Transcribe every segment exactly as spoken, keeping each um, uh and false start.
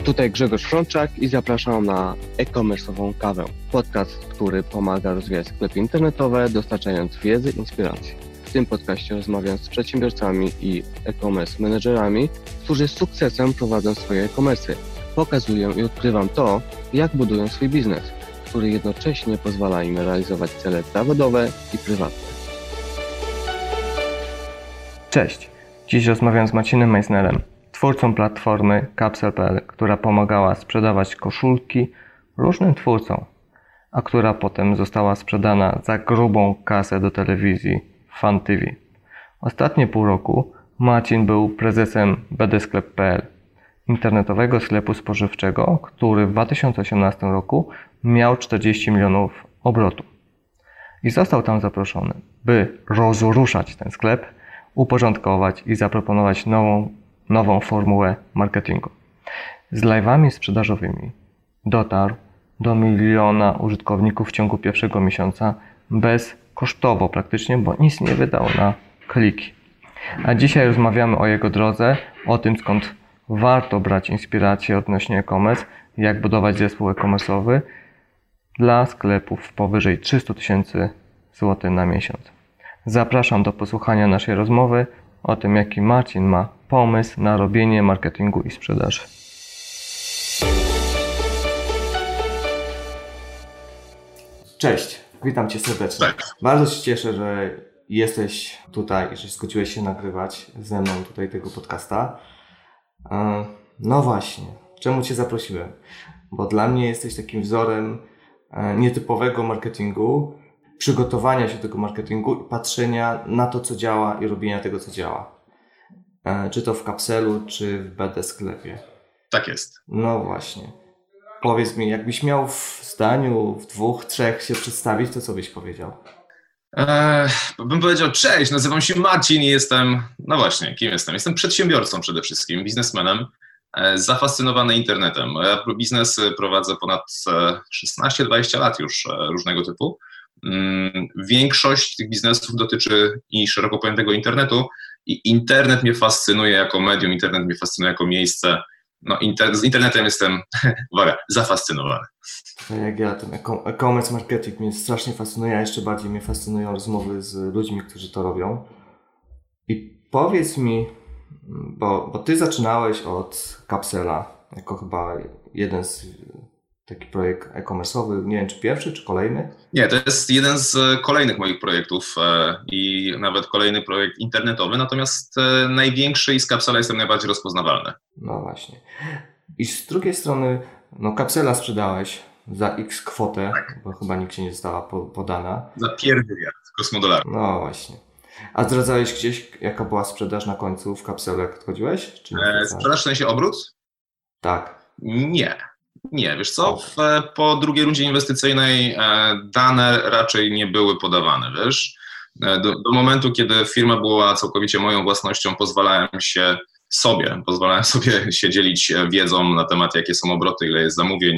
Tutaj Grzegorz Frączak i zapraszam na e-commerce'ową kawę. Podcast, który pomaga rozwijać sklepy internetowe, dostarczając wiedzy i inspiracji. W tym podcaście rozmawiam z przedsiębiorcami i e-commerce menedżerami, którzy z sukcesem prowadzą swoje e-commerce'y. Pokazuję i odkrywam to, jak budują swój biznes, który jednocześnie pozwala im realizować cele zawodowe i prywatne. Cześć, dziś rozmawiam z Marcinem Meissnerem, twórcą platformy Kapsel kropka pe el, która pomagała sprzedawać koszulki różnym twórcom, a która potem została sprzedana za grubą kasę do telewizji Fan T V. Ostatnie pół roku Marcin był prezesem be de sklep kropka pe el, internetowego sklepu spożywczego, który w dwa tysiące osiemnastym roku miał czterdzieści milionów obrotu. I został tam zaproszony, by rozruszać ten sklep, uporządkować i zaproponować nową, nową formułę marketingu. Z live'ami sprzedażowymi dotarł do miliona użytkowników w ciągu pierwszego miesiąca bezkosztowo praktycznie, bo nic nie wydał na kliki. A dzisiaj rozmawiamy o jego drodze, o tym, skąd warto brać inspirację odnośnie e-commerce, jak budować zespół e-commerce'owy dla sklepów powyżej trzysta tysięcy złotych na miesiąc. Zapraszam do posłuchania naszej rozmowy o tym, jaki Marcin ma pomysł na robienie marketingu i sprzedaży. Cześć, witam Cię serdecznie. Tak. Bardzo się cieszę, że jesteś tutaj i że zgodziłeś się nagrywać ze mną tutaj tego podcasta. No właśnie, czemu Cię zaprosiłem? Bo dla mnie jesteś takim wzorem nietypowego marketingu, przygotowania się do tego marketingu i patrzenia na to, co działa i robienia tego, co działa. Czy to w Kapselu, czy w be de sklepie. Tak jest. No właśnie. Powiedz mi, jakbyś miał w zdaniu, w dwóch, trzech się przedstawić, to co byś powiedział? Eee, bym powiedział, cześć, nazywam się Marcin i jestem, no właśnie, kim jestem? Jestem przedsiębiorcą przede wszystkim, biznesmenem, e, zafascynowany internetem. Ja biznes prowadzę ponad szesnaście dwadzieścia lat już e, różnego typu. Mm, większość tych biznesów dotyczy i szeroko pojętego internetu i internet mnie fascynuje jako medium, internet mnie fascynuje jako miejsce. No, inter- z internetem jestem, uwaga, zafascynowany. Jak ja, ten e-commerce marketing mnie strasznie fascynuje, a jeszcze bardziej mnie fascynują rozmowy z ludźmi, którzy to robią. I powiedz mi, bo, bo Ty zaczynałeś od Kapsela, jako chyba jeden z taki projekt e-commerce'owy, nie wiem czy pierwszy, czy kolejny? Nie, to jest jeden z kolejnych moich projektów e, i nawet kolejny projekt internetowy, natomiast e, największy i z Kapsela jestem najbardziej rozpoznawalny. No właśnie. I z drugiej strony, no Kapsela sprzedałeś za X kwotę, tak, bo chyba nigdzie nie została po, podana. Za pierdyliard kosmodolarów. No właśnie. A zdradzałeś gdzieś, jaka była sprzedaż na końcu w Kapselu, jak odchodziłeś? Czy e, sprzedaż w sensie obrót? Tak. Nie. Nie, wiesz co, w, po drugiej rundzie inwestycyjnej e, dane raczej nie były podawane, wiesz. E, do, do momentu, kiedy firma była całkowicie moją własnością, pozwalałem się sobie, pozwalałem sobie się dzielić wiedzą na temat, jakie są obroty, ile jest zamówień.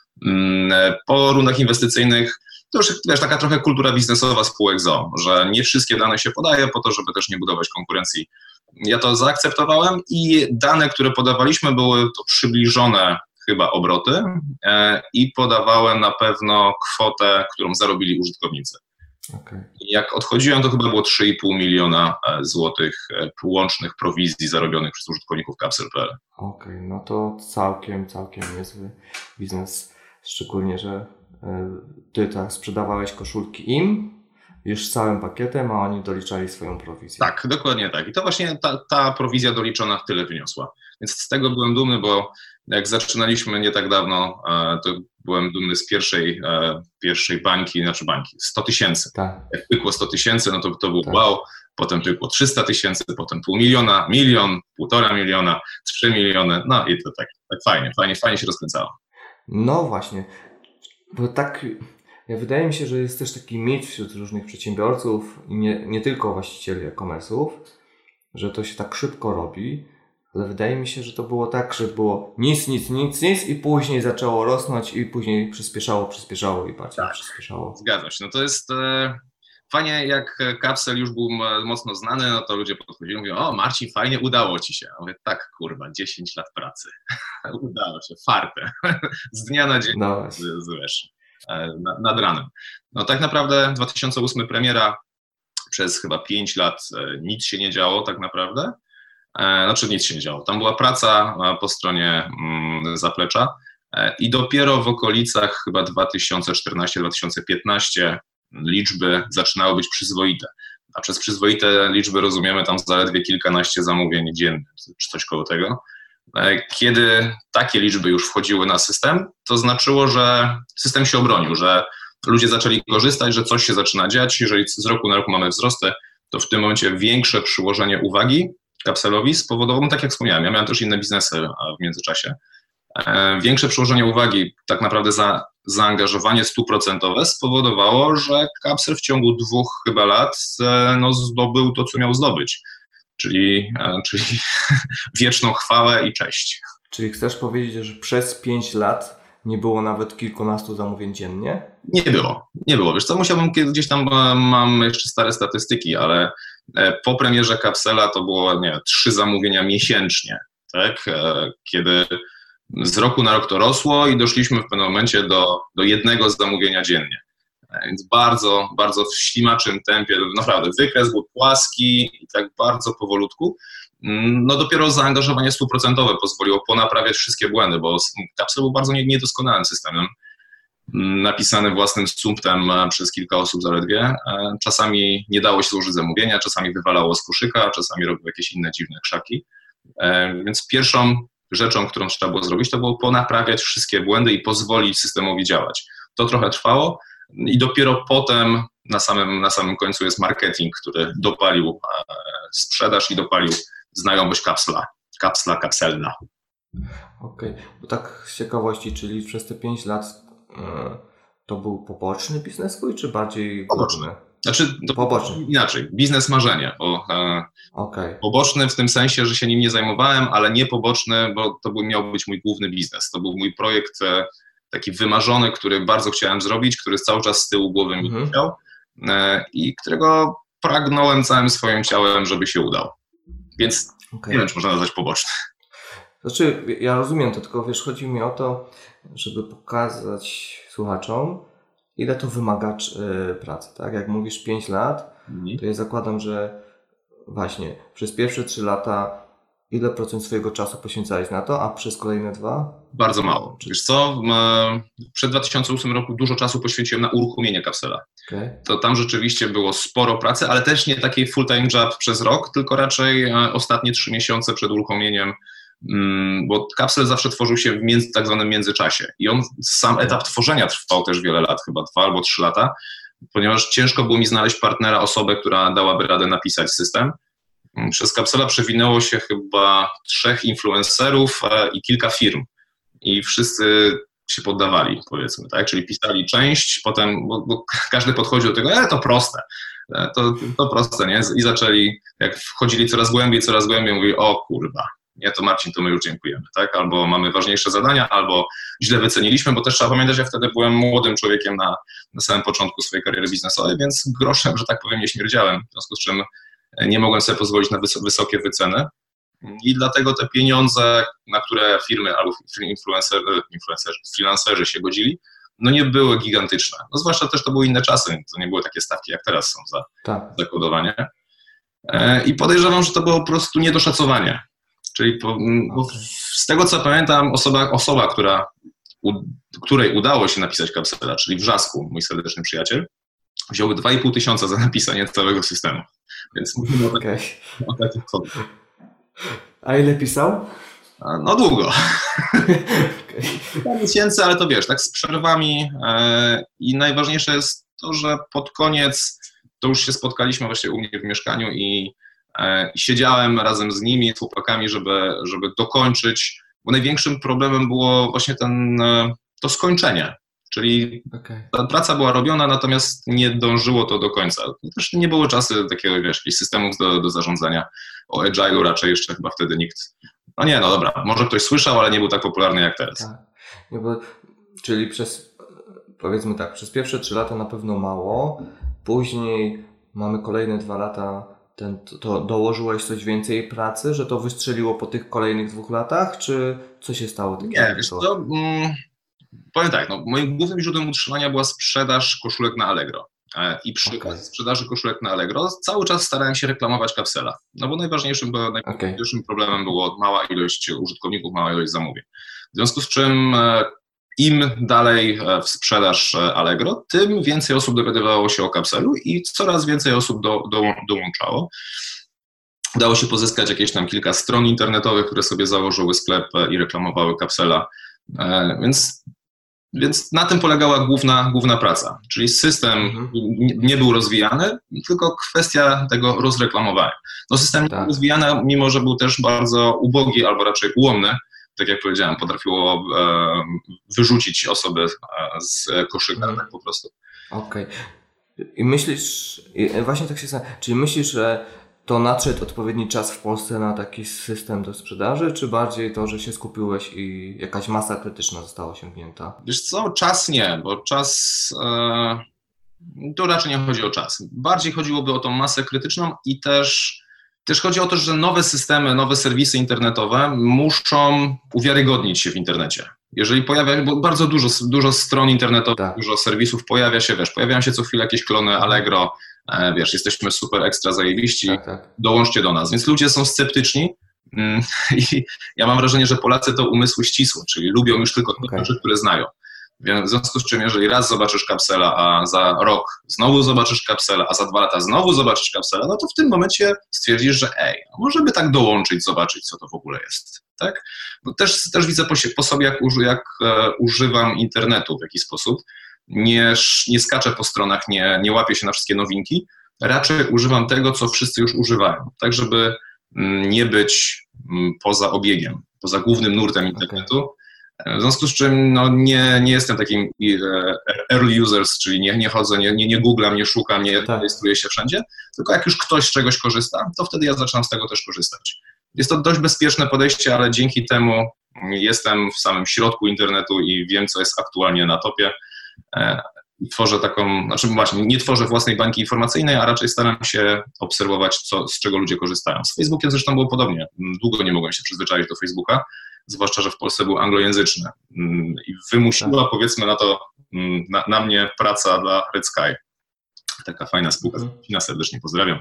Mm, po rundach inwestycyjnych to już, wiesz, taka trochę kultura biznesowa spółek z o o, że nie wszystkie dane się podaje po to, żeby też nie budować konkurencji. Ja to zaakceptowałem i dane, które podawaliśmy, były to przybliżone chyba obroty e, i podawałem na pewno kwotę, którą zarobili użytkownicy. Okay. Jak odchodziłem, to chyba było trzy i pół miliona złotych e, łącznych prowizji zarobionych przez użytkowników Kapsel kropka pe el. Okej, okay, no to całkiem, całkiem niezły biznes, szczególnie, że y, Ty tak sprzedawałeś koszulki im już całym pakietem, a oni doliczali swoją prowizję. Tak, dokładnie tak. I to właśnie ta, ta prowizja doliczona tyle wyniosła. Więc z tego byłem dumny, bo jak zaczynaliśmy nie tak dawno, to byłem dumny z pierwszej, pierwszej bańki, znaczy bańki, sto tysięcy. Tak. Jak pykło sto tysięcy, no to to było tak. Wow, potem pykło trzysta tysięcy, potem pół miliona, milion, półtora miliona, trzy miliony, no i to tak, tak fajnie, fajnie, fajnie się rozkręcało. No właśnie, bo tak, ja wydaje mi się, że jest też taki mit wśród różnych przedsiębiorców i nie, nie tylko właścicieli e-commerce'ów, że to się tak szybko robi. Ale wydaje mi się, że to było tak, że było nic, nic, nic, nic i później zaczęło rosnąć i później przyspieszało, przyspieszało i bardziej tak, przyspieszało. Zgadzam się. No to jest e, fajnie, jak Kapsel już był mocno znany, no to ludzie podchodzili i mówią, o Marcin, fajnie, udało ci się. Ja mówię, tak, kurwa, dziesięć lat pracy. Udało się, fartę. Z dnia na dzień, no. wiesz, nad ranem. No tak naprawdę dwa tysiące ósmy premiera, przez chyba pięć lat nic się nie działo tak naprawdę. Znaczy nic się nie działo. Tam była praca po stronie zaplecza i dopiero w okolicach chyba dwa tysiące czternasty dwa tysiące piętnasty liczby zaczynały być przyzwoite. A przez przyzwoite liczby rozumiemy tam zaledwie kilkanaście zamówień dziennie, czy coś koło tego. Kiedy takie liczby już wchodziły na system, to znaczyło, że system się obronił, że ludzie zaczęli korzystać, że coś się zaczyna dziać. Jeżeli z roku na rok mamy wzrosty, to w tym momencie większe przyłożenie uwagi Kapselowi spowodowało, tak jak wspomniałem, ja miałem też inne biznesy w międzyczasie, większe przyłożenie uwagi, tak naprawdę za, zaangażowanie stuprocentowe spowodowało, że Kapsel w ciągu dwóch chyba lat no, zdobył to, co miał zdobyć, czyli, czyli wieczną chwałę i cześć. Czyli chcesz powiedzieć, że przez pięć lat nie było nawet kilkunastu zamówień dziennie? Nie było, nie było. Wiesz co, musiałbym gdzieś tam, mam jeszcze stare statystyki, ale po premierze Kapsela to było, nie, trzy zamówienia miesięcznie, tak? Kiedy z roku na rok to rosło i doszliśmy w pewnym momencie do, do jednego zamówienia dziennie. Więc bardzo, bardzo w ślimaczym tempie, naprawdę wykres był płaski i tak bardzo powolutku. No dopiero zaangażowanie stuprocentowe pozwoliło ponaprawiać wszystkie błędy, bo Kapsel był bardzo niedoskonałym systemem, napisany własnym sumptem przez kilka osób zaledwie. Czasami nie dało się złożyć zamówienia, czasami wywalało z koszyka, czasami robiło jakieś inne dziwne krzaki. Więc pierwszą rzeczą, którą trzeba było zrobić, to było ponaprawiać wszystkie błędy i pozwolić systemowi działać. To trochę trwało i dopiero potem na samym, na samym końcu jest marketing, który dopalił sprzedaż i dopalił znajomość Kapsla, Kapsla, Kapselna. Okej, okay. Bo tak z ciekawości, czyli przez te pięć lat yy, to był poboczny biznes swój, czy bardziej poboczny? Znaczy, to poboczny. Inaczej, biznes marzenie. Bo, e, okay. Poboczny w tym sensie, że się nim nie zajmowałem, ale nie poboczny, bo to był, miał być mój główny biznes. To był mój projekt e, taki wymarzony, który bardzo chciałem zrobić, który cały czas z tyłu głowy mi mhm. wisiał e, i którego pragnąłem całym swoim ciałem, żeby się udał. Więc okay. Nie wiem, czy można nazwać poboczny. Znaczy, ja rozumiem to, tylko wiesz, chodzi mi o to, żeby pokazać słuchaczom, ile to wymaga yy, pracy, tak? Jak mówisz pięć lat, mhm. to ja zakładam, że właśnie przez pierwsze trzy lata ile procent swojego czasu poświęcałeś na to, a przez kolejne dwa? Bardzo mało. Wiesz co, przed dwa tysiące ósmym roku dużo czasu poświęciłem na uruchomienie Kapsela. Okay. To tam rzeczywiście było sporo pracy, ale też nie taki full-time job przez rok, tylko raczej ostatnie trzy miesiące przed uruchomieniem, bo Kapsel zawsze tworzył się w między, tak zwanym międzyczasie i on, sam etap tworzenia trwał też wiele lat, chyba dwa albo trzy lata, ponieważ ciężko było mi znaleźć partnera, osobę, która dałaby radę napisać system. Przez Kapsela przewinęło się chyba trzech influencerów i kilka firm i wszyscy się poddawali, powiedzmy, tak? Czyli pisali część, potem, bo, bo każdy podchodził do tego, e, to proste, to, to proste, nie? I zaczęli, jak wchodzili coraz głębiej, coraz głębiej, mówili, o kurwa, nie, to Marcin, to my już dziękujemy, tak? Albo mamy ważniejsze zadania, albo źle wyceniliśmy, bo też trzeba pamiętać, ja wtedy byłem młodym człowiekiem na, na samym początku swojej kariery biznesowej, więc groszem, że tak powiem, nie śmierdziałem, w związku z czym nie mogłem sobie pozwolić na wys- wysokie wyceny i dlatego te pieniądze, na które firmy albo influencerzy, influencerzy, freelancerzy się godzili, no nie były gigantyczne. No zwłaszcza też to były inne czasy, to nie były takie stawki jak teraz są za, tak. za kodowanie. E, I podejrzewam, że to było po prostu niedoszacowanie. Czyli po, okay. z tego co pamiętam, osoba, osoba która, u, której udało się napisać Kapsela, czyli Wrzasku, mój serdeczny przyjaciel, wziął dwa i pół tysiąca za napisanie całego systemu. Więc mówimy okay. o takich kodach. A ile pisał? No długo. Kilka miesięcy, ale to wiesz, tak z przerwami e, i najważniejsze jest to, że pod koniec to już się spotkaliśmy właśnie u mnie w mieszkaniu i, e, i siedziałem razem z nimi, z chłopakami, żeby, żeby dokończyć, bo największym problemem było właśnie ten, to skończenie. Czyli okay. ta praca była robiona, natomiast nie dążyło to do końca. Też nie było czasu takiego, wiesz, jakichś systemów do, do zarządzania. O Agile'u raczej jeszcze chyba wtedy nikt... No nie, no dobra, może ktoś słyszał, ale nie był tak popularny jak teraz. Tak. Nie, bo, czyli przez, powiedzmy tak, przez pierwsze trzy lata na pewno mało, później mamy kolejne dwa lata, ten, to dołożyłeś coś więcej pracy, że to wystrzeliło po tych kolejnych dwóch latach, czy co się stało takiego? Nie, wiesz co, mm, powiem tak, no, moim głównym źródłem utrzymania była sprzedaż koszulek na Allegro. I przy okay. sprzedaży koszulek na Allegro cały czas starałem się reklamować Kapsela, no bo najważniejszym, bo najważniejszym okay. problemem było mała ilość użytkowników, mała ilość zamówień. W związku z czym im dalej w sprzedaż Allegro, tym więcej osób dowiadywało się o Kapselu i coraz więcej osób do, do, dołączało. Udało się pozyskać jakieś tam kilka stron internetowych, które sobie założyły sklep i reklamowały Kapsela, więc Więc na tym polegała główna, główna praca, czyli system mhm. nie był rozwijany, tylko kwestia tego rozreklamowania. No system tak. nie był rozwijany, mimo że był też bardzo ubogi albo raczej ułomny, tak jak powiedziałem, potrafiło e, wyrzucić osoby z koszyka mhm. tak po prostu. Okej. Okay. I myślisz, i właśnie tak się zastanawiam, czyli myślisz, że to nadszedł odpowiedni czas w Polsce na taki system do sprzedaży, czy bardziej to, że się skupiłeś i jakaś masa krytyczna została osiągnięta? Wiesz co, czas nie, bo czas, e, to raczej nie chodzi o czas. Bardziej chodziłoby o tą masę krytyczną i też, też chodzi o to, że nowe systemy, nowe serwisy internetowe muszą uwiarygodnić się w internecie. Jeżeli pojawia się, bo bardzo dużo, dużo stron internetowych, tak. dużo serwisów pojawia się, wiesz, pojawiają się co chwilę jakieś klony Allegro, e, wiesz, jesteśmy super ekstra zajebiści, tak, tak. dołączcie do nas. Więc ludzie są sceptyczni mm, i ja mam wrażenie, że Polacy to umysły ścisłe, czyli lubią już tylko te rzeczy, które znają. W związku z czym, jeżeli raz zobaczysz Kapsela, a za rok znowu zobaczysz Kapsela, a za dwa lata znowu zobaczysz Kapsela, no to w tym momencie stwierdzisz, że ej, może by tak dołączyć, zobaczyć, co to w ogóle jest, tak? Bo też, też widzę po, po sobie, jak, uży, jak e, używam internetu w jakiś sposób. Nie, nie skaczę po stronach, nie, nie łapię się na wszystkie nowinki, raczej używam tego, co wszyscy już używają, tak żeby m, nie być m, poza obiegiem, poza głównym nurtem internetu. Okay. W związku z czym no, nie, nie jestem takim early users, czyli nie, nie chodzę, nie, nie, nie googlam, nie szukam, nie tak. rejestruję się wszędzie, tylko jak już ktoś z czegoś korzysta, to wtedy ja zaczynam z tego też korzystać. Jest to dość bezpieczne podejście, ale dzięki temu jestem w samym środku internetu i wiem, co jest aktualnie na topie. Tworzę taką, znaczy właśnie nie tworzę własnej bańki informacyjnej, a raczej staram się obserwować, co, z czego ludzie korzystają. Z Facebookiem zresztą było podobnie. Długo nie mogłem się przyzwyczaić do Facebooka, zwłaszcza, że w Polsce był anglojęzyczny i wymusiła, powiedzmy, na to, na, na mnie praca dla Red Sky. Taka fajna spółka, mm. serdecznie pozdrawiam.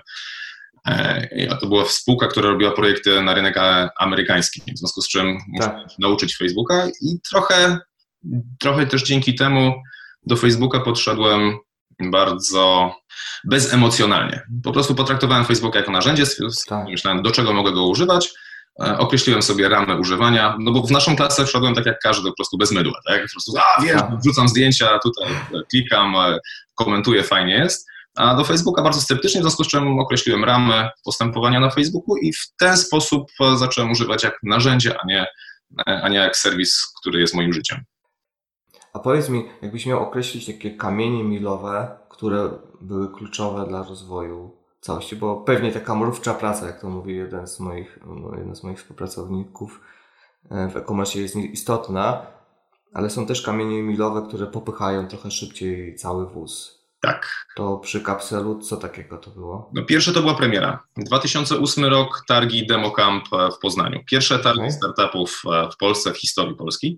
A to była spółka, która robiła projekty na rynek amerykański, w związku z czym tak. muszę nauczyć Facebooka i trochę, trochę też dzięki temu do Facebooka podszedłem bardzo bezemocjonalnie. Po prostu potraktowałem Facebooka jako narzędzie, tak. myślałem, do czego mogę go używać. Określiłem sobie ramę używania, no bo w naszą klasę wszedłem tak jak każdy, po prostu bez mydła, tak? Po prostu, a wiesz, wrzucam zdjęcia, tutaj klikam, komentuję, fajnie jest. A do Facebooka bardzo sceptycznie, w związku z czym określiłem ramę postępowania na Facebooku i w ten sposób zacząłem używać jak narzędzie, a nie, a nie jak serwis, który jest moim życiem. A powiedz mi, jakbyś miał określić takie kamienie milowe, które były kluczowe dla rozwoju całości, bo pewnie taka mrówcza praca, jak to mówi jeden z moich, jeden z moich współpracowników w e-commerce jest istotna, ale są też kamienie milowe, które popychają trochę szybciej cały wóz. Tak. To przy Kapselu co takiego to było? No pierwsze to była premiera. dwa tysiące ósmy rok, targi DemoCamp w Poznaniu. Pierwsze targi okay. startupów w Polsce, w historii Polski.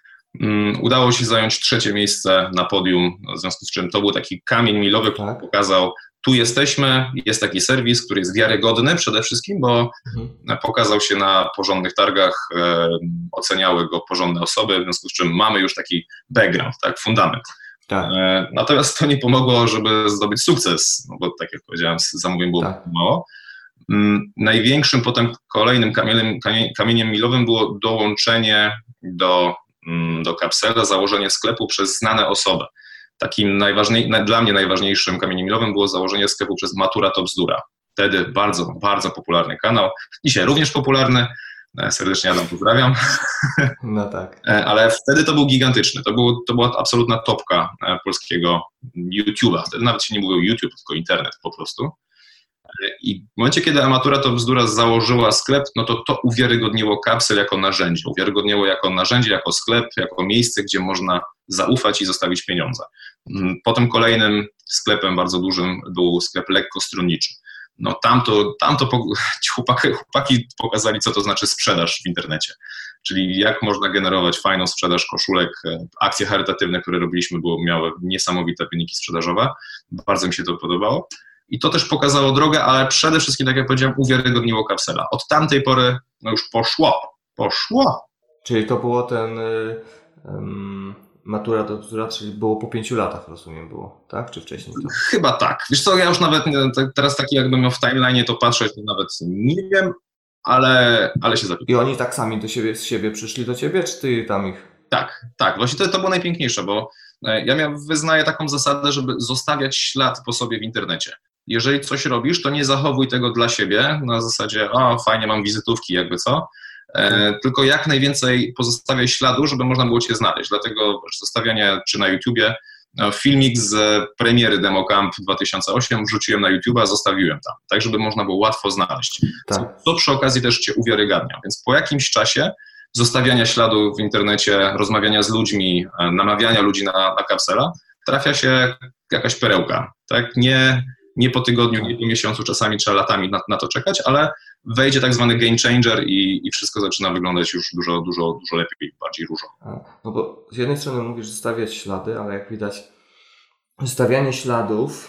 Udało się zająć trzecie miejsce na podium, w związku z czym to był taki kamień milowy, który tak. pokazał, tu jesteśmy, jest taki serwis, który jest wiarygodny przede wszystkim, bo mhm. pokazał się na porządnych targach, e, oceniały go porządne osoby, w związku z czym mamy już taki background, tak, fundament. Tak. E, natomiast to nie pomogło, żeby zdobyć sukces, no bo tak jak powiedziałem, zamówień było tak. mało. Mm, największym potem kolejnym kamieniem, kamieniem milowym było dołączenie do, mm, do Kapsela, założenie sklepu przez znane osoby. Takim najważniej, dla mnie najważniejszym kamieniem milowym było założenie sklepu przez Matura to Bzdura. Wtedy bardzo, bardzo popularny kanał. Dzisiaj również popularny. Serdecznie Adam pozdrawiam. No tak. Ale wtedy to był gigantyczny. To, był, to była absolutna topka polskiego YouTube'a. Wtedy nawet się nie mówił YouTube, tylko internet po prostu. I w momencie, kiedy Matura to Bzdura założyła sklep, no to to uwiarygodniło Kapsel jako narzędzie. Uwiarygodniło jako narzędzie, jako sklep, jako miejsce, gdzie można zaufać i zostawić pieniądze. Potem kolejnym sklepem bardzo dużym był sklep lekkostronniczy. No tam to, tam to ci chłopaki, chłopaki pokazali, co to znaczy sprzedaż w internecie. Czyli jak można generować fajną sprzedaż koszulek. Akcje charytatywne, które robiliśmy, było, miały niesamowite wyniki sprzedażowe. Bardzo mi się to podobało. I to też pokazało drogę, ale przede wszystkim, tak jak powiedziałem, uwiarygodniło Capsela. Od tamtej pory no już poszło, poszło. Czyli to było ten y, um, matura do bzdura, czyli było po pięciu latach, rozumiem, było, tak? Czy wcześniej to? Chyba tak. Wiesz co, ja już nawet teraz taki jakbym miał w timeline'ie to patrzeć, to nawet nie wiem, ale, ale się zapytam. I oni tak sami do siebie, z siebie przyszli do ciebie, czy ty tam ich? Tak, tak. Właśnie to, to było najpiękniejsze, bo ja miałem, wyznaję taką zasadę, żeby zostawiać ślad po sobie w internecie. Jeżeli coś robisz, to nie zachowuj tego dla siebie na zasadzie, o fajnie, mam wizytówki, jakby co, e, tylko jak najwięcej pozostawiaj śladu, żeby można było cię znaleźć. Dlatego zostawianie czy na YouTubie, no, filmik z premiery DemoCamp dwa tysiące osiem wrzuciłem na YouTube'a, zostawiłem tam, tak żeby można było łatwo znaleźć. Tak. To przy okazji też cię uwiarygadnia, więc po jakimś czasie zostawiania śladu w internecie, rozmawiania z ludźmi, namawiania ludzi na, na Capsela, trafia się jakaś perełka, tak? Nie, nie po tygodniu, nie po miesiącu, czasami trzeba latami na, na to czekać, ale wejdzie tak zwany game changer i, i wszystko zaczyna wyglądać już dużo, dużo, dużo lepiej, bardziej różowo. No bo z jednej strony mówisz zostawiać ślady, ale jak widać zostawianie śladów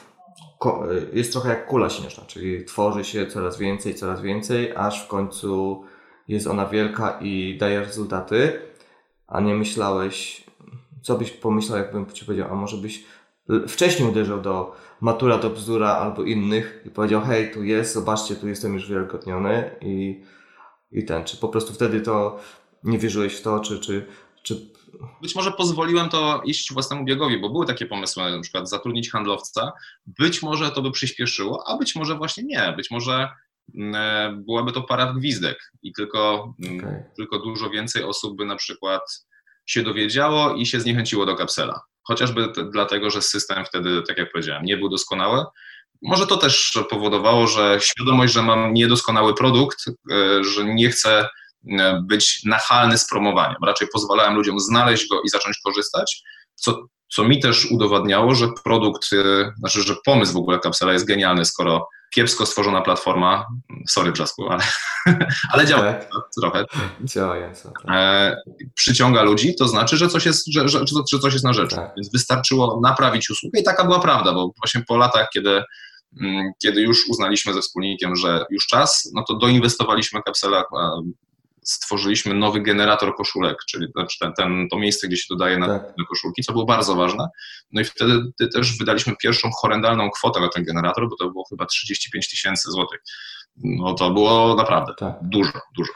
jest trochę jak kula śnieżna, czyli tworzy się coraz więcej, coraz więcej, aż w końcu jest ona wielka i daje rezultaty, a nie myślałeś, co byś pomyślał, jakbym ci powiedział, a może byś wcześniej uderzył do Matura do bzdura albo innych i powiedział, hej, tu jest, zobaczcie, tu jestem już wiarygodniony i, i ten, czy po prostu wtedy to nie wierzyłeś w to, czy, czy, czy... Być może pozwoliłem to iść własnemu biegowi, bo były takie pomysły, na przykład zatrudnić handlowca, być może to by przyspieszyło, a być może właśnie nie, być może byłaby to para w gwizdek i tylko, okay. tylko dużo więcej osób by na przykład się dowiedziało i się zniechęciło do Capsela. Chociażby te, dlatego, że system wtedy, tak jak powiedziałem, nie był doskonały. Może to też powodowało, że świadomość, że mam niedoskonały produkt, że nie chcę być nachalny z promowaniem. Raczej pozwalałem ludziom znaleźć go i zacząć korzystać, co, co mi też udowadniało, że produkt, znaczy, że pomysł w ogóle Capsela jest genialny, skoro kiepsko stworzona platforma, sorry Brzasku, ale, ale działa tak. trochę, działa, e, przyciąga ludzi, to znaczy, że coś jest, że, że, że coś jest na rzecz. Tak. Więc wystarczyło naprawić usługę i taka była prawda, bo właśnie po latach, kiedy, kiedy już uznaliśmy ze wspólnikiem, że już czas, no to doinwestowaliśmy Capsela, stworzyliśmy nowy generator koszulek, czyli znaczy ten, ten, to miejsce, gdzie się dodaje na, tak. na koszulki, co było bardzo ważne. No i wtedy też wydaliśmy pierwszą horrendalną kwotę na ten generator, bo to było chyba trzydzieści pięć tysięcy złotych. No to było naprawdę tak. dużo, dużo.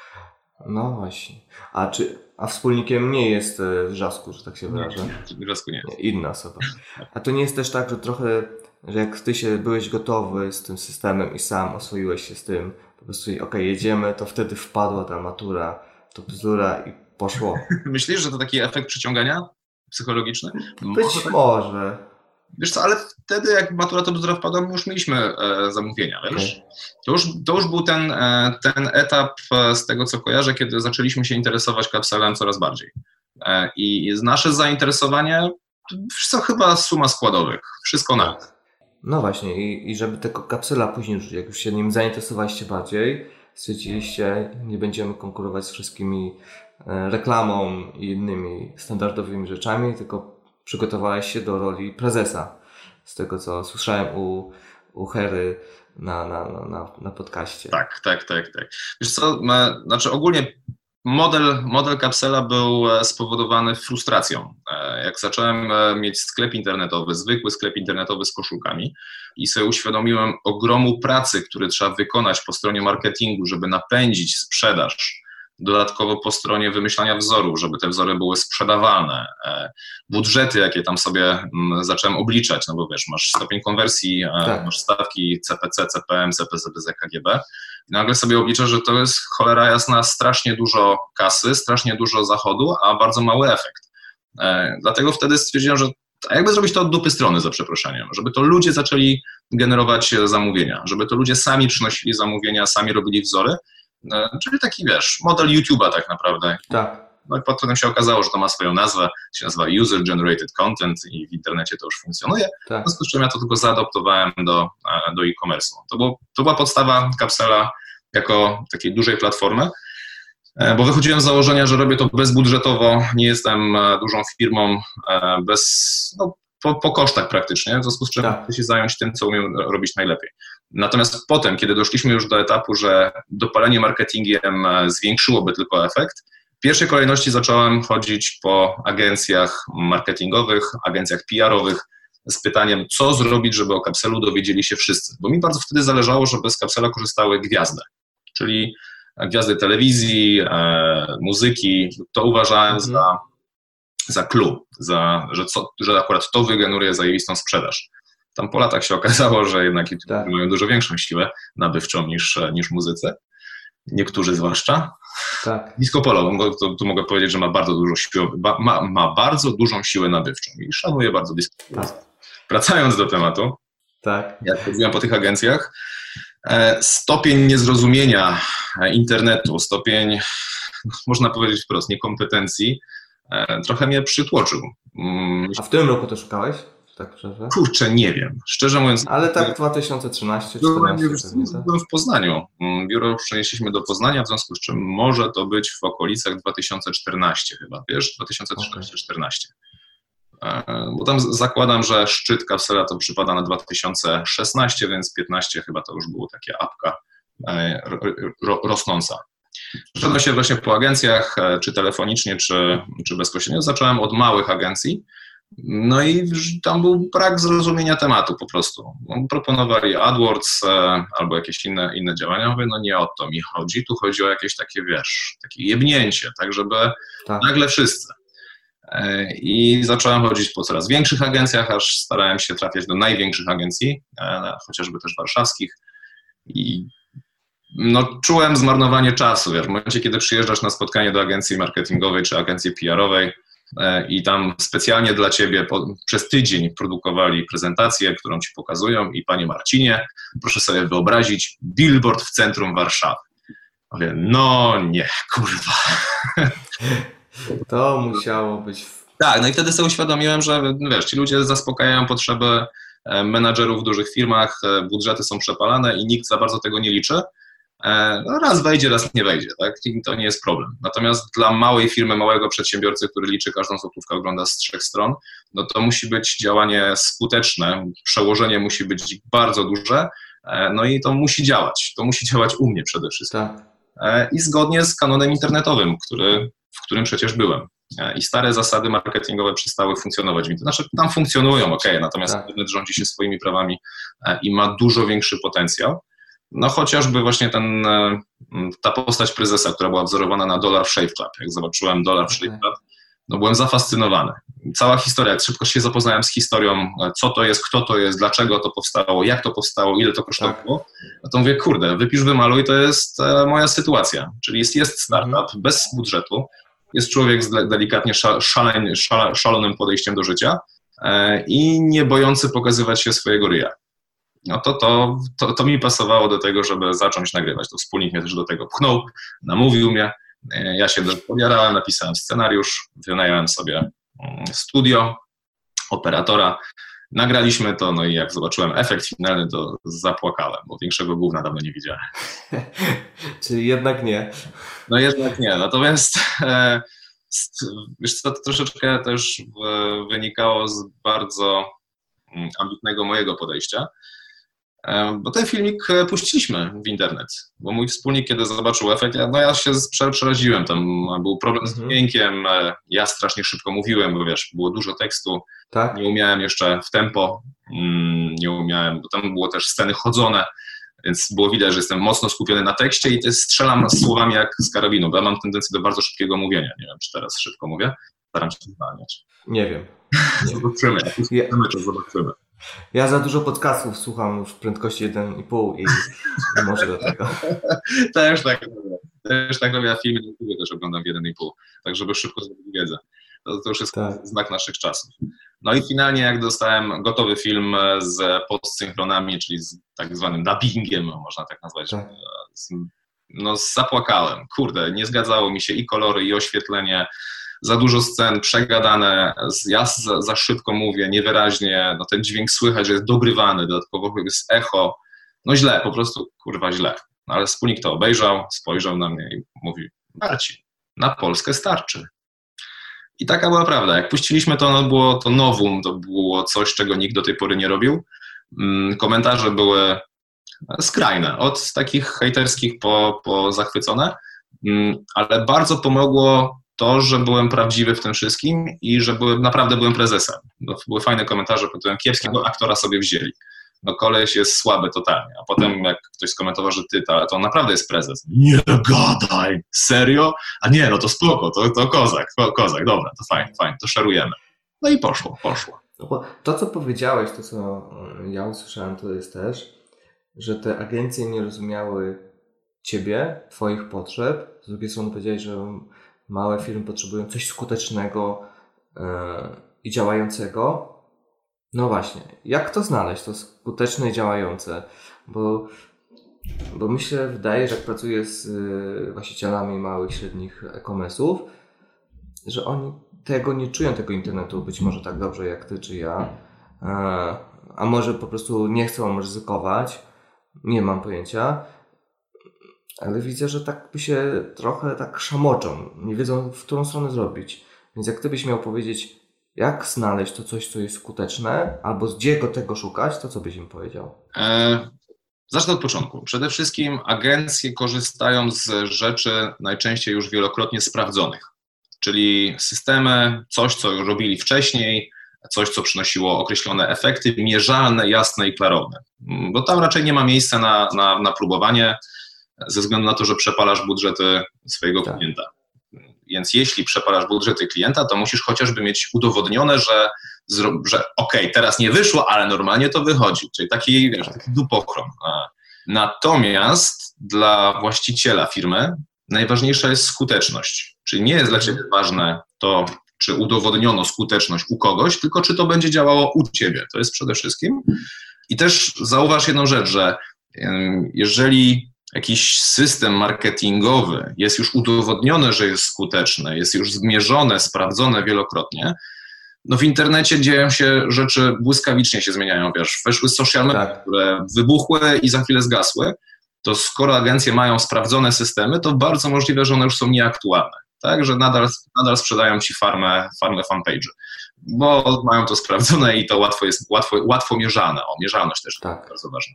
No właśnie. A czy a wspólnikiem nie jest Wrzasku, że tak się wyrażę? Nie, Wrzasku nie jest. Inna osoba. A to nie jest też tak, że trochę, że jak ty się byłeś gotowy z tym systemem i sam oswoiłeś się z tym, po prostu okej, okay, jedziemy, to wtedy wpadła ta matura, to bzdura i poszło. Myślisz, że to taki efekt przyciągania psychologiczny? Być może. Tak? może. Wiesz co, ale wtedy jak matura to bzdura wpadła, my już mieliśmy e, zamówienia, wiesz? Okay. To, już, to już był ten, e, ten etap e, z tego, co kojarzę, kiedy zaczęliśmy się interesować Capselem coraz bardziej. E, I nasze zainteresowanie, to chyba suma składowych, wszystko na. No właśnie i, i żeby tego Capsela później, jak już się nim zainteresowaliście bardziej, stwierdziliście, nie będziemy konkurować z wszystkimi e, reklamą i innymi standardowymi rzeczami, tylko przygotowałeś się do roli prezesa, z tego co słyszałem u, u Hery na, na, na, na podcaście. Tak, tak, tak, tak. Wiesz co, ma, znaczy ogólnie model, model Capsela był spowodowany frustracją. Jak zacząłem mieć sklep internetowy, zwykły sklep internetowy z koszulkami i sobie uświadomiłem ogromu pracy, który trzeba wykonać po stronie marketingu, żeby napędzić sprzedaż, dodatkowo po stronie wymyślania wzorów, żeby te wzory były sprzedawalne, budżety, jakie tam sobie zacząłem obliczać, no bo wiesz, masz stopień konwersji, tak. masz stawki C P C, C P M, C P C, B Z, K G B i nagle sobie obliczę, że to jest cholera jasna strasznie dużo kasy, strasznie dużo zachodu, a bardzo mały efekt. Dlatego wtedy stwierdziłem, że a jakby zrobić to od dupy strony, za przeproszeniem, żeby to ludzie zaczęli generować zamówienia, żeby to ludzie sami przynosili zamówienia, sami robili wzory, czyli taki, wiesz, model YouTube'a tak naprawdę. Tak. No i potem się okazało, że to ma swoją nazwę, się nazywa User Generated Content i w internecie to już funkcjonuje. Tak. W związku z czym ja to tylko zaadoptowałem do, do e-commerce'u. To, było, to była podstawa Capsela jako takiej dużej platformy, bo wychodziłem z założenia, że robię to bezbudżetowo, nie jestem dużą firmą, bez, no, po, po kosztach praktycznie, w związku z czym tak. chcę się zająć tym, co umiem robić najlepiej. Natomiast potem, kiedy doszliśmy już do etapu, że dopalenie marketingiem zwiększyłoby tylko efekt, w pierwszej kolejności zacząłem chodzić po agencjach marketingowych, agencjach P R-owych z pytaniem, co zrobić, żeby o Capselu dowiedzieli się wszyscy. Bo mi bardzo wtedy zależało, żeby z Capsela korzystały gwiazdy, czyli gwiazdy telewizji, e, muzyki. To uważałem mhm. za, za clue, za, że, co, że akurat to wygeneruje zajebistą sprzedaż. Tam po latach się okazało, że jednak YouTuberzy tak. mają dużo większą siłę nabywczą niż, niż muzycy. Niektórzy zwłaszcza. Tak. Disco Polo, to, tu mogę powiedzieć, że ma bardzo dużą siłę, ma, ma bardzo dużą siłę nabywczą i szanuję bardzo Disco Polo. Tak. Wracając do tematu, tak. jak chodziłem po tych agencjach, stopień niezrozumienia internetu, stopień, można powiedzieć wprost, niekompetencji, trochę mnie przytłoczył. A w tym roku to szukałeś? Tak, Kurczę, nie wiem. Szczerze mówiąc... Ale tak dwa tysiące trzynasty czternaście Byłem, byłem w Poznaniu. Biuro przenieśliśmy do Poznania, w związku z czym może to być w okolicach dwa tysiące czternasty chyba, wiesz? dwa tysiące trzynaście czternaście. Okay. Bo tam zakładam, że szczyt Capsela to przypada na dwa tysiące szesnasty, więc piętnaście chyba to już było takie apka rosnąca. Przeszedłem się właśnie po agencjach, czy telefonicznie, czy, czy bezpośrednio. Zacząłem od małych agencji. No i tam był brak zrozumienia tematu po prostu. Proponowali AdWords e, albo jakieś inne, inne działania. Mówię, no nie o to mi chodzi, tu chodzi o jakieś takie, wiesz, takie jebnięcie, tak żeby tak. nagle wszyscy. E, I zacząłem chodzić po coraz większych agencjach, aż starałem się trafiać do największych agencji, e, chociażby też warszawskich. I no, czułem zmarnowanie czasu, wiesz, w momencie, kiedy przyjeżdżasz na spotkanie do agencji marketingowej czy agencji P R-owej, i tam specjalnie dla Ciebie po, przez tydzień produkowali prezentację, którą Ci pokazują i Panie Marcinie, proszę sobie wyobrazić billboard w centrum Warszawy. Mówię, no nie, kurwa. To musiało być... Tak, no i wtedy sobie uświadomiłem, że wiesz, ci ludzie zaspokajają potrzeby menadżerów w dużych firmach, budżety są przepalane i nikt za bardzo tego nie liczy. No raz wejdzie, raz nie wejdzie, tak? I to nie jest problem. Natomiast dla małej firmy, małego przedsiębiorcy, który liczy każdą złotówkę, ogląda z trzech stron, no to musi być działanie skuteczne, przełożenie musi być bardzo duże, no i to musi działać. To musi działać u mnie przede wszystkim. Tak. I zgodnie z kanonem internetowym, który, w którym przecież byłem. I stare zasady marketingowe przestały funkcjonować. Znaczy tam funkcjonują, ok, natomiast tak. internet rządzi się swoimi prawami i ma dużo większy potencjał. No chociażby właśnie ten, ta postać prezesa, która była wzorowana na Dollar Shave Club. Jak zobaczyłem Dollar okay. Shave Club, no byłem zafascynowany. Cała historia, jak szybko się zapoznałem z historią, co to jest, kto to jest, dlaczego to powstało, jak to powstało, ile to kosztowało, tak. no to mówię, kurde, wypisz, wymaluj, to jest moja sytuacja. Czyli jest, jest startup mhm. bez budżetu, jest człowiek z delikatnie szaleń, szal, szalonym podejściem do życia i nie bojący pokazywać się swojego ryja. No to, to, to, to mi pasowało do tego, żeby zacząć nagrywać. To wspólnik mnie też do tego pchnął, namówił mnie. Ja się podjarałem, napisałem scenariusz, wynająłem sobie studio, operatora, nagraliśmy to, no i jak zobaczyłem efekt finalny, to zapłakałem, bo większego gówna dawno nie widziałem. Czyli jednak nie. No jednak nie, natomiast e, wiesz co, to troszeczkę też wynikało z bardzo ambitnego mojego podejścia. Bo ten filmik puściliśmy w internet, bo mój wspólnik, kiedy zobaczył efekt, no ja się przeraziłem, tam był problem z dźwiękiem, ja strasznie szybko mówiłem, bo wiesz, było dużo tekstu, tak? Nie umiałem jeszcze w tempo, nie umiałem, bo tam było też sceny chodzone, więc było widać, że jestem mocno skupiony na tekście i też strzelam słowami jak z karabinu, bo ja mam tendencję do bardzo szybkiego mówienia, nie wiem, czy teraz szybko mówię, staram się zwalniać. Nie wiem. Nie zobaczymy, jak ja... to zobaczymy. Ja za dużo podcastów słucham już w prędkości jeden i pół i może do tego. Też tak robię. Też tak robię, a filmy na YouTube też oglądam w jeden i pół, tak żeby szybko zrobić wiedzę. To, to już jest tak. znak naszych czasów. No i finalnie jak dostałem gotowy film z postsynchronami, czyli z tak zwanym dubbingiem, można tak nazwać, tak. z no zapłakałem. Kurde, nie zgadzało mi się i kolory, i oświetlenie, za dużo scen, przegadane, ja za, za szybko mówię, niewyraźnie, no ten dźwięk słychać, że jest dogrywany, dodatkowo jest echo, no źle, po prostu kurwa źle. No, ale wspólnik to obejrzał, spojrzał na mnie i mówi, Marcin, na Polskę starczy. I taka była prawda. Jak puściliśmy to, no było to nowum, to było coś, czego nikt do tej pory nie robił. Komentarze były skrajne, od takich hejterskich po, po zachwycone, ale bardzo pomogło to, że byłem prawdziwy w tym wszystkim i że byłem, naprawdę byłem prezesem. No, były fajne komentarze, pod tytułem kiepskiego aktora sobie wzięli. No koleś jest słaby totalnie, a potem jak ktoś skomentował, że ty, to, to on naprawdę jest prezes. Nie gadaj, serio? A nie, no to spoko, to, to kozak, to kozak, dobra, to fajnie, fajnie, to szarujemy. No i poszło, poszło. To, co powiedziałeś, to co ja usłyszałem, to jest też, że te agencje nie rozumiały ciebie, twoich potrzeb. Z drugiej strony powiedziałeś, że małe firmy potrzebują coś skutecznego yy, i działającego. No właśnie, jak to znaleźć, to skuteczne i działające? Bo, bo mi się wydaje, że jak pracuję z yy, właścicielami małych, średnich e-commerce'ów, że oni tego nie czują, tego internetu być może tak dobrze jak ty czy ja, yy, a może po prostu nie chcą ryzykować, nie mam pojęcia. Ale widzę, że tak by się trochę tak szamoczą, nie wiedzą, w którą stronę zrobić. Więc jak ty byś miał powiedzieć, jak znaleźć to coś, co jest skuteczne, albo gdzie go tego szukać, to co byś im powiedział? E, zacznę od początku. Przede wszystkim agencje korzystają z rzeczy najczęściej już wielokrotnie sprawdzonych, czyli systemy, coś, co już robili wcześniej, coś, co przynosiło określone efekty, mierzalne, jasne i klarowne. Bo tam raczej nie ma miejsca na, na, na próbowanie, ze względu na to, że przepalasz budżety swojego tak. klienta. Więc jeśli przepalasz budżety klienta, to musisz chociażby mieć udowodnione, że, że okej, okay, teraz nie wyszło, ale normalnie to wychodzi. Czyli taki, wiesz, taki dupochron. Natomiast dla właściciela firmy najważniejsza jest skuteczność. Czyli nie jest dla ciebie ważne to, czy udowodniono skuteczność u kogoś, tylko czy to będzie działało u ciebie. To jest przede wszystkim. I też zauważ jedną rzecz, że jeżeli jakiś system marketingowy jest już udowodnione, że jest skuteczny, jest już zmierzone, sprawdzone wielokrotnie, no w internecie dzieją się rzeczy, błyskawicznie się zmieniają, wiesz, weszły social media, tak. które wybuchły i za chwilę zgasły, to skoro agencje mają sprawdzone systemy, to bardzo możliwe, że one już są nieaktualne, tak, że nadal, nadal sprzedają ci farmę, farmę fanpage'y, bo mają to sprawdzone i to łatwo jest, łatwo, łatwo mierzane, o, mierzalność też tak. jest bardzo ważna.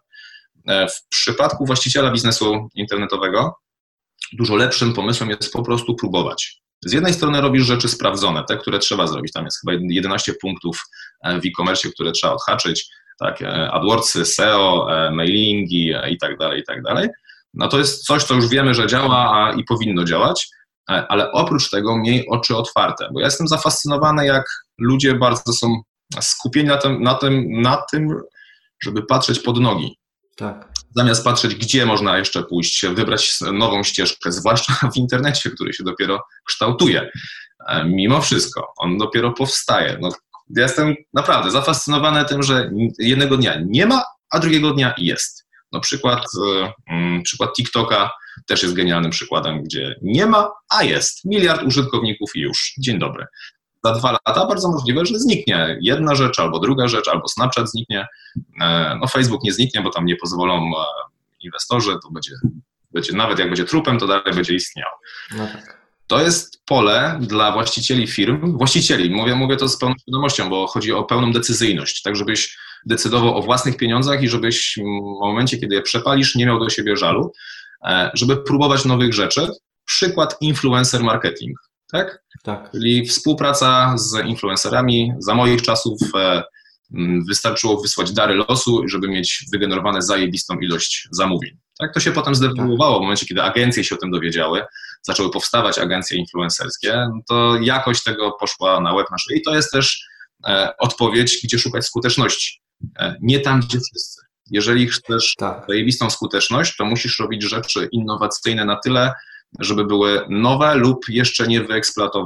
W przypadku właściciela biznesu internetowego dużo lepszym pomysłem jest po prostu próbować. Z jednej strony robisz rzeczy sprawdzone, te, które trzeba zrobić. Tam jest chyba jedenaście punktów w e-commerce, które trzeba odhaczyć. Tak, AdWordsy, S E O, mailingi i tak dalej, i tak dalej. No to jest coś, co już wiemy, że działa i powinno działać, ale oprócz tego miej oczy otwarte, bo ja jestem zafascynowany, jak ludzie bardzo są skupieni na tym, na tym, na tym żeby patrzeć pod nogi. Tak. Zamiast patrzeć, gdzie można jeszcze pójść, wybrać nową ścieżkę, zwłaszcza w internecie, który się dopiero kształtuje. Mimo wszystko, on dopiero powstaje. No, ja jestem naprawdę zafascynowany tym, że jednego dnia nie ma, a drugiego dnia jest. No, przykład, um, przykład TikToka też jest genialnym przykładem, gdzie nie ma, a jest. Miliard użytkowników i już. Dzień dobry. Za dwa lata bardzo możliwe, że zniknie jedna rzecz, albo druga rzecz, albo Snapchat zniknie. No Facebook nie zniknie, bo tam nie pozwolą inwestorzy, to będzie, będzie nawet jak będzie trupem, to dalej będzie istniał. No tak. To jest pole dla właścicieli firm, właścicieli, mówię, mówię to z pełną świadomością, bo chodzi o pełną decyzyjność, tak żebyś decydował o własnych pieniądzach i żebyś w momencie, kiedy je przepalisz, nie miał do siebie żalu, żeby próbować nowych rzeczy. Przykład influencer marketing. Tak? Tak. Czyli współpraca z influencerami. Za moich czasów e, wystarczyło wysłać dary losu, żeby mieć wygenerowane zajebistą ilość zamówień. Tak? To się potem zdewoluowało w momencie, kiedy agencje się o tym dowiedziały, zaczęły powstawać agencje influencerskie, to jakość tego poszła na łeb na szyję i to jest też e, odpowiedź, gdzie szukać skuteczności. E, nie tam, gdzie wszyscy. Jeżeli chcesz tak. zajebistą skuteczność, to musisz robić rzeczy innowacyjne na tyle, żeby były nowe lub jeszcze nie wyeksploatowane.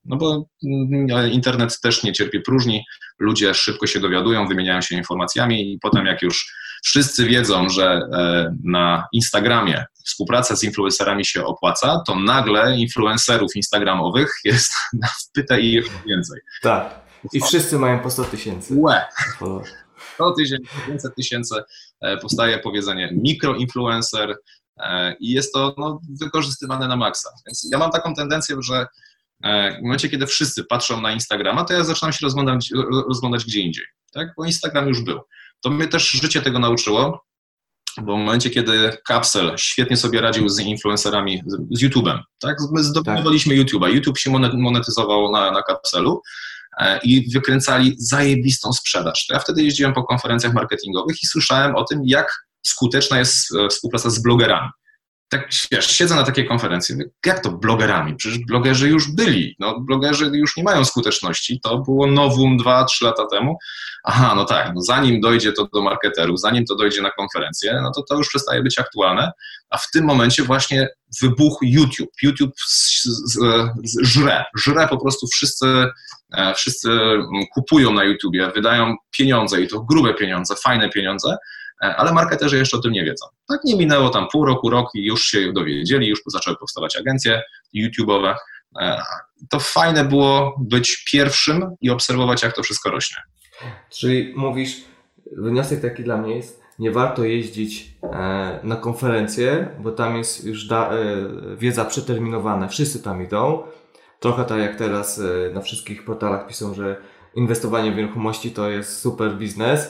No bo internet też nie cierpi próżni, ludzie szybko się dowiadują, wymieniają się informacjami i potem jak już wszyscy wiedzą, że na Instagramie współpraca z influencerami się opłaca, to nagle influencerów instagramowych jest na wpytę i jeszcze więcej. Tak. I wszyscy mają po sto tysięcy. Łe. sto tysięcy, pięćset tysięcy, powstaje powiedzenie mikroinfluencer i jest to no, wykorzystywane na maksa. Więc ja mam taką tendencję, że w momencie, kiedy wszyscy patrzą na Instagrama, to ja zaczynam się rozglądać, rozglądać gdzie indziej, tak? Bo Instagram już był. To mnie też życie tego nauczyło, bo w momencie, kiedy Capsel świetnie sobie radził z influencerami, z YouTube'em, tak? My zdominowaliśmy tak. YouTube'a. YouTube się monetyzował na, na Capselu i wykręcali zajebistą sprzedaż. To ja wtedy jeździłem po konferencjach marketingowych i słyszałem o tym, jak skuteczna jest współpraca z blogerami. Tak, wiesz, siedzę na takiej konferencji, mówię, jak to blogerami? Przecież blogerzy już byli, no blogerzy już nie mają skuteczności, to było nowum dwa trzy lata temu. Aha, no tak, no zanim dojdzie to do marketerów, zanim to dojdzie na konferencję, no to to już przestaje być aktualne, a w tym momencie właśnie wybuchł YouTube. YouTube z, z, z, żre, żre po prostu wszyscy, wszyscy kupują na YouTubie, wydają pieniądze i to grube pieniądze, fajne pieniądze, ale marketerzy jeszcze o tym nie wiedzą. Tak nie minęło tam pół roku, rok i już się dowiedzieli, już zaczęły powstawać agencje YouTube'owe. To fajne było być pierwszym i obserwować, jak to wszystko rośnie. Czyli mówisz, wniosek taki dla mnie jest, nie warto jeździć na konferencje, bo tam jest już da, wiedza przeterminowana, wszyscy tam idą. Trochę tak jak teraz na wszystkich portalach piszą, że inwestowanie w nieruchomości to jest super biznes.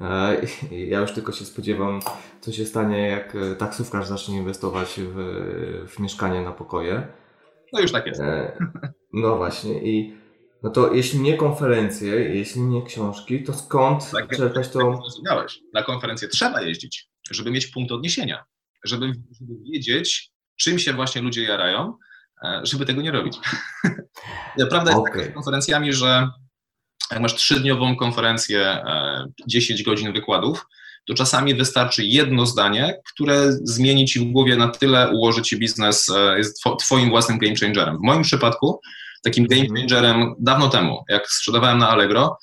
Ja już tylko się spodziewam, co się stanie, jak taksówkarz zacznie inwestować w, w mieszkanie na pokoje. No już tak jest. No właśnie. I no to jeśli nie konferencje, jeśli nie książki, to skąd tak, czerpać tą... Tak, na konferencję trzeba jeździć, żeby mieć punkt odniesienia, żeby, żeby wiedzieć, czym się właśnie ludzie jarają, żeby tego nie robić. Prawda jest okay. taka z konferencjami, że jak masz trzydniową konferencję, dziesięć godzin wykładów, to czasami wystarczy jedno zdanie, które zmieni ci w głowie na tyle, ułoży ci biznes, jest twoim własnym game changerem. W moim przypadku takim game changerem dawno temu, jak sprzedawałem na Allegro,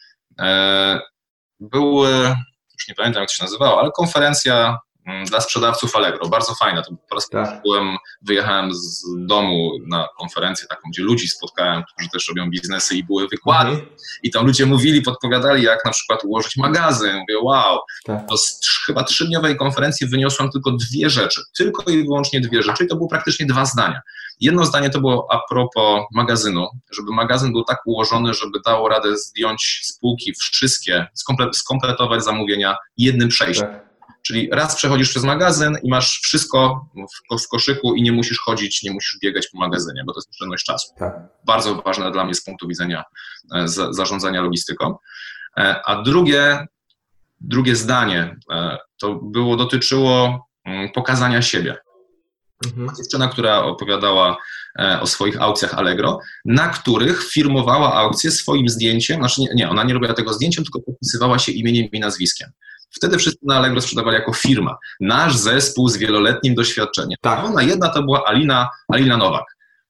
był, już nie pamiętam jak to się nazywało, ale konferencja dla sprzedawców Allegro, bardzo fajna. To po raz pierwszy byłem, wyjechałem z domu na konferencję taką, gdzie ludzi spotkałem, którzy też robią biznesy i były wykłady. Mhm. I tam ludzie mówili, podpowiadali, jak na przykład ułożyć magazyn. Mówię, wow, tak. To z chyba trzydniowej konferencji wyniosłem tylko dwie rzeczy, tylko i wyłącznie dwie rzeczy i to było praktycznie dwa zdania. Jedno zdanie to było a propos magazynu, żeby magazyn był tak ułożony, żeby dało radę zdjąć z półki wszystkie, skompletować zamówienia jednym przejściem. Tak. Czyli raz przechodzisz przez magazyn i masz wszystko w, w koszyku i nie musisz chodzić, nie musisz biegać po magazynie, bo to jest oszczędność czasu. Tak. Bardzo ważne dla mnie z punktu widzenia za, zarządzania logistyką. A drugie, drugie zdanie to było, dotyczyło pokazania siebie. Mhm. Dziewczyna, która opowiadała o swoich aukcjach Allegro, na których firmowała aukcję swoim zdjęciem, znaczy nie, nie, ona nie robiła tego zdjęciem, tylko podpisywała się imieniem i nazwiskiem. Wtedy wszyscy na Allegro sprzedawali jako firma. Nasz zespół z wieloletnim doświadczeniem. Tak. Ona jedna to była Alina, Alina Nowak.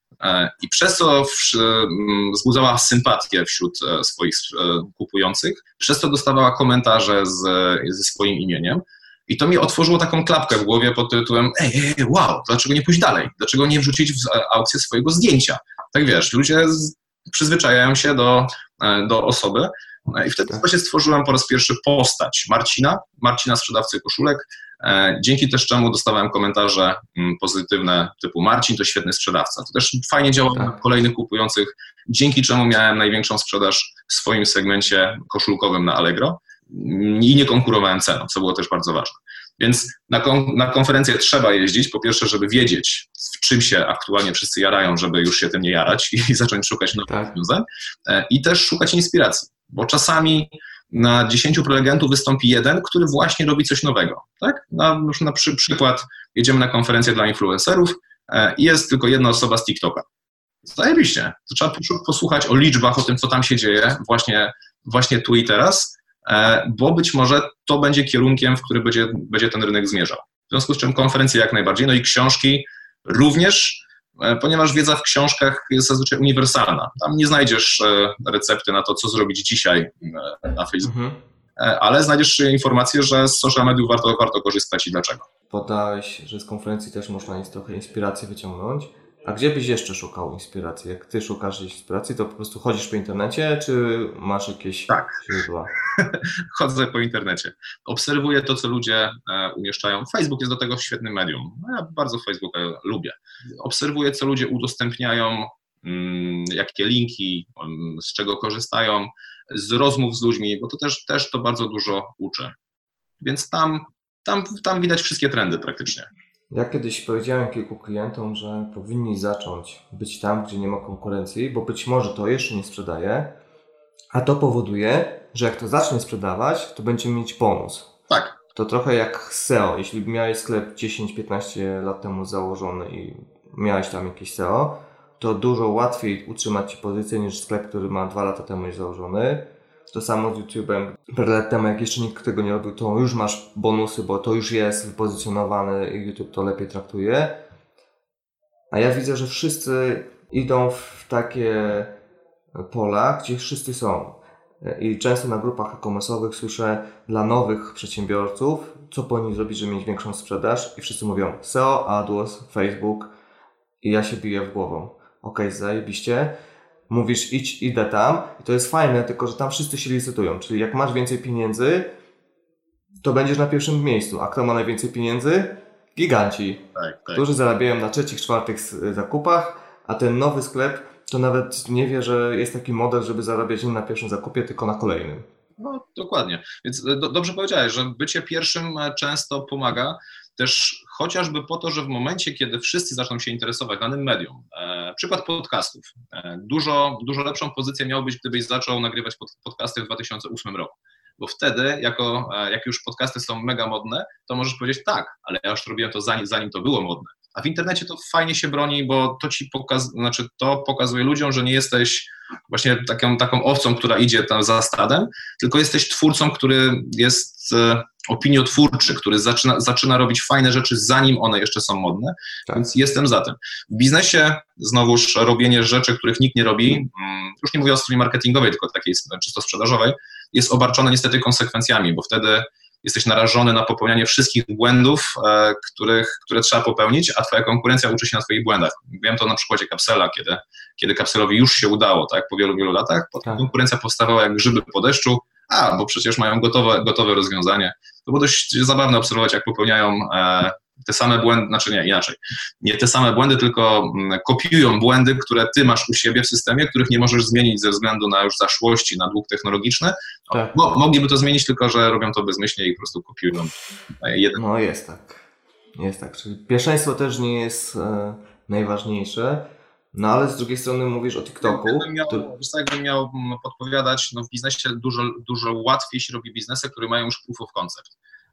I przez to wzbudzała sympatię wśród swoich kupujących, przez to dostawała komentarze z, ze swoim imieniem. I to mi otworzyło taką klapkę w głowie pod tytułem ej, ej, wow, dlaczego nie pójść dalej? Dlaczego nie wrzucić w aukcję swojego zdjęcia? Tak wiesz, ludzie przyzwyczajają się do, do osoby. I wtedy tak. właśnie stworzyłem po raz pierwszy postać Marcina, Marcina sprzedawcy koszulek, dzięki też czemu dostawałem komentarze pozytywne typu Marcin to świetny sprzedawca. To też fajnie działało tak. na kolejnych kupujących, dzięki czemu miałem największą sprzedaż w swoim segmencie koszulkowym na Allegro i nie konkurowałem ceną, co było też bardzo ważne. Więc na, kon- na konferencję trzeba jeździć, po pierwsze, żeby wiedzieć, w czym się aktualnie wszyscy jarają, żeby już się tym nie jarać i zacząć szukać nowych tak. rozwiązań i też szukać inspiracji. Bo czasami na dziesięciu prelegentów wystąpi jeden, który właśnie robi coś nowego. Tak? Na, na przy, przykład jedziemy na konferencję dla influencerów i jest tylko jedna osoba z TikToka. Zajebiście. To trzeba posłuchać o liczbach, o tym, co tam się dzieje właśnie, właśnie tu i teraz, bo być może to będzie kierunkiem, w który będzie, będzie ten rynek zmierzał. W związku z czym konferencje jak najbardziej, no i książki również. ponieważ wiedza w książkach jest zazwyczaj uniwersalna. Tam nie znajdziesz recepty na to, co zrobić dzisiaj na Facebooku, mhm. ale znajdziesz informację, że z social mediów warto, warto korzystać i dlaczego. Podałeś, że z konferencji też można jest trochę inspiracji wyciągnąć. A gdzie byś jeszcze szukał inspiracji? Jak ty szukasz inspiracji, to po prostu chodzisz po internecie, czy masz jakieś tak. źródła? Chodzę po internecie. Obserwuję to, co ludzie umieszczają. Facebook jest do tego świetnym medium. Ja bardzo Facebooka lubię. Obserwuję, co ludzie udostępniają, jakie linki, z czego korzystają, z rozmów z ludźmi, bo to też, też to bardzo dużo uczy. Więc tam, tam, tam widać wszystkie trendy praktycznie. Ja kiedyś powiedziałem kilku klientom, że powinni zacząć być tam, gdzie nie ma konkurencji, bo być może to jeszcze nie sprzedaje, a to powoduje, że jak to zacznie sprzedawać, to będzie mieć bonus. Tak. To trochę jak S E O. Jeśli miałeś sklep dziesięć piętnaście lat temu założony i miałeś tam jakieś S E O, to dużo łatwiej utrzymać Ci pozycję niż sklep, który ma dwa lata temu już założony. To samo z YouTube'em. Parę lat temu, jak jeszcze nikt tego nie robił, to już masz bonusy, bo to już jest wypozycjonowane i YouTube to lepiej traktuje. A ja widzę, że wszyscy idą w takie pola, gdzie wszyscy są. I często na grupach e-commerce'owych słyszę dla nowych przedsiębiorców, co powinni zrobić, żeby mieć większą sprzedaż. I wszyscy mówią S E O, AdWords, Facebook. I ja się biję w głową. Okej, zajebiście. Mówisz idź, idę tam i to jest fajne, tylko że tam wszyscy się licytują, czyli jak masz więcej pieniędzy, to będziesz na pierwszym miejscu, a kto ma najwięcej pieniędzy? Giganci, tak, tak. którzy zarabiają na trzecich, czwartych zakupach, a ten nowy sklep to nawet nie wie, że jest taki model, żeby zarabiać nie na pierwszym zakupie, tylko na kolejnym. No dokładnie, więc do, dobrze powiedziałeś, że bycie pierwszym często pomaga też chociażby po to, że w momencie, kiedy wszyscy zaczną się interesować danym medium, e, przykład podcastów, e, dużo, dużo lepszą pozycję miałbyś, gdybyś zaczął nagrywać pod, podcasty w dwa tysiące ósmym roku, bo wtedy, jako, e, jak już podcasty są mega modne, to możesz powiedzieć tak, ale ja już robiłem to zanim, zanim to było modne. A w internecie to fajnie się broni, bo to ci pokaz, znaczy to pokazuje ludziom, że nie jesteś właśnie taką, taką owcą, która idzie tam za stadem, tylko jesteś twórcą, który jest e, opiniotwórczy, który zaczyna, zaczyna robić fajne rzeczy, zanim one jeszcze są modne, tak. Więc jestem za tym. W biznesie znowuż robienie rzeczy, których nikt nie robi, już nie mówię o stronie marketingowej, tylko takiej czysto sprzedażowej, jest obarczone niestety konsekwencjami, bo wtedy jesteś narażony na popełnianie wszystkich błędów, e, których, które trzeba popełnić, a twoja konkurencja uczy się na twoich błędach. Wiem to na przykładzie Capsela, kiedy, kiedy Capselowi już się udało, tak, po wielu, wielu latach, potem tak. Konkurencja powstawała jak grzyby po deszczu, a, bo przecież mają gotowe, gotowe rozwiązanie. To było dość zabawne obserwować, jak popełniają e, te same błędy, znaczy nie, inaczej, nie te same błędy, tylko m, kopiują błędy, które ty masz u siebie w systemie, których nie możesz zmienić ze względu na już zaszłości, na dług technologiczny. Tak. Mo, mogliby to zmienić, tylko że robią to bezmyślnie i po prostu kopiują. Jeden. No jest tak, jest tak, czyli pierwszeństwo też nie jest e, najważniejsze. No ale z drugiej strony mówisz o TikToku. Jakbym miał, to... jakbym miał podpowiadać, no w biznesie dużo, dużo łatwiej się robi biznesy, które mają już proof of concept.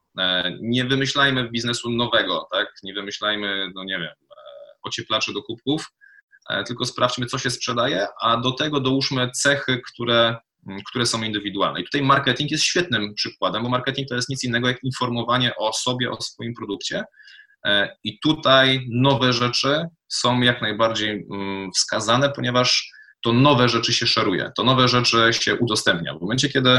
Nie wymyślajmy biznesu nowego, tak? Nie wymyślajmy, no nie wiem, ocieplaczy do kubków, tylko sprawdźmy, co się sprzedaje, a do tego dołóżmy cechy, które, które są indywidualne. I tutaj marketing jest świetnym przykładem, bo marketing to jest nic innego jak informowanie o sobie, o swoim produkcie. I tutaj nowe rzeczy są jak najbardziej wskazane, ponieważ to nowe rzeczy się szeruje, to nowe rzeczy się udostępnia. W momencie, kiedy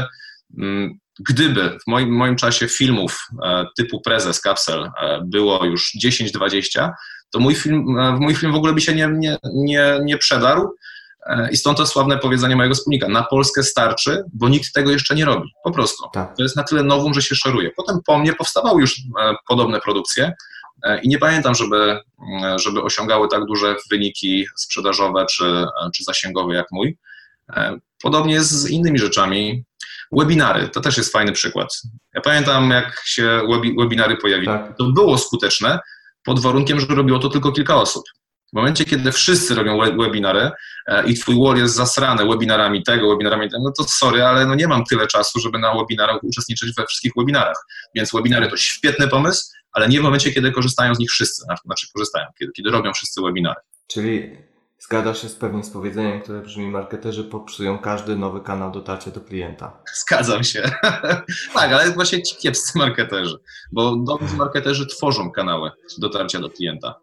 gdyby w moim, moim czasie filmów typu Prezes, Capsel było już dziesięć dwadzieścia, to mój film, mój film w ogóle by się nie, nie, nie, nie przedarł i stąd to sławne powiedzenie mojego wspólnika, na Polskę starczy, bo nikt tego jeszcze nie robi, po prostu. Tak. To jest na tyle nowum, że się szeruje. Potem po mnie powstawały już podobne produkcje, i nie pamiętam, żeby, żeby osiągały tak duże wyniki sprzedażowe czy, czy zasięgowe jak mój. Podobnie jest z innymi rzeczami. Webinary, to też jest fajny przykład. Ja pamiętam, jak się webi, webinary pojawiły. Tak. To było skuteczne pod warunkiem, że robiło to tylko kilka osób. W momencie, kiedy wszyscy robią webinary i twój wall jest zasrany webinarami tego, webinarami tego, no to sorry, ale no nie mam tyle czasu, żeby na webinarach uczestniczyć we wszystkich webinarach. Więc webinary to świetny pomysł, ale nie w momencie, kiedy korzystają z nich wszyscy, znaczy korzystają, kiedy, kiedy robią wszyscy webinary. Czyli zgadzasz się z pewnie z powiedzeniem, które brzmi: marketerzy popsują każdy nowy kanał dotarcia do klienta. Zgadzam się. Tak, ale właśnie ci kiepscy marketerzy, bo dobrzy marketerzy tworzą kanały dotarcia do klienta.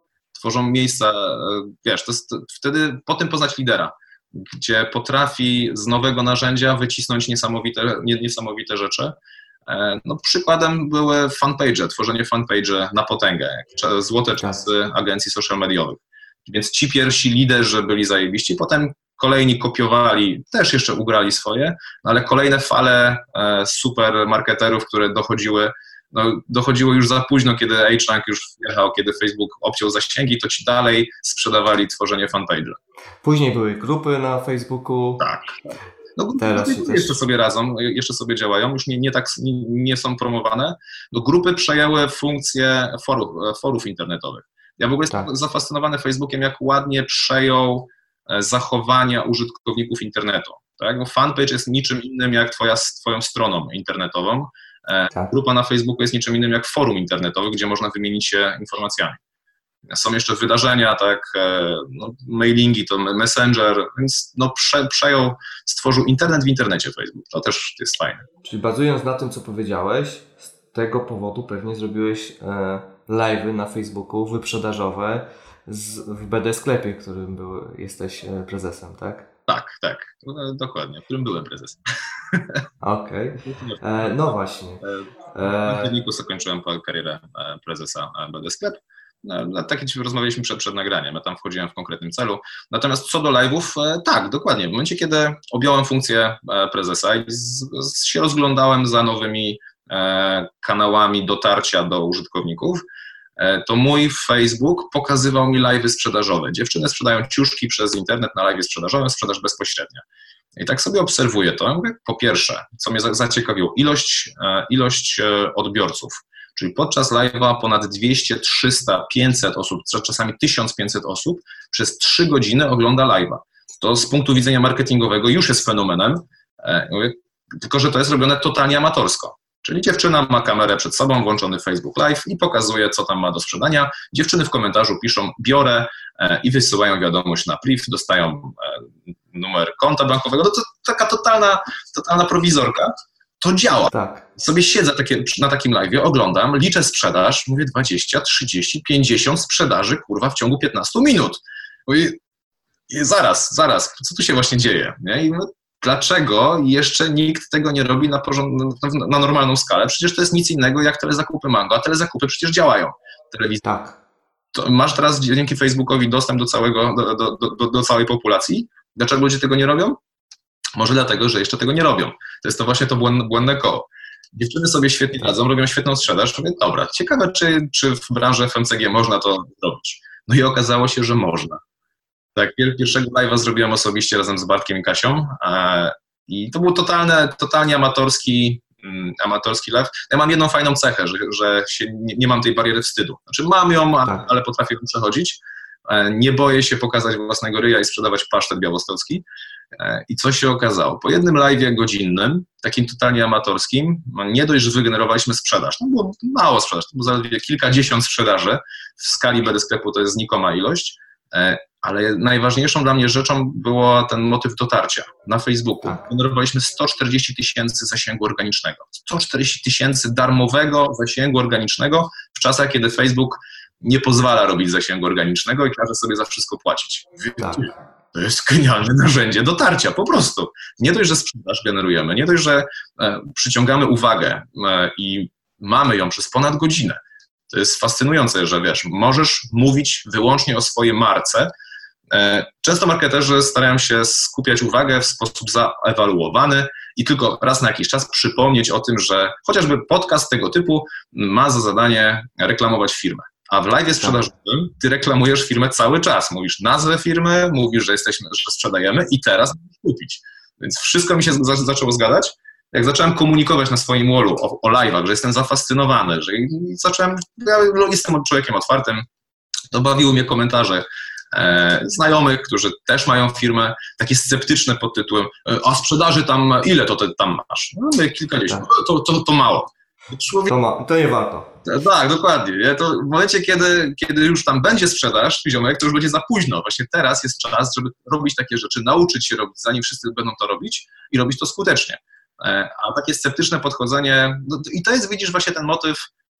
tworzą miejsca, wiesz, to jest wtedy po tym poznać lidera, gdzie potrafi z nowego narzędzia wycisnąć niesamowite, niesamowite rzeczy. No, przykładem były fanpage, tworzenie fanpage na potęgę, złote czasy agencji social mediowych. Więc ci pierwsi liderzy byli zajebiści, potem kolejni kopiowali, też jeszcze ugrali swoje, ale kolejne fale super marketerów, które dochodziły, no, dochodziło już za późno, kiedy H-Rank już wjechał, kiedy Facebook obciął zasięgi, to ci dalej sprzedawali tworzenie fanpage'a. Później były grupy na Facebooku. Tak. No, teraz grupy się jeszcze też... sobie radzą, jeszcze sobie działają, już nie, nie tak nie, nie są promowane. No, grupy przejęły funkcję forów, forów internetowych. Ja w ogóle tak. jestem zafascynowany Facebookiem, jak ładnie przejął zachowania użytkowników internetu. Tak? Bo fanpage jest niczym innym jak twoja, twoją stroną internetową. Tak. Grupa na Facebooku jest niczym innym jak forum internetowe, gdzie można wymienić się informacjami. Są jeszcze wydarzenia, tak, no, mailingi, to Messenger, więc no, prze, przejął, stworzył internet w internecie Facebook. To też jest fajne. Czyli bazując na tym, co powiedziałeś, z tego powodu pewnie zrobiłeś e, live'y na Facebooku wyprzedażowe z, w B D sklepie, w którym był, jesteś prezesem, tak? Tak, tak, dokładnie, w którym byłem prezesem. Okej, okay. No właśnie. W październiku zakończyłem karierę prezesa B D Sklep. No, tak jak rozmawialiśmy przed, przed nagraniem, ja tam wchodziłem w konkretnym celu. Natomiast co do live'ów, tak, dokładnie. W momencie, kiedy objąłem funkcję prezesa i z, z, się rozglądałem za nowymi e, kanałami dotarcia do użytkowników, e, to mój Facebook pokazywał mi live'y sprzedażowe. Dziewczyny sprzedają ciuszki przez internet na live'ie sprzedażowym, sprzedaż bezpośrednia. I tak sobie obserwuję to. Mówię, po pierwsze, co mnie zaciekawiło, ilość, e, ilość odbiorców. Czyli podczas live'a ponad dwieście, trzysta, pięćset osób, czasami tysiąc pięćset osób przez trzy godziny ogląda live'a. To z punktu widzenia marketingowego już jest fenomenem, tylko że to jest robione totalnie amatorsko. Czyli dziewczyna ma kamerę przed sobą, włączony Facebook Live i pokazuje, co tam ma do sprzedania. Dziewczyny w komentarzu piszą biorę i wysyłają wiadomość na priv, dostają numer konta bankowego. No to taka totalna, totalna prowizorka. To działa. Tak. Sobie siedzę takie, na takim live'ie, oglądam, liczę sprzedaż, mówię dwadzieścia, trzydzieści, pięćdziesiąt sprzedaży, kurwa, w ciągu piętnastu minut. Mówię, zaraz, zaraz, co tu się właśnie dzieje? Nie? I mówię, dlaczego jeszcze nikt tego nie robi na, porząd- na normalną skalę? Przecież to jest nic innego jak telezakupy Mango, a telezakupy przecież działają. Telewizja. Tak. To masz teraz dzięki Facebookowi dostęp do, całego, do, do, do, do całej populacji. Dlaczego ludzie tego nie robią? Może dlatego, że jeszcze tego nie robią. To jest to właśnie to błędne koło. Dziewczyny sobie świetnie radzą, robią świetną sprzedaż. Mówię, dobra, ciekawe, czy, czy w branży F M C G można to zrobić. No i okazało się, że można. Tak, pierwszego live'a zrobiłem osobiście razem z Bartkiem i Kasią i to był totalny, totalnie amatorski, amatorski live. Ja mam jedną fajną cechę, że, że się nie, nie mam tej bariery wstydu. Znaczy mam ją, tak. ale potrafię ją przechodzić. Nie boję się pokazać własnego ryja i sprzedawać pasztet białostocki. I co się okazało? Po jednym live'ie godzinnym, takim totalnie amatorskim, nie dość, że wygenerowaliśmy sprzedaż. To było mało sprzedaż, to było zaledwie kilkadziesiąt sprzedaży. W skali B D sklepu to jest znikoma ilość, ale najważniejszą dla mnie rzeczą było ten motyw dotarcia na Facebooku. Tak. Generowaliśmy sto czterdzieści tysięcy zasięgu organicznego. sto czterdzieści tysięcy darmowego zasięgu organicznego w czasach, kiedy Facebook nie pozwala robić zasięgu organicznego i każe sobie za wszystko płacić. Tak. To jest genialne narzędzie dotarcia, po prostu. Nie dość, że sprzedaż generujemy, nie dość, że e, przyciągamy uwagę e, i mamy ją przez ponad godzinę. To jest fascynujące, że wiesz, możesz mówić wyłącznie o swojej marce. E, często marketerzy starają się skupiać uwagę w sposób zaewaluowany i tylko raz na jakiś czas przypomnieć o tym, że chociażby podcast tego typu ma za zadanie reklamować firmę. A w live'ie sprzedażowym ty reklamujesz firmę cały czas. Mówisz nazwę firmy, mówisz, że jesteśmy, że sprzedajemy i teraz musisz kupić. Więc wszystko mi się za, zaczęło zgadzać. Jak zacząłem komunikować na swoim wallu o, o live'ach, że jestem zafascynowany, że zacząłem, ja jestem człowiekiem otwartym, to bawiły mnie komentarze e, znajomych, którzy też mają firmę, takie sceptyczne pod tytułem a sprzedaży tam, ile to ty tam masz? No my kilkadziesiąt, to, to, to mało. Człowiek... To, ma, to nie warto. Tak, dokładnie. Nie? To w momencie, kiedy, kiedy już tam będzie sprzedaż, ziomek, to już będzie za późno. Właśnie teraz jest czas, żeby robić takie rzeczy, nauczyć się robić, zanim wszyscy będą to robić i robić to skutecznie. A takie sceptyczne podchodzenie, no i to jest, widzisz, właśnie ten motyw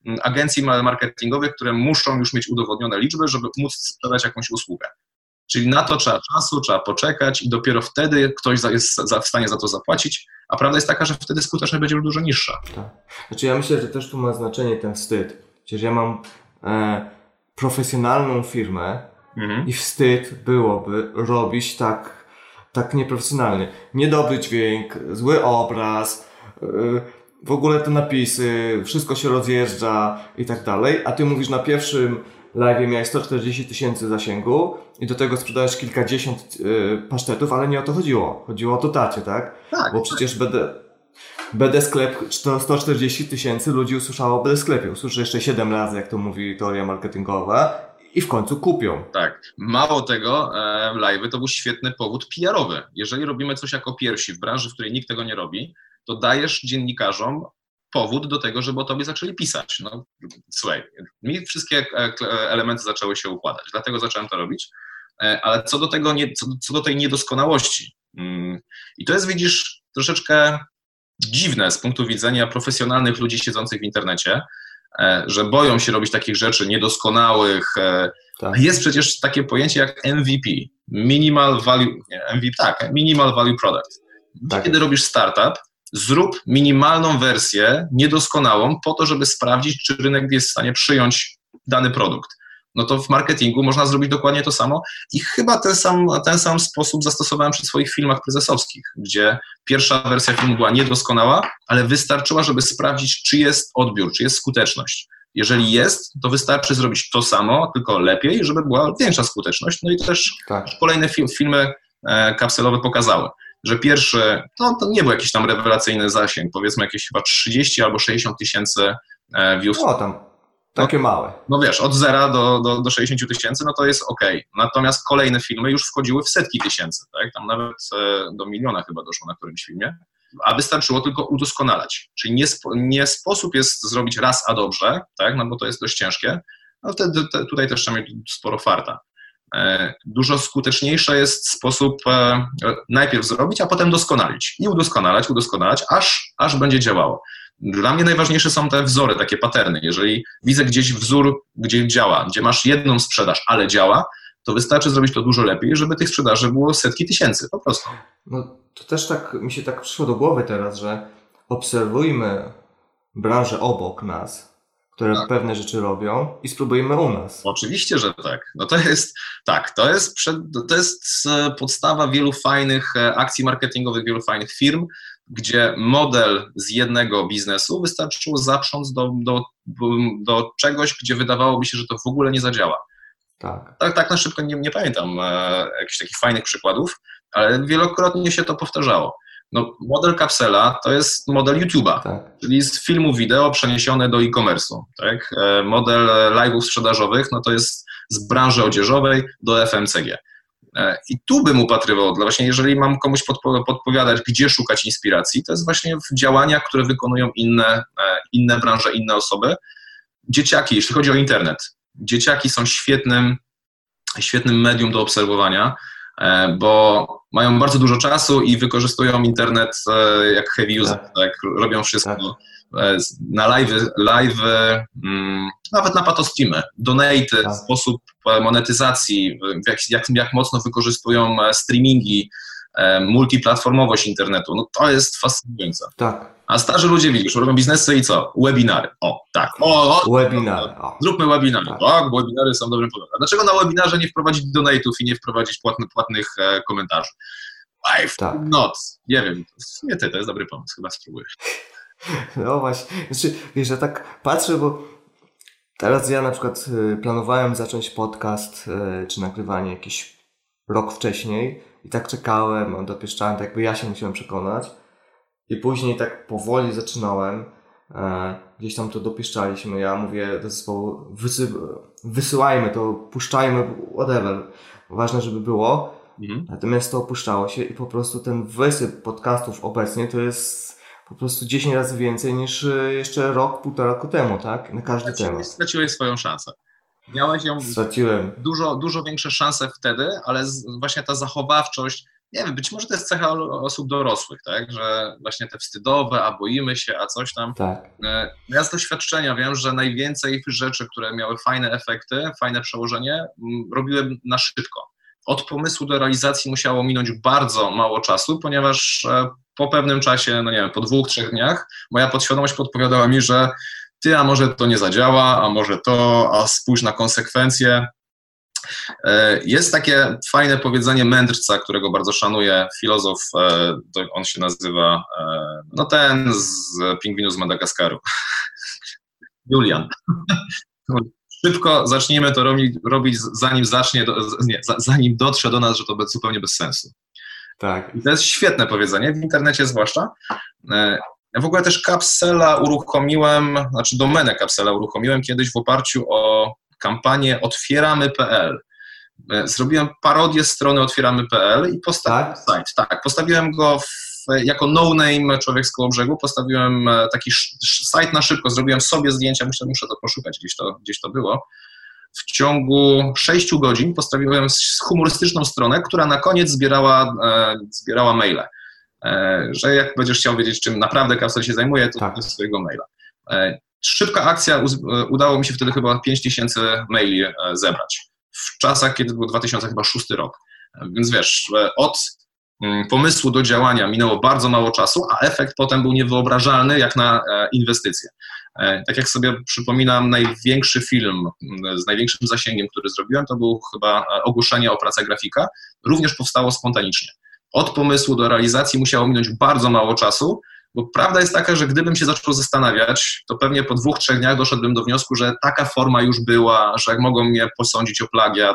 agencji marketingowych, które muszą już mieć udowodnione liczby, żeby móc sprzedać jakąś usługę. Czyli na to trzeba czasu, trzeba poczekać i dopiero wtedy ktoś jest w stanie za to zapłacić, a prawda jest taka, że wtedy skuteczność będzie już dużo niższa. Tak. Znaczy ja myślę, że też tu ma znaczenie ten wstyd. Przecież ja mam e, profesjonalną firmę mhm. i wstyd byłoby robić tak, tak nieprofesjonalnie. Niedobry dźwięk, zły obraz, e, w ogóle te napisy, wszystko się rozjeżdża i tak dalej, a ty mówisz na pierwszym live miałeś sto czterdzieści tysięcy zasięgu i do tego sprzedałeś kilkadziesiąt y, pasztetów, ale nie o to chodziło. Chodziło o dotacie, tak? Tak. Bo przecież B D, B D sklep sto czterdzieści tysięcy ludzi usłyszało o B D sklepie. Usłyszy jeszcze siedem razy, jak to mówi teoria marketingowa i w końcu kupią. Tak. Mało tego, e, live'y to był świetny powód P R-owy. Jeżeli robimy coś jako pierwsi w branży, w której nikt tego nie robi, to dajesz dziennikarzom powód do tego, żeby o tobie zaczęli pisać. No, słuchaj, mi wszystkie elementy zaczęły się układać, dlatego zacząłem to robić, ale co do tego, nie, co, co do tej niedoskonałości. I to jest, widzisz, troszeczkę dziwne z punktu widzenia profesjonalnych ludzi siedzących w internecie, że boją się robić takich rzeczy niedoskonałych. Tak. Jest przecież takie pojęcie jak M V P, Minimal Value, nie, M V P, tak, Minimal Value Product. Tak. Kiedy robisz startup, zrób minimalną wersję, niedoskonałą, po to, żeby sprawdzić, czy rynek jest w stanie przyjąć dany produkt. No to w marketingu można zrobić dokładnie to samo i chyba ten sam, ten sam sposób zastosowałem przy swoich filmach prezesowskich, gdzie pierwsza wersja filmu była niedoskonała, ale wystarczyła, żeby sprawdzić, czy jest odbiór, czy jest skuteczność. Jeżeli jest, to wystarczy zrobić to samo, tylko lepiej, żeby była większa skuteczność. No i też tak. Kolejne fi- filmy e, kapselowe pokazały, że pierwszy, no to nie był jakiś tam rewelacyjny zasięg, powiedzmy jakieś chyba trzydzieści albo sześćdziesiąt tysięcy views. O, tam takie no, małe. No wiesz, od zera do, do, do sześćdziesięciu tysięcy, no to jest okej. Okay. Natomiast kolejne filmy już wchodziły w setki tysięcy, tak? Tam nawet do miliona chyba doszło na którymś filmie, a wystarczyło tylko udoskonalać. Czyli nie, spo, nie sposób jest zrobić raz a dobrze, tak? No bo to jest dość ciężkie, ale te, te, tutaj też trzeba mieć sporo farta. Dużo skuteczniejszy jest sposób najpierw zrobić, a potem doskonalić. I udoskonalać, udoskonalać, aż, aż będzie działało. Dla mnie najważniejsze są te wzory, takie paterny. Jeżeli widzę gdzieś wzór, gdzie działa, gdzie masz jedną sprzedaż, ale działa, to wystarczy zrobić to dużo lepiej, żeby tych sprzedaży było setki tysięcy, po prostu. No to też tak mi się tak przyszło do głowy teraz, że obserwujmy branżę obok nas, które tak. pewne rzeczy robią i spróbujmy u nas. Oczywiście, że tak. No to jest tak, to jest, przed, to jest podstawa wielu fajnych akcji marketingowych, wielu fajnych firm, gdzie model z jednego biznesu wystarczyło zaprząc do, do, do czegoś, gdzie wydawałoby się, że to w ogóle nie zadziała. Tak, tak, tak na szybko nie, nie pamiętam e, jakichś takich fajnych przykładów, ale wielokrotnie się to powtarzało. No, model kapsela to jest model YouTube'a, tak. czyli z filmu wideo przeniesione do e-commerce'u. Tak? E, model live'ów sprzedażowych no to jest z branży odzieżowej do F M C G. I tu bym upatrywał, dla właśnie jeżeli mam komuś podpo- podpowiadać, gdzie szukać inspiracji, to jest właśnie w działaniach, które wykonują inne, inne branże, inne osoby. Dzieciaki, jeśli chodzi o internet, dzieciaki są świetnym, świetnym medium do obserwowania, bo mają bardzo dużo czasu i wykorzystują internet jak heavy user, tak. tak? Robią wszystko. Tak. Na live, live nawet na patostreamy, donaty, tak. sposób monetyzacji, jak, jak, jak mocno wykorzystują streamingi, multiplatformowość internetu, no to jest fascynujące. Tak. A starzy ludzie, widzisz, robią biznesy i co? Webinary. O, tak. O, o, webinary. O. Zróbmy webinary. Tak. tak, webinary są dobrym pomysłem. Dlaczego na webinarze nie wprowadzić donate'ów i nie wprowadzić płatny, płatnych e, komentarzy? Live, tak. not. Nie wiem, nie ty, to jest dobry pomysł, chyba spróbujesz. No właśnie, znaczy, wiesz, ja tak patrzę, bo teraz ja na przykład planowałem zacząć podcast czy nagrywanie jakiś rok wcześniej i tak czekałem, dopieszczałem, tak jakby ja się musiałem przekonać i później tak powoli zaczynałem, gdzieś tam to dopieszczaliśmy, ja mówię do zespołu, wysy- wysyłajmy to, puszczajmy, whatever, ważne, żeby było, mhm. natomiast to opuszczało się i po prostu ten wysyp podcastów obecnie to jest po prostu dziesięć razy więcej niż jeszcze rok, półtora roku temu, tak? Na każdy Straciłeś, temat. Straciłeś swoją szansę. Miałeś ją Straciłem. Dużo, dużo większe szanse wtedy, ale z, właśnie ta zachowawczość, nie wiem, być może to jest cecha osób dorosłych, tak, że właśnie te wstydowe, a boimy się, a coś tam. Tak. Ja z doświadczenia wiem, że najwięcej rzeczy, które miały fajne efekty, fajne przełożenie, robiłem na szybko. Od pomysłu do realizacji musiało minąć bardzo mało czasu, ponieważ po pewnym czasie, no nie wiem, po dwóch, trzech dniach moja podświadomość podpowiadała mi, że ty, a może to nie zadziała, a może to, a spójrz na konsekwencje. Jest takie fajne powiedzenie mędrca, którego bardzo szanuję, filozof, on się nazywa, no ten z Pingwinu z Madagaskaru, Julian. Szybko zacznijmy to robić, robić zanim zacznie, do, nie, zanim dotrze do nas, że to zupełnie bez sensu. Tak. I to jest świetne powiedzenie, w internecie zwłaszcza. Ja w ogóle też Capsela uruchomiłem, znaczy domenę Capsela uruchomiłem kiedyś w oparciu o kampanię otwieramy kropka p l. Zrobiłem parodię strony otwieramy kropka p l i postawiłem tak? site. Tak, postawiłem go w, jako no-name człowiek z Kołobrzegu, postawiłem taki site na szybko, zrobiłem sobie zdjęcia, muszę, muszę to poszukać, gdzieś to, gdzieś to było. W ciągu sześciu godzin postawiłem humorystyczną stronę, która na koniec zbierała, e, zbierała maile. E, że jak będziesz chciał wiedzieć, czym naprawdę Capsel się zajmuje, to tak. z swojego maila. E, szybka akcja, udało mi się wtedy chyba pięć tysięcy maili e, zebrać. W czasach, kiedy był dwa tysiące szósty rok. E, więc wiesz, e, od mm, pomysłu do działania minęło bardzo mało czasu, a efekt potem był niewyobrażalny jak na e, inwestycje. Tak jak sobie przypominam, największy film z największym zasięgiem, który zrobiłem, to był chyba ogłoszenie o pracę grafika. Również powstało spontanicznie. Od pomysłu do realizacji musiało minąć bardzo mało czasu, bo prawda jest taka, że gdybym się zaczął zastanawiać, to pewnie po dwóch, trzech dniach doszedłbym do wniosku, że taka forma już była, że mogą mnie posądzić o plagiat,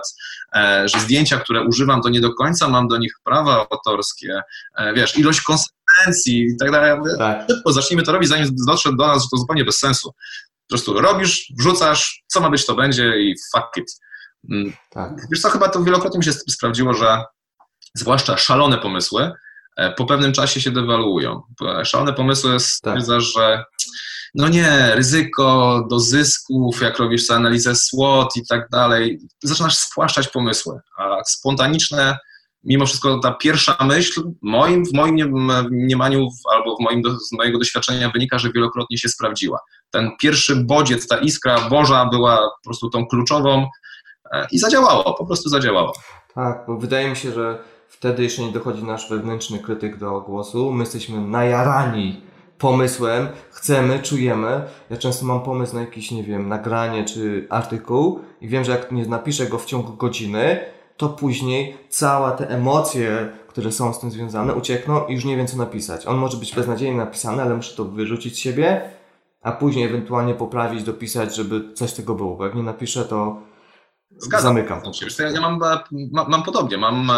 że zdjęcia, które używam, to nie do końca mam do nich prawa autorskie, wiesz, ilość konsekwencji i tak dalej. Tak. Szybko zacznijmy to robić, zanim dotrze do nas, że to zupełnie bez sensu. Po prostu robisz, wrzucasz, co ma być, to będzie i fuck it. Tak. Wiesz co, chyba to wielokrotnie mi się sprawdziło, że zwłaszcza szalone pomysły po pewnym czasie się dewaluują. Szalone pomysły stwierdzasz, tak. że no nie, ryzyko do zysków, jak robisz sobie analizę SWOT i tak dalej, zaczynasz spłaszczać pomysły, a spontaniczne, mimo wszystko ta pierwsza myśl, moim, w moim mniemaniu albo w moim, z mojego doświadczenia wynika, że wielokrotnie się sprawdziła. Ten pierwszy bodziec, ta iskra Boża była po prostu tą kluczową i zadziałało, po prostu zadziałało. Tak, bo wydaje mi się, że wtedy jeszcze nie dochodzi nasz wewnętrzny krytyk do głosu. My jesteśmy najarani pomysłem, chcemy, czujemy. Ja często mam pomysł na jakieś, nie wiem, nagranie czy artykuł i wiem, że jak nie napiszę go w ciągu godziny, to później całe te emocje, które są z tym związane, uciekną i już nie wiem, co napisać. On może być beznadziejnie napisany, ale muszę to wyrzucić z siebie, a później ewentualnie poprawić, dopisać, żeby coś z tego było. Bo jak nie napiszę, to Zgadzam. zamykam. Ja, ja mam, mam, mam podobnie. Mam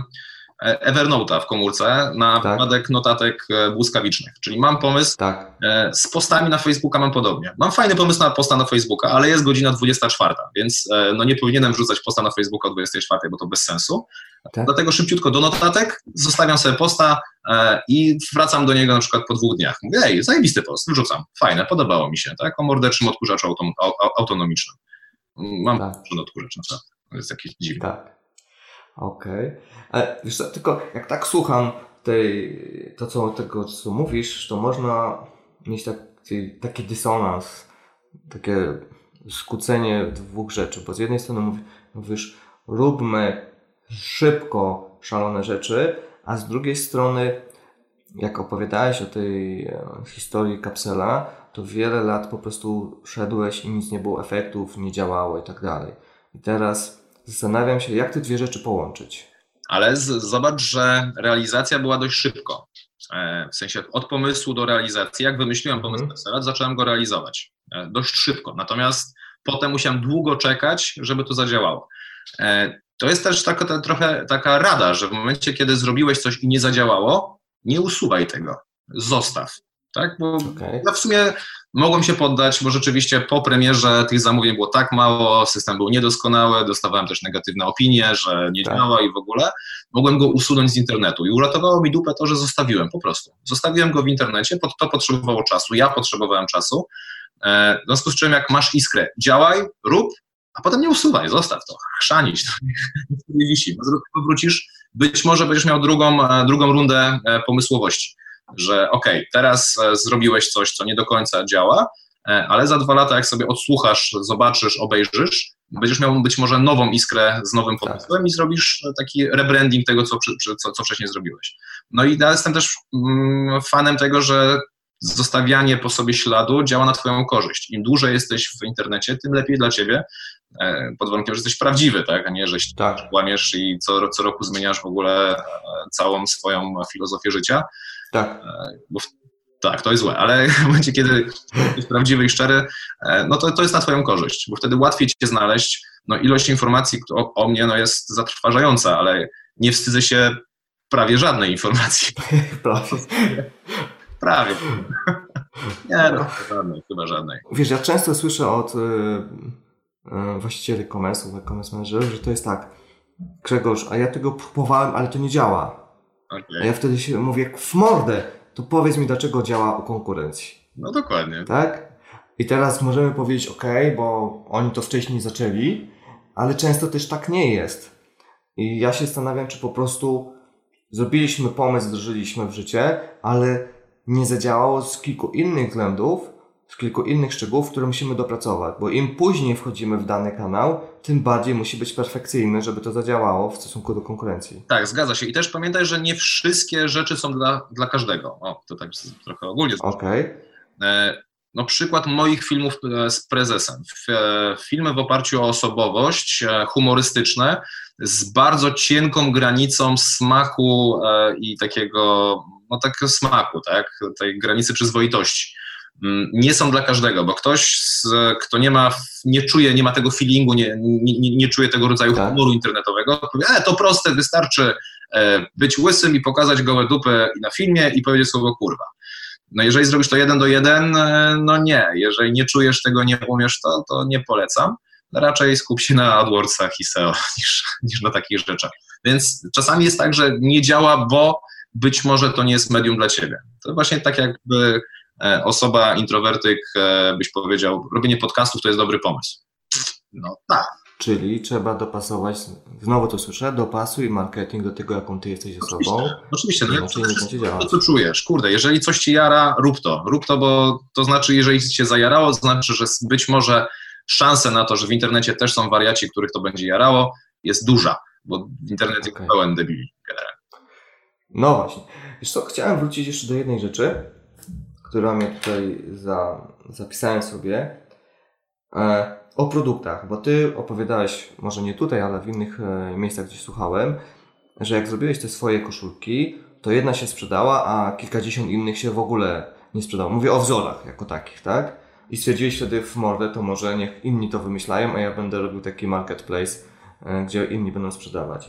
Evernote'a w komórce na tak. wypadek notatek błyskawicznych. Czyli mam pomysł, tak. z postami na Facebooka mam podobnie. Mam fajny pomysł na posta na Facebooka, ale jest godzina dwudziesta czwarta, więc no nie powinienem wrzucać posta na Facebooka o dwudziestej czwartej, bo to bez sensu. Tak. Dlatego szybciutko do notatek, zostawiam sobie posta i wracam do niego na przykład po dwóch dniach. Mówię, ej, zajebisty post, wrzucam, fajne, podobało mi się, tak? O morderczym odkurzaczu autom, autonomicznym. Mam tak. dużo odkurzacz, naprawdę. To jest jakieś dziwne. Tak. Okej. Okay. Ale wiesz co, tylko jak tak słucham tej, to co, tego, co mówisz, to można mieć taki, taki dysonans, takie skłócenie dwóch rzeczy, bo z jednej strony mówisz, róbmy szybko szalone rzeczy, a z drugiej strony, jak opowiadałeś o tej historii Capsela, to wiele lat po prostu szedłeś i nic nie było efektów, nie działało i tak dalej. I teraz zastanawiam się, jak te dwie rzeczy połączyć. Ale z, zobacz, że realizacja była dość szybko. E, w sensie od pomysłu do realizacji. Jak wymyśliłem pomysł mm. Capsela, zacząłem go realizować. E, dość szybko. Natomiast potem musiałem długo czekać, żeby to zadziałało. E, to jest też taka, ta, trochę taka rada, że w momencie, kiedy zrobiłeś coś i nie zadziałało, nie usuwaj tego. Zostaw. Tak? Bo okay. ja w sumie mogłem się poddać, bo rzeczywiście po premierze tych zamówień było tak mało, system był niedoskonały, dostawałem też negatywne opinie, że nie tak. działa i w ogóle. Mogłem go usunąć z internetu i uratowało mi dupę to, że zostawiłem po prostu. Zostawiłem go w internecie, pod to potrzebowało czasu, ja potrzebowałem czasu. W związku z czym jak masz iskrę, działaj, rób, a potem nie usuwaj, zostaw to, chrzanić, to nie wisi. Wrócisz być może będziesz miał drugą, drugą rundę pomysłowości, że okej, okay, teraz zrobiłeś coś, co nie do końca działa, ale za dwa lata, jak sobie odsłuchasz, zobaczysz, obejrzysz, będziesz miał być może nową iskrę z nowym pomysłem tak. i zrobisz taki rebranding tego, co, co, co wcześniej zrobiłeś. No i ja jestem też mm, fanem tego, że zostawianie po sobie śladu działa na twoją korzyść. Im dłużej jesteś w internecie, tym lepiej dla ciebie, pod warunkiem, że jesteś prawdziwy, tak, a nie, że tak. łamiesz i co, co roku zmieniasz w ogóle całą swoją filozofię życia. Tak. Bo w, tak, to jest złe, ale w momencie, kiedy jesteś prawdziwy i szczery, no to, to jest na twoją korzyść, bo wtedy łatwiej cię znaleźć. No ilość informacji o, o mnie no jest zatrważająca, ale nie wstydzę się prawie żadnej informacji. Prawie. Prawie. Nie, no, żadnej, chyba żadnej. Wiesz, ja często słyszę od y, y, właścicieli e-commerce'ów, e-commerce managerów, że to jest tak, Grzegorz, a ja tego próbowałem, ale to nie działa. Okay. A ja wtedy się mówię, jak w mordę, to powiedz mi, dlaczego działa u konkurencji. No dokładnie. Tak? I teraz możemy powiedzieć, ok, bo oni to wcześniej zaczęli, ale często też tak nie jest. I ja się zastanawiam, czy po prostu zrobiliśmy pomysł, wdrożyliśmy w życie, ale nie zadziałało z kilku innych względów, z kilku innych szczegółów, które musimy dopracować, bo im później wchodzimy w dany kanał, tym bardziej musi być perfekcyjny, żeby to zadziałało w stosunku do konkurencji. Tak, zgadza się. I też pamiętaj, że nie wszystkie rzeczy są dla, dla każdego. O, to tak trochę ogólnie. Okej. Okay. No przykład moich filmów z prezesem. Filmy w oparciu o osobowość, humorystyczne, z bardzo cienką granicą smaku i takiego, no takiego smaku, tak, tej granicy przyzwoitości. Nie są dla każdego, bo ktoś, kto nie ma, nie czuje, nie ma tego feelingu, nie, nie, nie czuje tego rodzaju tak. humoru internetowego, powie, e, to proste, wystarczy być łysym i pokazać gołe dupy na filmie i powiedzieć słowo kurwa. No jeżeli zrobisz to jeden do jeden, no nie. Jeżeli nie czujesz tego, nie umiesz, to, to nie polecam. Raczej skup się na AdWordsach i S E O niż, niż na takich rzeczach. Więc czasami jest tak, że nie działa, bo być może to nie jest medium dla ciebie. To właśnie tak jakby osoba, introwertyk byś powiedział, robienie podcastów to jest dobry pomysł. No tak. Czyli trzeba dopasować, znowu to słyszę, dopasuj marketing do tego, jaką ty jesteś osobą. Oczywiście, oczywiście. No, to co czujesz, kurde, jeżeli coś ci jara, rób to. Rób to, bo to znaczy, jeżeli ci się zajarało, to znaczy, że być może szanse na to, że w internecie też są wariaci, których to będzie jarało, jest duża, bo internet jest okay. pełen debili generalnie. No właśnie. Wiesz co, chciałem wrócić jeszcze do jednej rzeczy, która mnie tutaj za, zapisałem sobie. E, O produktach, bo ty opowiadałeś, może nie tutaj, ale w innych e, miejscach, gdzie słuchałem, że jak zrobiłeś te swoje koszulki, to jedna się sprzedała, a kilkadziesiąt innych się w ogóle nie sprzedało. Mówię o wzorach jako takich, tak? I stwierdziłeś wtedy w mordę, to może niech inni to wymyślają, a ja będę robił taki marketplace, e, gdzie inni będą sprzedawać.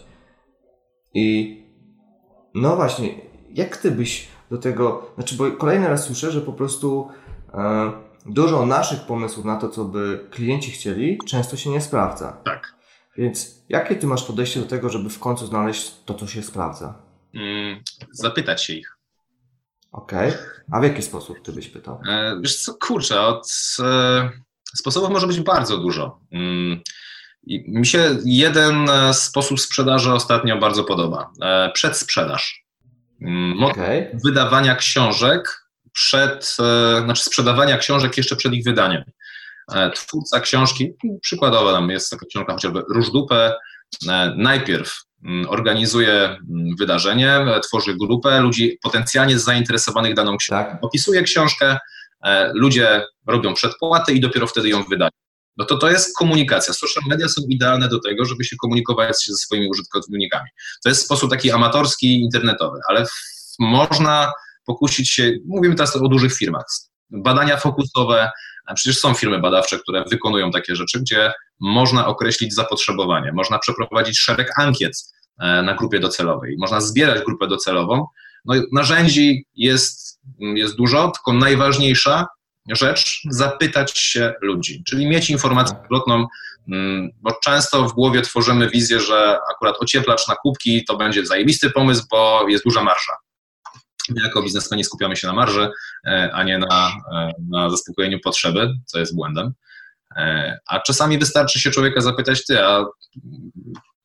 I no właśnie, jak ty byś do tego, znaczy, bo kolejny raz słyszę, że po prostu e, dużo naszych pomysłów na to, co by klienci chcieli, często się nie sprawdza. Tak. Więc jakie ty masz podejście do tego, żeby w końcu znaleźć to, co się sprawdza? Mm, zapytać się ich. Okej. Okay. A w jaki sposób ty byś pytał? E, wiesz co, kurczę, od e, sposobów może być bardzo dużo. Mm, i mi się jeden sposób sprzedaży ostatnio bardzo podoba. E, przedsprzedaż. Mm, okay. Wydawania książek przed, e, znaczy sprzedawania książek jeszcze przed ich wydaniem. E, twórca książki, przykładowo tam jest taka książka chociażby Róż dupę, e, najpierw m, organizuje m, wydarzenie, e, tworzy grupę ludzi potencjalnie zainteresowanych daną książką. Tak. Opisuje książkę, e, ludzie robią przedpłaty i dopiero wtedy ją wydają. No to to jest komunikacja. Social media są idealne do tego, żeby się komunikować się ze swoimi użytkownikami. To jest sposób taki amatorski, internetowy, ale w, można pokusić się, mówimy teraz o dużych firmach, badania fokusowe, przecież są firmy badawcze, które wykonują takie rzeczy, gdzie można określić zapotrzebowanie, można przeprowadzić szereg ankiet na grupie docelowej, można zbierać grupę docelową. No, narzędzi jest, jest dużo, tylko najważniejsza rzecz, zapytać się ludzi, czyli mieć informację zwrotną, bo często w głowie tworzymy wizję, że akurat ocieplacz na kubki to będzie zajebisty pomysł, bo jest duża marża. My jako biznesmeni skupiamy się na marży, a nie na, na zaspokojeniu potrzeby, co jest błędem. A czasami wystarczy się człowieka zapytać, ty, a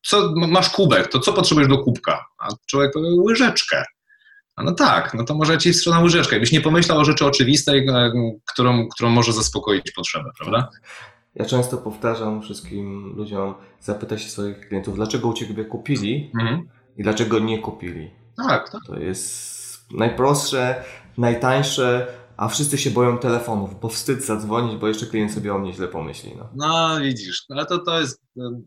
co, masz kubek, to co potrzebujesz do kubka? A człowiek powie, łyżeczkę. A no tak, no to może ci strona łyżeczkę. Jakbyś nie pomyślał o rzeczy oczywistej, którą, którą może zaspokoić potrzebę, prawda? Ja często powtarzam wszystkim ludziom, zapytaj się swoich klientów, dlaczego u Ciebie kupili mhm. i dlaczego nie kupili. Tak, tak. To jest najprostsze, najtańsze, a wszyscy się boją telefonów, bo wstyd zadzwonić, bo jeszcze klient sobie o mnie źle pomyśli. No, no widzisz, ale to, to jest...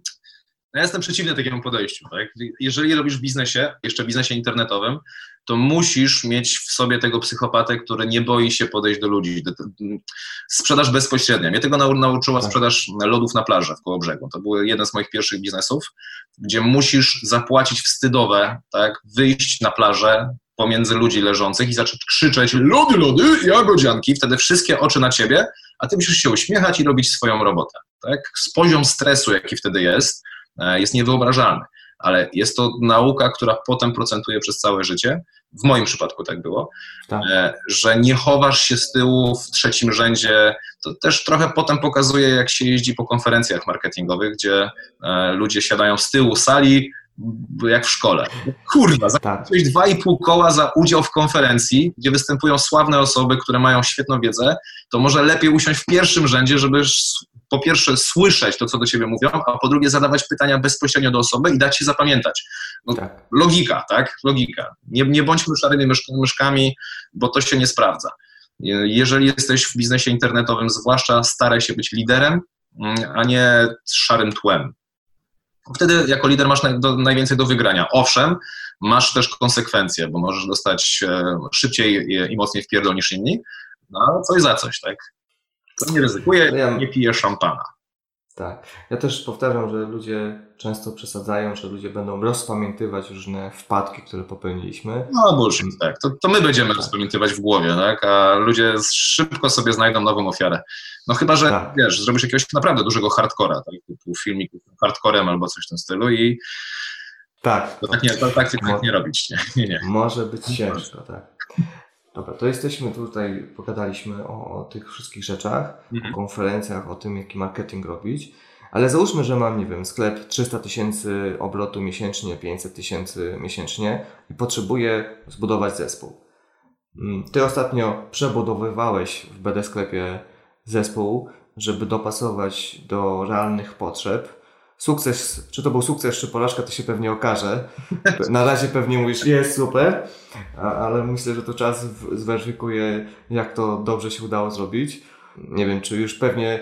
Ja jestem przeciwny takiemu podejściu. Tak? Jeżeli robisz w biznesie, jeszcze w biznesie internetowym, to musisz mieć w sobie tego psychopatę, który nie boi się podejść do ludzi. Sprzedaż bezpośrednia. Mnie tego nauczyła sprzedaż lodów na plaży w Kołobrzegu. To był jeden z moich pierwszych biznesów, gdzie musisz zapłacić wstydowe, tak? Wyjść na plażę pomiędzy ludzi leżących i zacząć krzyczeć lody, lody, jagodzianki, wtedy wszystkie oczy na ciebie, a ty musisz się uśmiechać i robić swoją robotę. Tak? Poziom stresu, jaki wtedy jest, jest niewyobrażalny, ale jest to nauka, która potem procentuje przez całe życie. W moim przypadku tak było, tak. Że nie chowasz się z tyłu w trzecim rzędzie. To też trochę potem pokazuje, jak się jeździ po konferencjach marketingowych, gdzie ludzie siadają z tyłu sali, jak w szkole. Kurwa, zapłaciłeś tak. dwa i pół koła za udział w konferencji, gdzie występują sławne osoby, które mają świetną wiedzę, to może lepiej usiąść w pierwszym rzędzie, żeby po pierwsze słyszeć to, co do ciebie mówią, a po drugie zadawać pytania bezpośrednio do osoby i dać się zapamiętać. No, tak. Logika, tak? Logika. Nie, nie bądźmy szarymi mysz, myszkami, bo to się nie sprawdza. Jeżeli jesteś w biznesie internetowym, zwłaszcza staraj się być liderem, a nie szarym tłem. Wtedy jako lider masz naj, do, najwięcej do wygrania. Owszem, masz też konsekwencje, bo możesz dostać e, szybciej i mocniej w pierdol niż inni, no ale coś za coś, tak? To nie ryzykuje, ja, nie pije szampana. Tak. Ja też powtarzam, że ludzie często przesadzają, że ludzie będą rozpamiętywać różne wpadki, które popełniliśmy. No bullshit, tak. To, to my będziemy tak. rozpamiętywać w głowie, tak? A ludzie szybko sobie znajdą nową ofiarę. No chyba, że tak. wiesz, zrobisz jakiegoś naprawdę dużego hardcora, tak? Typu filmik hardcorem albo coś w tym stylu i tak. To tak nie, to, tak, tak nie robić. Nie, nie, nie. Może być ciężko, tak. Dobra, to jesteśmy tutaj, pogadaliśmy o, o tych wszystkich rzeczach, mhm. o konferencjach, o tym, jaki marketing robić, ale załóżmy, że mam, nie wiem, sklep trzysta tysięcy obrotu miesięcznie, pięćset tysięcy miesięcznie i potrzebuję zbudować zespół. Ty ostatnio przebudowywałeś w B D sklepie zespół, żeby dopasować do realnych potrzeb. Sukces, czy to był sukces, czy porażka, to się pewnie okaże. Na razie pewnie mówisz, jest super, ale myślę, że to czas zweryfikuje, jak to dobrze się udało zrobić. Nie wiem, czy już pewnie,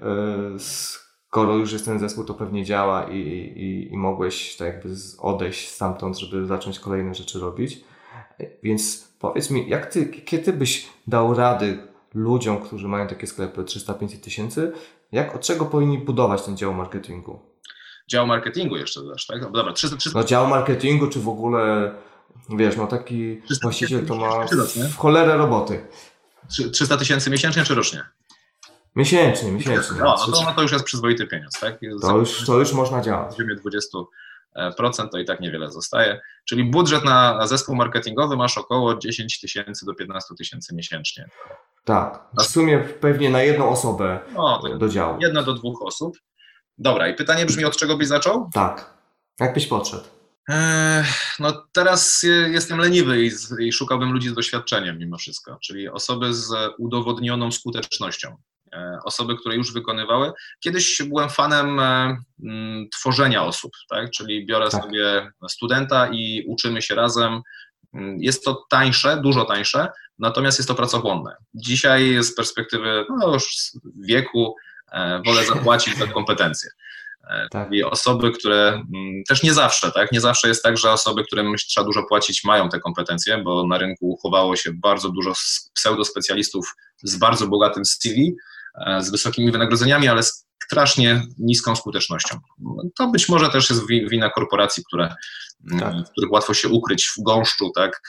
skoro już jest ten zespół, to pewnie działa i, i, i mogłeś tak jakby odejść stamtąd, żeby zacząć kolejne rzeczy robić. Więc powiedz mi, jak ty, kiedy byś dał rady ludziom, którzy mają takie sklepy trzysta pięćset tysięcy, jak, od czego powinni budować ten dział marketingu? Dział marketingu jeszcze też, tak? No, dobra, trzysta, trzysta... No dział marketingu, czy w ogóle, wiesz, no taki właściciel to ma w cholerę roboty. trzysta tysięcy miesięcznie czy rocznie? Miesięcznie, miesięcznie. No, no, to, no to już jest przyzwoity pieniądz, tak? To już, to już można działać. W poziomie dwadzieścia procent to i tak niewiele zostaje. Czyli budżet na zespół marketingowy masz około dziesięć tysięcy do piętnastu tysięcy miesięcznie. Tak, w sumie pewnie na jedną osobę no, do działu. Jedna do dwóch osób. Dobra, i pytanie brzmi, od czego byś zaczął? Tak, jak byś podszedł? Eee, no teraz jestem leniwy i, i szukałbym ludzi z doświadczeniem mimo wszystko, czyli osoby z udowodnioną skutecznością. Osoby, które już wykonywały. Kiedyś byłem fanem e, m, tworzenia osób, tak? Czyli biorę tak. sobie studenta i uczymy się razem. Jest to tańsze, dużo tańsze, natomiast jest to pracochłonne. Dzisiaj z perspektywy no już wieku e, wolę zapłacić za kompetencje. E, tak. Czyli osoby, które m, też nie zawsze, tak? Nie zawsze jest tak, że osoby, którym trzeba dużo płacić, mają te kompetencje, bo na rynku chowało się bardzo dużo pseudospecjalistów z bardzo bogatym C V, z wysokimi wynagrodzeniami, ale z strasznie niską skutecznością. To być może też jest wina korporacji, które, tak. w których łatwo się ukryć w gąszczu, tak?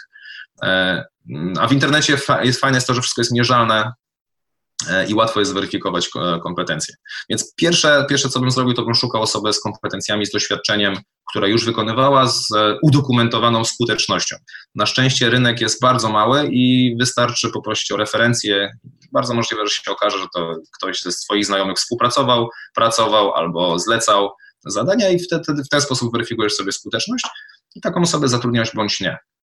A w internecie jest fajne jest to, że wszystko jest mierzalne i łatwo jest zweryfikować kompetencje. Więc pierwsze, pierwsze, co bym zrobił, to bym szukał osoby z kompetencjami, z doświadczeniem, która już wykonywała, z udokumentowaną skutecznością. Na szczęście rynek jest bardzo mały i wystarczy poprosić o referencję. Bardzo możliwe, że się okaże, że to ktoś ze swoich znajomych współpracował, pracował albo zlecał zadania i wtedy w ten sposób weryfikujesz sobie skuteczność i taką osobę zatrudniasz bądź nie.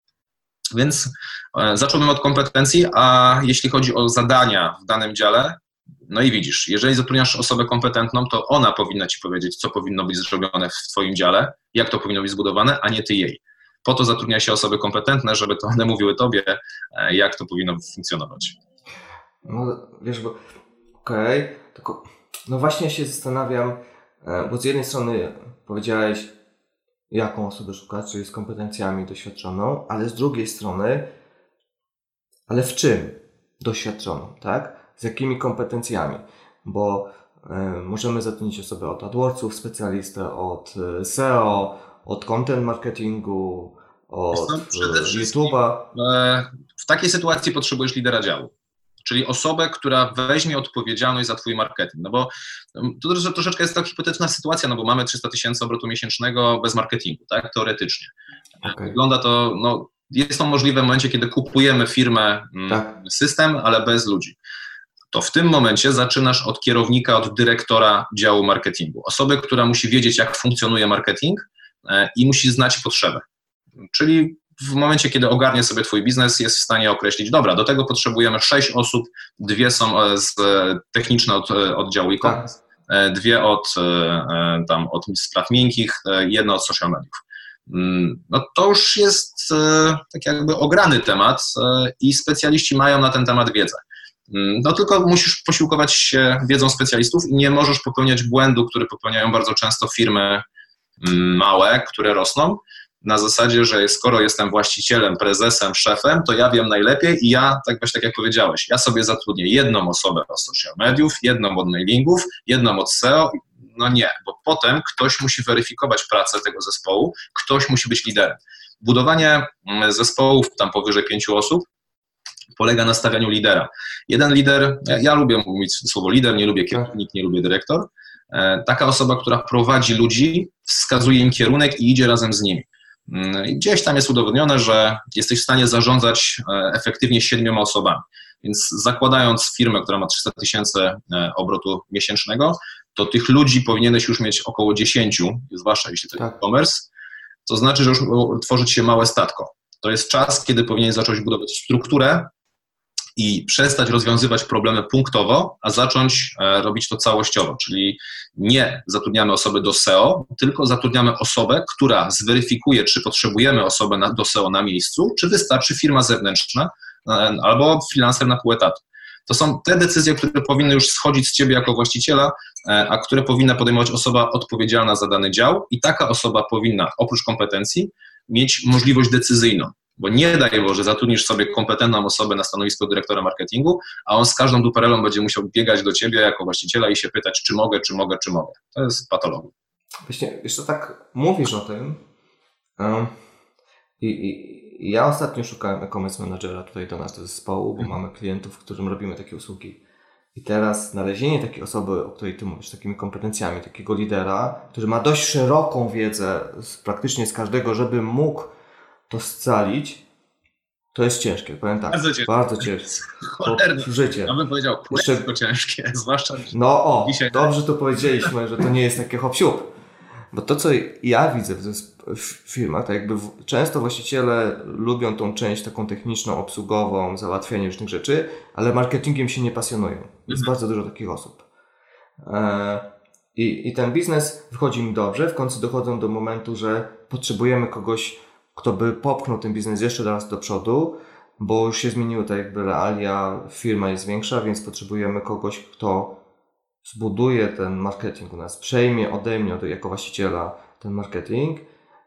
Więc zacząłbym od kompetencji, a jeśli chodzi o zadania w danym dziale, no i widzisz, jeżeli zatrudniasz osobę kompetentną, to ona powinna ci powiedzieć, co powinno być zrobione w twoim dziale, jak to powinno być zbudowane, a nie ty jej. Po to zatrudnia się osoby kompetentne, żeby to one mówiły tobie, jak to powinno funkcjonować. No wiesz, bo okej, okay, tylko no właśnie się zastanawiam, bo z jednej strony powiedziałeś, jaką osobę szukać, czyli z kompetencjami doświadczoną, ale z drugiej strony, ale w czym doświadczoną, tak? Z jakimi kompetencjami? Bo y, możemy zatrudnić osobę od AdWordsów, specjalistę od S E O, od content marketingu, od YouTube'a. W takiej sytuacji potrzebujesz lidera działu, czyli osobę, która weźmie odpowiedzialność za twój marketing. No bo to troszeczkę jest to hipotetyczna sytuacja, no bo mamy trzysta tysięcy obrotu miesięcznego bez marketingu, tak, teoretycznie. Okay. Wygląda to, no, jest to możliwe w momencie, kiedy kupujemy firmę, tak. system, ale bez ludzi. To w tym momencie zaczynasz od kierownika, od dyrektora działu marketingu. Osoby, która musi wiedzieć, jak funkcjonuje marketing i musi znać potrzebę. Czyli w momencie, kiedy ogarnie sobie twój biznes, jest w stanie określić, dobra, do tego potrzebujemy sześć osób, dwie są z techniczne od oddziału e-commerce, tak. dwie od, tam, od spraw miękkich, jedna od social mediów. No to już jest tak jakby ograny temat i specjaliści mają na ten temat wiedzę. No tylko musisz posiłkować się wiedzą specjalistów i nie możesz popełniać błędu, który popełniają bardzo często firmy małe, które rosną, na zasadzie, że skoro jestem właścicielem, prezesem, szefem, to ja wiem najlepiej i ja, tak właśnie tak jak powiedziałeś, ja sobie zatrudnię jedną osobę od social mediów, jedną od mailingów, jedną od S E O. No nie, bo potem ktoś musi weryfikować pracę tego zespołu, ktoś musi być liderem. Budowanie zespołów tam powyżej pięciu osób polega na stawianiu lidera. Jeden lider, ja, ja lubię mówić słowo lider, nie lubię kierownik, nie lubię dyrektor. Taka osoba, która prowadzi ludzi, wskazuje im kierunek i idzie razem z nimi. Gdzieś tam jest udowodnione, że jesteś w stanie zarządzać efektywnie siedmioma osobami. Więc zakładając firmę, która ma trzysta tysięcy obrotu miesięcznego, to tych ludzi powinieneś już mieć około dziesięciu, zwłaszcza jeśli to jest tak. e-commerce, to znaczy, że już tworzyć się małe statko. To jest czas, kiedy powinien zacząć budować strukturę i przestać rozwiązywać problemy punktowo, a zacząć robić to całościowo, czyli nie zatrudniamy osoby do S E O, tylko zatrudniamy osobę, która zweryfikuje, czy potrzebujemy osobę na, do S E O na miejscu, czy wystarczy firma zewnętrzna albo freelancer na pół etatu. To są te decyzje, które powinny już schodzić z ciebie jako właściciela, a które powinna podejmować osoba odpowiedzialna za dany dział i taka osoba powinna oprócz kompetencji mieć możliwość decyzyjną. Bo nie daj Boże, zatrudnisz sobie kompetentną osobę na stanowisko dyrektora marketingu, a on z każdą duperelą będzie musiał biegać do ciebie jako właściciela i się pytać, czy mogę, czy mogę, czy mogę. To jest patologia. Właśnie, jeszcze tak mówisz o tym um, i, i, i ja ostatnio szukałem e-commerce managera tutaj do nas do zespołu, bo mhm. mamy klientów, którym robimy takie usługi. I teraz znalezienie takiej osoby, o której ty mówisz, takimi kompetencjami, takiego lidera, który ma dość szeroką wiedzę z, praktycznie z każdego, żeby mógł to scalić, to jest ciężkie, powiem tak. Bardzo ciężkie. Bardzo ciężkie. Cholernie. Życie. Ja bym powiedział, jeszcze to ciężkie, zwłaszcza no o, dzisiaj. Dobrze to powiedzieliśmy, że to nie jest takie hop-siup. Bo to, co ja widzę w, w firmach, to jakby w, często właściciele lubią tą część taką techniczną, obsługową, załatwianie różnych rzeczy, ale marketingiem się nie pasjonują. Jest mhm. bardzo dużo takich osób. E, i, I ten biznes wychodzi im dobrze, w końcu dochodzą do momentu, że potrzebujemy kogoś, kto by popchnął ten biznes jeszcze raz do przodu, bo już się zmieniły tak jakby realia, firma jest większa, więc potrzebujemy kogoś, kto zbuduje ten marketing u nas, przejmie ode mnie jako właściciela ten marketing.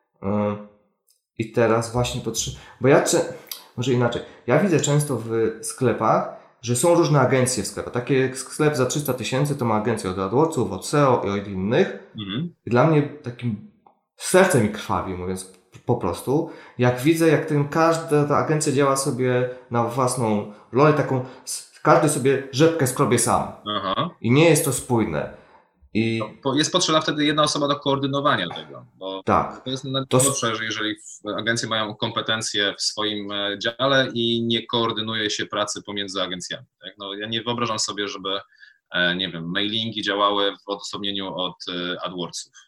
I teraz właśnie potrzebuję, bo ja, może inaczej, ja widzę często w sklepach, że są różne agencje w sklepach. Taki sklep za trzysta tysięcy to ma agencję od AdWordsów, od S E O i od innych. Mhm. I dla mnie takim serce mi krwawi, mówiąc po prostu, jak widzę, jak ten, każda ta agencja działa sobie na własną rolę, taką, każdy sobie rzepkę skrobie sam. Aha. I nie jest to spójne. I no, jest potrzebna wtedy jedna osoba do koordynowania tego. Bo tak. To jest najgorsze, że jeżeli agencje mają kompetencje w swoim dziale i nie koordynuje się pracy pomiędzy agencjami. Tak? No, ja nie wyobrażam sobie, żeby nie wiem, mailingi działały w odosobnieniu od AdWordsów.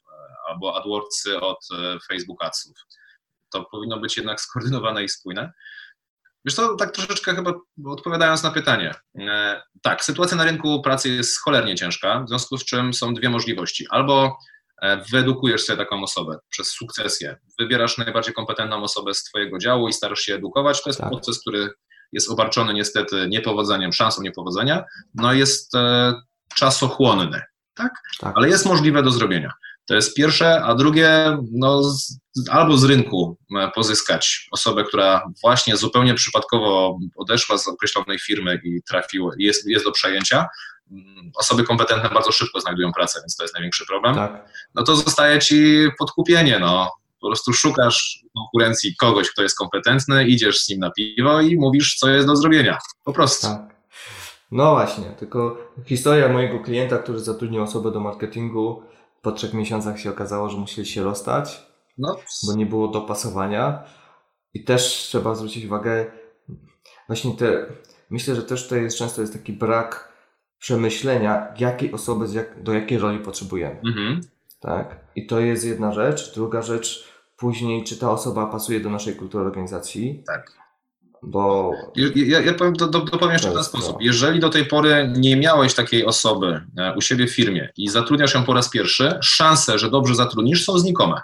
albo AdWordsy od Facebook Adsów. To powinno być jednak skoordynowane i spójne. Wiesz co, tak troszeczkę chyba odpowiadając na pytanie. E, tak, sytuacja na rynku pracy jest cholernie ciężka, w związku z czym są dwie możliwości. Albo e, wyedukujesz sobie taką osobę przez sukcesję, wybierasz najbardziej kompetentną osobę z twojego działu i starasz się edukować. To jest tak. proces, który jest obarczony niestety niepowodzeniem, szansą niepowodzenia, no jest e, czasochłonny, tak? tak? Ale jest możliwe do zrobienia. To jest pierwsze, a drugie, no z, albo z rynku pozyskać osobę, która właśnie zupełnie przypadkowo odeszła z określonej firmy i trafiła, jest, jest do przejęcia. Osoby kompetentne bardzo szybko znajdują pracę, więc to jest największy problem. Tak. No to zostaje ci podkupienie, no. Po prostu szukasz w konkurencji kogoś, kto jest kompetentny, idziesz z nim na piwo i mówisz, co jest do zrobienia. Po prostu. Tak. No właśnie, tylko historia mojego klienta, który zatrudnił osobę do marketingu, po trzech miesiącach się okazało, że musieli się rozstać, no. bo nie było dopasowania. I też trzeba zwrócić uwagę, właśnie te, myślę, że też tutaj jest, często jest taki brak przemyślenia, jakiej osoby do jakiej roli potrzebujemy. Mhm. Tak? I to jest jedna rzecz. Druga rzecz, później, czy ta osoba pasuje do naszej kultury organizacji. Tak. Bo... Ja, ja powiem, do, do, dopowiem jeszcze w ten sposób. To. Jeżeli do tej pory nie miałeś takiej osoby u siebie w firmie i zatrudniasz ją po raz pierwszy, szanse, że dobrze zatrudnisz, są znikome.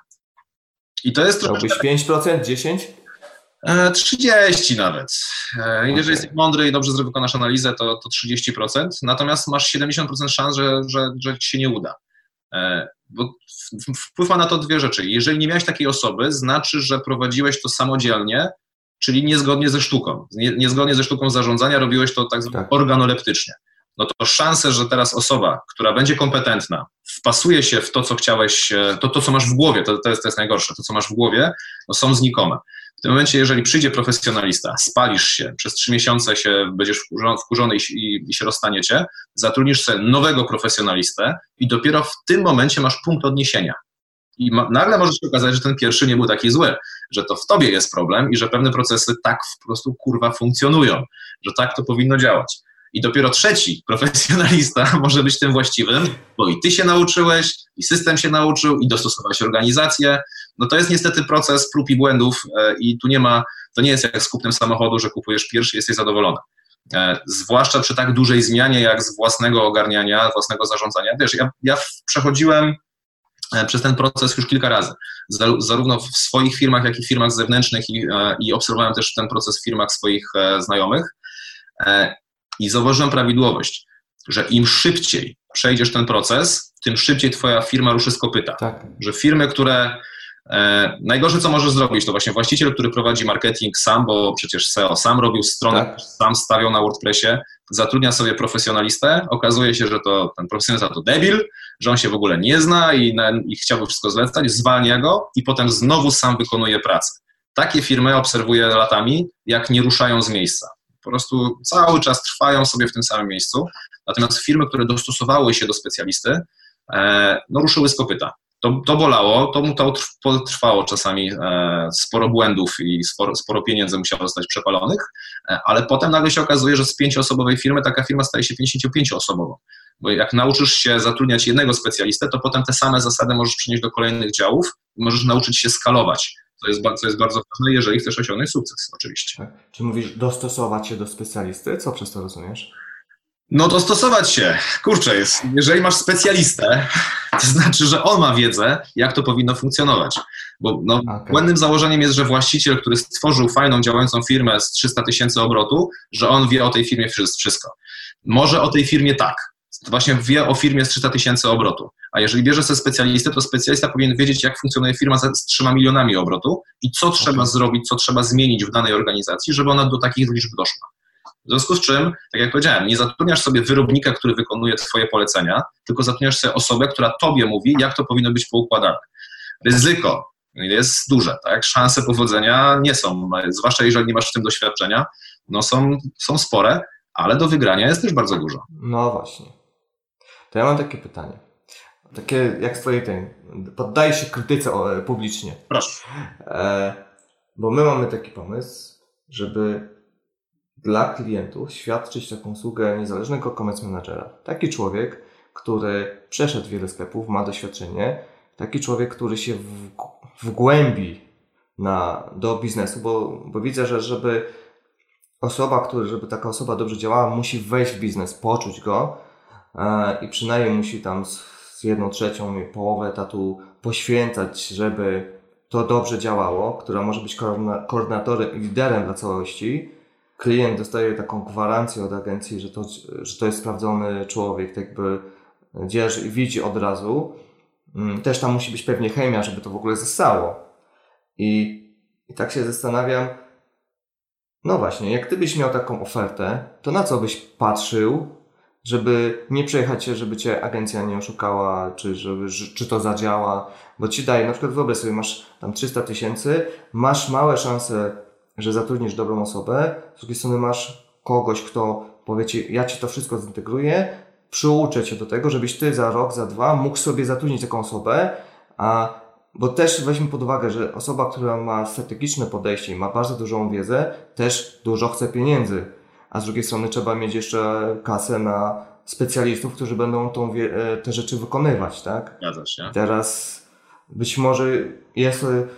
I to jest trochę... Chciałbyś pięć procent, dziesięć procent? trzydzieści nawet. Jeżeli okay. jesteś mądry i dobrze wykonasz analizę, to, to trzydzieści procent. Natomiast masz siedemdziesiąt procent szans, że, że, że ci się nie uda. Bo wpływ ma na to dwie rzeczy. Jeżeli nie miałeś takiej osoby, znaczy, że prowadziłeś to samodzielnie, czyli niezgodnie ze sztuką. Nie, niezgodnie ze sztuką zarządzania robiłeś to tak zwane tak. organoleptycznie. No to szanse, że teraz osoba, która będzie kompetentna, wpasuje się w to, co chciałeś, to, to co masz w głowie, to, to, jest, to jest najgorsze, to, co masz w głowie, no są znikome. W tym momencie, jeżeli przyjdzie profesjonalista, spalisz się, przez trzy miesiące się będziesz wkurzony i, i, i się rozstaniecie, zatrudnisz sobie nowego profesjonalistę i dopiero w tym momencie masz punkt odniesienia. I ma, nagle może się okazać, że ten pierwszy nie był taki zły, że to w tobie jest problem i że pewne procesy tak po prostu kurwa funkcjonują, że tak to powinno działać. I dopiero trzeci profesjonalista może być tym właściwym, bo i ty się nauczyłeś, i system się nauczył, i dostosowałeś organizację. No to jest niestety proces prób i błędów e, i tu nie ma, to nie jest jak z kupnem samochodu, że kupujesz pierwszy i jesteś zadowolony. E, zwłaszcza przy tak dużej zmianie jak z własnego ogarniania, własnego zarządzania. Wiesz, ja, ja przechodziłem przez ten proces już kilka razy, zarówno w swoich firmach, jak i w firmach zewnętrznych i, i obserwowałem też ten proces w firmach swoich znajomych i zauważyłem prawidłowość, że im szybciej przejdziesz ten proces, tym szybciej twoja firma ruszy z kopyta. Tak. Że firmy, które e, najgorsze co możesz zrobić, to właśnie właściciel, który prowadzi marketing sam, bo przecież S E O sam robił stronę, tak. sam stawiał na WordPressie, zatrudnia sobie profesjonalistę, okazuje się, że to ten profesjonalista to debil, że on się w ogóle nie zna i, na, i chciałby wszystko zlecać, zwalnia go i potem znowu sam wykonuje pracę. Takie firmy obserwuję latami, jak nie ruszają z miejsca. Po prostu cały czas trwają sobie w tym samym miejscu, natomiast firmy, które dostosowały się do specjalisty, e, no ruszyły z kopyta. To, to bolało, to mu to trwało czasami e, sporo błędów i sporo, sporo pieniędzy musiało zostać przepalonych, e, ale potem nagle się okazuje, że z pięcioosobowej firmy taka firma staje się pięćdziesięciopięcioosobową. Bo jak nauczysz się zatrudniać jednego specjalistę, to potem te same zasady możesz przenieść do kolejnych działów i możesz nauczyć się skalować, co jest, co jest bardzo ważne, jeżeli chcesz osiągnąć sukces oczywiście. Tak. Czy mówisz dostosować się do specjalisty? Co przez to rozumiesz? No dostosować się. Kurczę, jest, jeżeli masz specjalistę, to znaczy, że on ma wiedzę, jak to powinno funkcjonować. Bo no, okay. błędnym założeniem jest, że właściciel, który stworzył fajną, działającą firmę z trzysta tysięcy obrotu, że on wie o tej firmie wszystko. Może o tej firmie tak. Właśnie wie o firmie z trzysta tysięcy obrotu. A jeżeli bierze sobie specjalistę, to specjalista powinien wiedzieć, jak funkcjonuje firma z trzema milionami obrotu i co okay. trzeba zrobić, co trzeba zmienić w danej organizacji, żeby ona do takich liczb doszła. W związku z czym, tak jak powiedziałem, nie zatrudniasz sobie wyrobnika, który wykonuje twoje polecenia, tylko zatrudniasz sobie osobę, która tobie mówi, jak to powinno być poukładane. Ryzyko jest duże, tak? Szanse powodzenia nie są, zwłaszcza jeżeli nie masz w tym doświadczenia, no są, są spore, ale do wygrania jest też bardzo dużo. No właśnie. To ja mam takie pytanie. Takie jak z twojej tej, poddaję się krytyce publicznie. Proszę. E, bo my mamy taki pomysł, żeby dla klientów świadczyć taką usługę niezależnego commerce managera. Taki człowiek, który przeszedł wiele sklepów, ma doświadczenie, taki człowiek, który się w, wgłębi na, do biznesu, bo, bo widzę, że żeby osoba, który, żeby taka osoba dobrze działała, musi wejść w biznes, poczuć go e, i przynajmniej musi tam z, z jedną trzecią i połowę etatu poświęcać, żeby to dobrze działało, która może być koordynatorem i liderem dla całości. Klient dostaje taką gwarancję od agencji, że to, że to jest sprawdzony człowiek, tak jakby dzierży i widzi od razu. Też tam musi być pewnie chemia, żeby to w ogóle zostało. I, i tak się zastanawiam, no właśnie, jak ty byś miał taką ofertę, to na co byś patrzył, żeby nie przejechać się, żeby cię agencja nie oszukała, czy, żeby, czy to zadziała, bo ci daje, na przykład wyobraź sobie, masz tam trzysta tysięcy, masz małe szanse, że zatrudnisz dobrą osobę, z drugiej strony masz kogoś, kto powie ci, ja ci to wszystko zintegruję, przyuczę cię do tego, żebyś ty za rok, za dwa mógł sobie zatrudnić taką osobę, a bo też weźmy pod uwagę, że osoba, która ma strategiczne podejście i ma bardzo dużą wiedzę, też dużo chce pieniędzy. A z drugiej strony trzeba mieć jeszcze kasę na specjalistów, którzy będą tą wie- te rzeczy wykonywać, tak? Zgadza się. Teraz być może jest yy,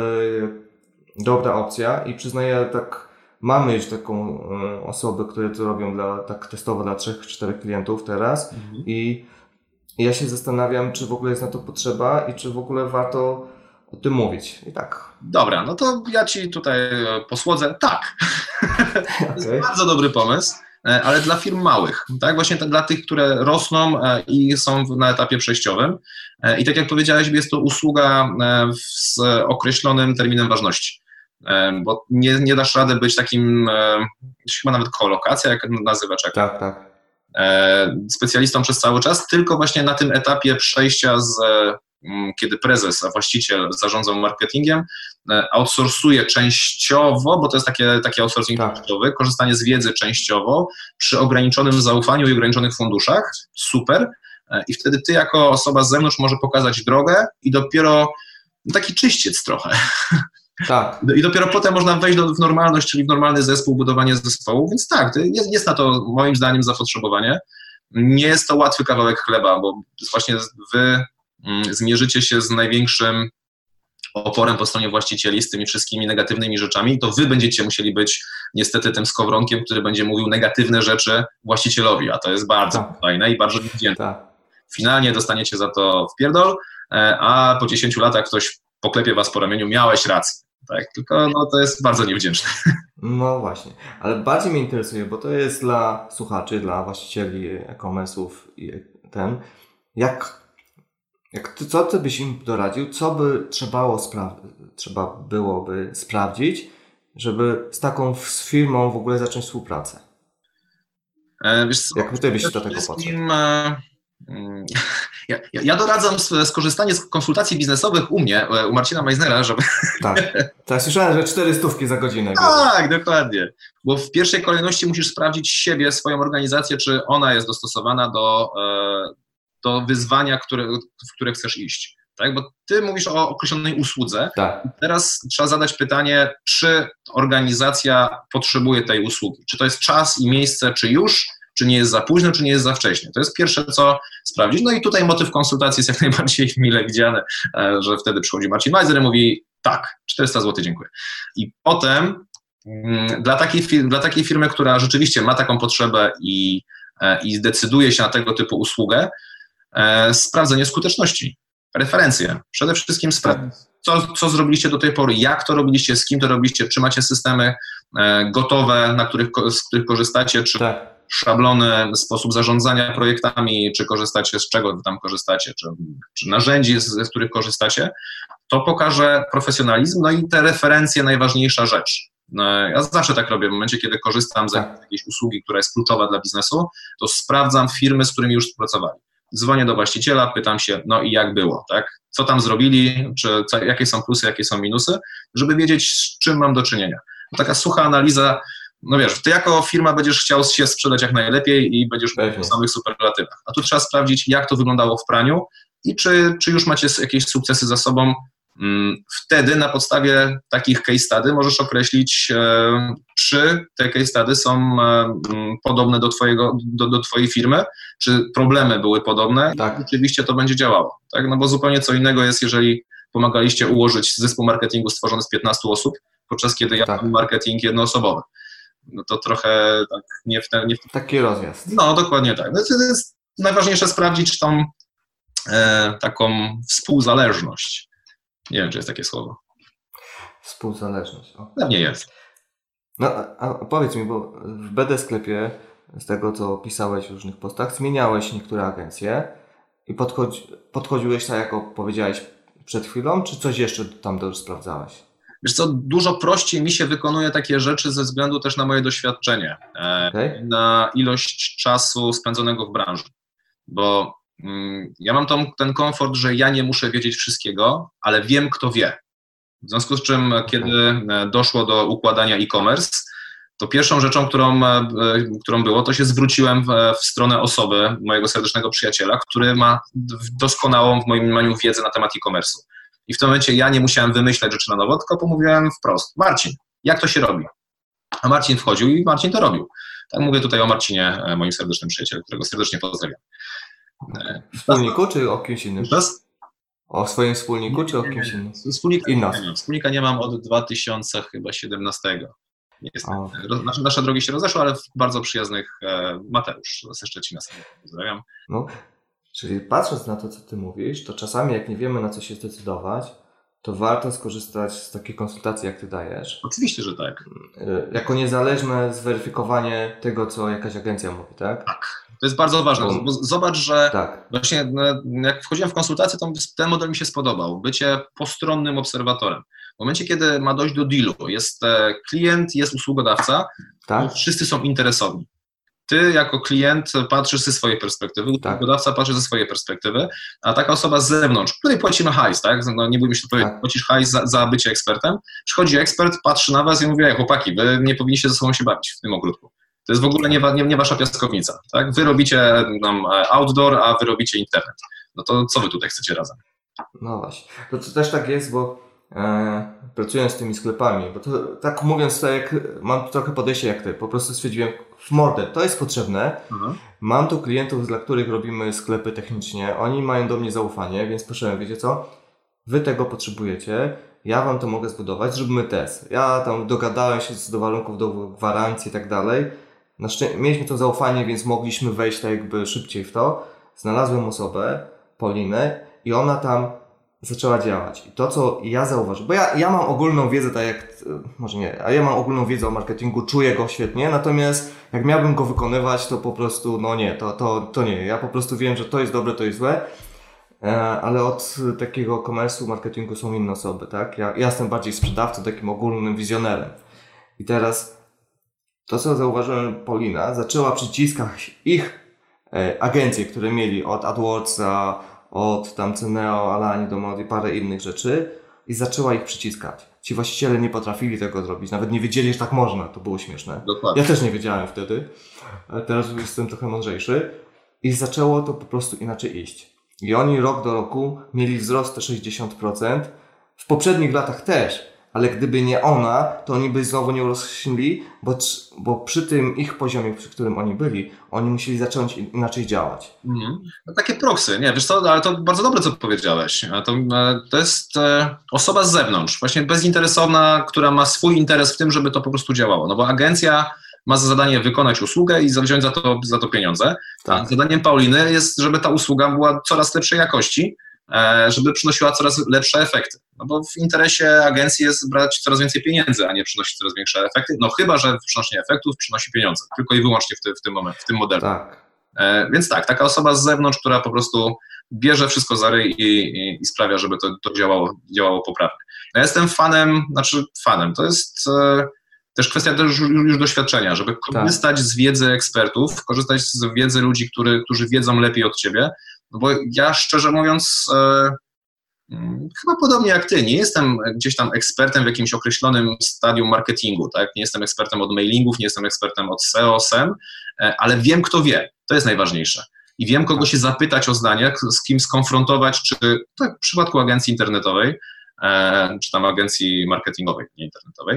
dobra opcja i przyznaję, tak mamy już taką yy, osobę, które to robią dla, tak testowo dla trzech, czterech klientów teraz mhm. i ja się zastanawiam, czy w ogóle jest na to potrzeba i czy w ogóle warto o tym mówić. I tak. Dobra, no to ja ci tutaj posłodzę. Tak. Okay. To jest bardzo dobry pomysł, ale dla firm małych, tak? Właśnie dla tych, które rosną i są na etapie przejściowym. I tak jak powiedziałeś, jest to usługa z określonym terminem ważności. Bo nie, nie dasz rady być takim, chyba nawet kolokacja, jak nazywa czeka. Tak, tak. Specjalistą przez cały czas, tylko właśnie na tym etapie przejścia z, kiedy prezes, a właściciel zarządzał marketingiem, outsourcuje częściowo, bo to jest takie, taki outsourcing tak. częściowy, korzystanie z wiedzy częściowo przy ograniczonym zaufaniu i ograniczonych funduszach, super, i wtedy ty jako osoba z zewnątrz może pokazać drogę i dopiero taki czyściec trochę. Tak. I dopiero potem można wejść do, w normalność, czyli w normalny zespół, budowanie zespołu, więc tak, jest, jest na to moim zdaniem zapotrzebowanie. Nie jest to łatwy kawałek chleba, bo właśnie wy mm, zmierzycie się z największym oporem po stronie właścicieli, z tymi wszystkimi negatywnymi rzeczami i to wy będziecie musieli być niestety tym skowronkiem, który będzie mówił negatywne rzeczy właścicielowi, a to jest bardzo tak. fajne i bardzo wdzięczne. Tak. Finalnie dostaniecie za to w pierdol, a po dziesięciu latach ktoś poklepie was po ramieniu, miałeś rację. Tak, tylko no, to jest bardzo niewdzięczne. No właśnie, ale bardziej mnie interesuje, bo to jest dla słuchaczy, dla właścicieli e-commerce'ów i ten, jak, jak ty, co ty byś im doradził, co by trzebało spra- trzeba byłoby sprawdzić, żeby z taką z firmą w ogóle zacząć współpracę? E, wiesz co, jak ty byś do tego podszedł? Ja, ja doradzam skorzystanie z konsultacji biznesowych u mnie, u Marcina Meissnera, żeby... Tak, tak słyszałem, że cztery stówki za godzinę. Tak, dokładnie. Bo w pierwszej kolejności musisz sprawdzić siebie, swoją organizację, czy ona jest dostosowana do, do wyzwania, które, w które chcesz iść. Tak? Bo ty mówisz o określonej usłudze. Tak. Teraz trzeba zadać pytanie, czy organizacja potrzebuje tej usługi. Czy to jest czas i miejsce, czy już, czy nie jest za późno, czy nie jest za wcześnie. To jest pierwsze, co sprawdzić. No i tutaj motyw konsultacji jest jak najbardziej mile widziany, że wtedy przychodzi Marcin Meissner i mówi tak, czterysta złotych, dziękuję. I potem mm, dla, takiej, dla takiej firmy, która rzeczywiście ma taką potrzebę i, i decyduje się na tego typu usługę, e, sprawdzenie skuteczności, referencje. Przede wszystkim spra- co, co zrobiliście do tej pory, jak to robiliście, z kim to robiliście, czy macie systemy e, gotowe, na których, z których korzystacie, czy tak. szablony, sposób zarządzania projektami, czy korzystacie, z czego wy tam korzystacie, czy, czy narzędzi, z, z których korzystacie, to pokaże profesjonalizm, no i te referencje najważniejsza rzecz. Ja zawsze tak robię, w momencie, kiedy korzystam z tak. jakiejś usługi, która jest kluczowa dla biznesu, to sprawdzam firmy, z którymi już współpracowali. Dzwonię do właściciela, pytam się, no i jak było, tak? Co tam zrobili, czy co, jakie są plusy, jakie są minusy, żeby wiedzieć, z czym mam do czynienia. Taka sucha analiza. No wiesz, ty jako firma będziesz chciał się sprzedać jak najlepiej i będziesz mówił o samych superlatywach. A tu trzeba sprawdzić, jak to wyglądało w praniu i czy, czy już macie jakieś sukcesy za sobą. Wtedy na podstawie takich case study możesz określić, czy te case study są podobne do, twojego, do, do twojej firmy, czy problemy były podobne tak. i oczywiście to będzie działało. Tak? No bo zupełnie co innego jest, jeżeli pomagaliście ułożyć zespół marketingu stworzony z piętnastu osób, podczas kiedy ja tak. mam marketing jednoosobowy. No to trochę tak nie w ten... Nie w ten... Taki rozjazd. No, dokładnie tak. No to jest najważniejsze sprawdzić, czy tą e, taką współzależność. Nie wiem, czy jest takie słowo. Współzależność. O. Pewnie jest. No, a, a powiedz mi, bo w B D sklepie, z tego co pisałeś w różnych postach, zmieniałeś niektóre agencje i podchodzi, podchodziłeś tak, jak powiedziałeś przed chwilą, czy coś jeszcze tam też sprawdzałeś? Wiesz co, dużo prościej mi się wykonuje takie rzeczy ze względu też na moje doświadczenie, Okay. na ilość czasu spędzonego w branży, bo mm, ja mam tą, ten komfort, że ja nie muszę wiedzieć wszystkiego, ale wiem, kto wie. W związku z czym, okay. kiedy doszło do układania e-commerce, to pierwszą rzeczą, którą, którą było, to się zwróciłem w, w stronę osoby, mojego serdecznego przyjaciela, który ma doskonałą w moim mniemaniu wiedzę na temat e-commerce'u. I w tym momencie ja nie musiałem wymyślać rzeczy na nowo, tylko pomówiłem wprost: Marcin, jak to się robi? A Marcin wchodził i Marcin to robił. Tak mówię tutaj o Marcinie, moim serdecznym przyjacielu, którego serdecznie pozdrawiam. Wspólniku czy o kimś innym? Teraz? O swoim wspólniku czy o kimś innym? Wspólnika Inna. nie mam. Wspólnika nie mam od dwa tysiące siedemnastego. Niestety. Nasze, nasze drogi się rozeszły, ale w bardzo przyjaznych e, Mateusz ze Szczecina sobie pozdrawiam. No, czyli patrząc na to, co ty mówisz, to czasami jak nie wiemy, na co się zdecydować, to warto skorzystać z takiej konsultacji, jak ty dajesz. Oczywiście, że tak. Jako niezależne zweryfikowanie tego, co jakaś agencja mówi, tak? Tak. To jest bardzo ważne, bo zobacz, że tak. właśnie jak wchodziłem w konsultację, to ten model mi się spodobał. Bycie postronnym obserwatorem. W momencie, kiedy ma dojść do dealu, jest klient, jest usługodawca, tak. wszyscy są interesowni. Ty jako klient patrzysz ze swojej perspektywy, usługodawca tak. patrzy ze swojej perspektywy, a taka osoba z zewnątrz, której płacimy hajs, tak? No, nie bójmy się to powiedzieć, tak. płacisz hajs za, za bycie ekspertem, przychodzi ekspert, patrzy na was i mówi: chłopaki, wy nie powinniście ze sobą się bawić w tym ogródku. To jest w ogóle nie, nie, nie wasza piaskownica, tak? Wy robicie nam outdoor, a wy robicie internet. No to co wy tutaj chcecie razem? No właśnie. To, to też tak jest, bo e, pracując z tymi sklepami, bo to tak mówiąc, tak jak mam trochę podejście jak ty, po prostu stwierdziłem: w mordę, to jest potrzebne. Mhm. Mam tu klientów, dla których robimy sklepy technicznie, oni mają do mnie zaufanie, więc proszę, wiecie co? Wy tego potrzebujecie, ja wam to mogę zbudować, zróbmy test. Ja tam dogadałem się do warunków, do gwarancji i tak dalej. Na szczę- mieliśmy to zaufanie, więc mogliśmy wejść tak jakby szybciej w to. Znalazłem osobę, Paulinę, i ona tam zaczęła działać. I to, co ja zauważyłem, bo ja, ja mam ogólną wiedzę, tak jak, może nie, a ja mam ogólną wiedzę o marketingu, czuję go świetnie, natomiast jak miałbym go wykonywać, to po prostu, no nie, to, to, to nie. Ja po prostu wiem, że to jest dobre, to jest złe, ale od takiego commerce'u, marketingu są inne osoby, tak? Ja, ja jestem bardziej sprzedawcą, takim ogólnym wizjonerem. I teraz to, co zauważyłem, Paulina zaczęła przyciskać ich e, agencje, które mieli od AdWordsa, od tam Ceneo, Alani, Domody i parę innych rzeczy, i zaczęła ich przyciskać. Ci właściciele nie potrafili tego zrobić, nawet nie wiedzieli, że tak można, to było śmieszne. Dokładnie. Ja też nie wiedziałem wtedy, ale teraz już jestem trochę mądrzejszy, i zaczęło to po prostu inaczej iść. I oni rok do roku mieli wzrost te sześćdziesiąt procent, w poprzednich latach też, ale gdyby nie ona, to oni by znowu nie urośli, bo, bo przy tym ich poziomie, przy którym oni byli, oni musieli zacząć inaczej działać. Mhm. No takie proksy, nie, wiesz co, ale to bardzo dobre, co powiedziałeś. To, to jest osoba z zewnątrz, właśnie bezinteresowna, która ma swój interes w tym, żeby to po prostu działało, no bo agencja ma za zadanie wykonać usługę i wziąć za to, za to pieniądze. Tak. A zadaniem Pauliny jest, żeby ta usługa była coraz lepszej jakości, żeby przynosiła coraz lepsze efekty. No bo w interesie agencji jest brać coraz więcej pieniędzy, a nie przynosić coraz większe efekty. No chyba że przynoszenie efektów przynosi pieniądze. Tylko i wyłącznie w, ty, w tym momencie, w tym modelu. Tak. E, więc tak, taka osoba z zewnątrz, która po prostu bierze wszystko za ryj i, i, i sprawia, żeby to, to działało, działało poprawnie. Ja jestem fanem, znaczy fanem, to jest e, też kwestia też już, już doświadczenia, żeby korzystać tak. z wiedzy ekspertów, korzystać z wiedzy ludzi, który, którzy wiedzą lepiej od ciebie. No bo ja szczerze mówiąc, e, chyba podobnie jak ty, nie jestem gdzieś tam ekspertem w jakimś określonym stadium marketingu, tak? Nie jestem ekspertem od mailingów, nie jestem ekspertem od S E O, S E M, e, ale wiem, kto wie, to jest najważniejsze. I wiem, kogo się zapytać o zdanie, z kim skonfrontować, czy tak, w przypadku agencji internetowej, e, czy tam agencji marketingowej, nie internetowej,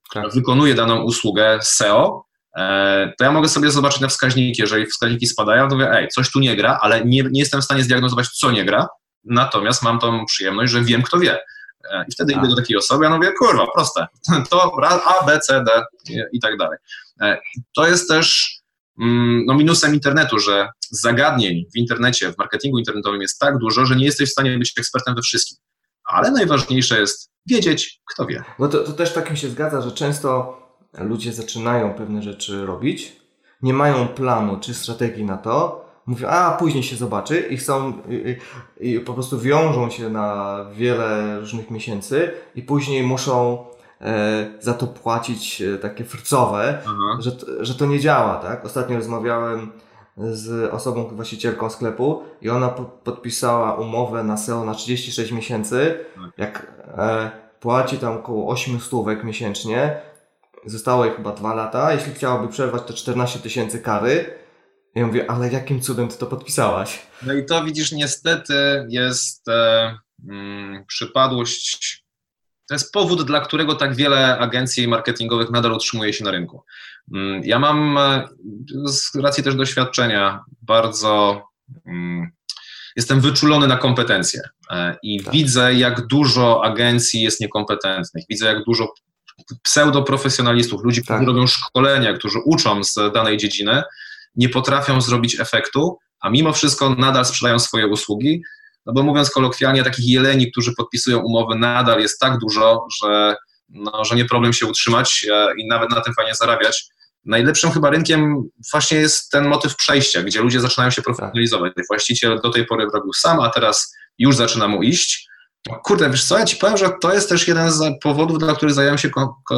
tak. wykonuje daną usługę S E O, to ja mogę sobie zobaczyć na wskaźniki, jeżeli wskaźniki spadają, to mówię, ej, coś tu nie gra, ale nie, nie jestem w stanie zdiagnozować, co nie gra, natomiast mam tą przyjemność, że wiem, kto wie. I wtedy tak. idę do takiej osoby, ja mówię, kurwa, proste, to A, B, C, D i, i tak dalej. To jest też no, minusem internetu, że zagadnień w internecie, w marketingu internetowym jest tak dużo, że nie jesteś w stanie być ekspertem we wszystkim. Ale najważniejsze jest wiedzieć, kto wie. No to, to też tak mi się zgadza, że często ludzie zaczynają pewne rzeczy robić, nie mają planu czy strategii na to, mówią, a później się zobaczy i chcą, i, i po prostu wiążą się na wiele różnych miesięcy i później muszą e, za to płacić e, takie frcowe, że, że to nie działa, tak? Ostatnio rozmawiałem z osobą, właścicielką sklepu i ona po, podpisała umowę na S E O na trzydzieści sześć miesięcy, jak e, płaci tam około osiem stówek miesięcznie, zostało jej chyba dwa lata, jeśli chciałaby przerwać to czternaście tysięcy kary. Ja mówię, ale jakim cudem ty to podpisałaś? No i to widzisz, niestety jest e, mm, przypadłość, to jest powód, dla którego tak wiele agencji marketingowych nadal utrzymuje się na rynku. Mm, ja mam e, z racji też doświadczenia bardzo, mm, jestem wyczulony na kompetencje e, i tak. widzę, jak dużo agencji jest niekompetentnych, widzę, jak dużo pseudoprofesjonalistów, ludzi, którzy tak. robią szkolenia, którzy uczą z danej dziedziny, nie potrafią zrobić efektu, a mimo wszystko nadal sprzedają swoje usługi, no bo mówiąc kolokwialnie, takich jeleni, którzy podpisują umowy, nadal jest tak dużo, że, no, że nie problem się utrzymać i nawet na tym fajnie zarabiać. Najlepszym chyba rynkiem właśnie jest ten motyw przejścia, gdzie ludzie zaczynają się profesjonalizować. Właściciel do tej pory robił sam, a teraz już zaczyna mu iść. Kurde, wiesz co, ja ci powiem, że to jest też jeden z powodów, dla których zająłem się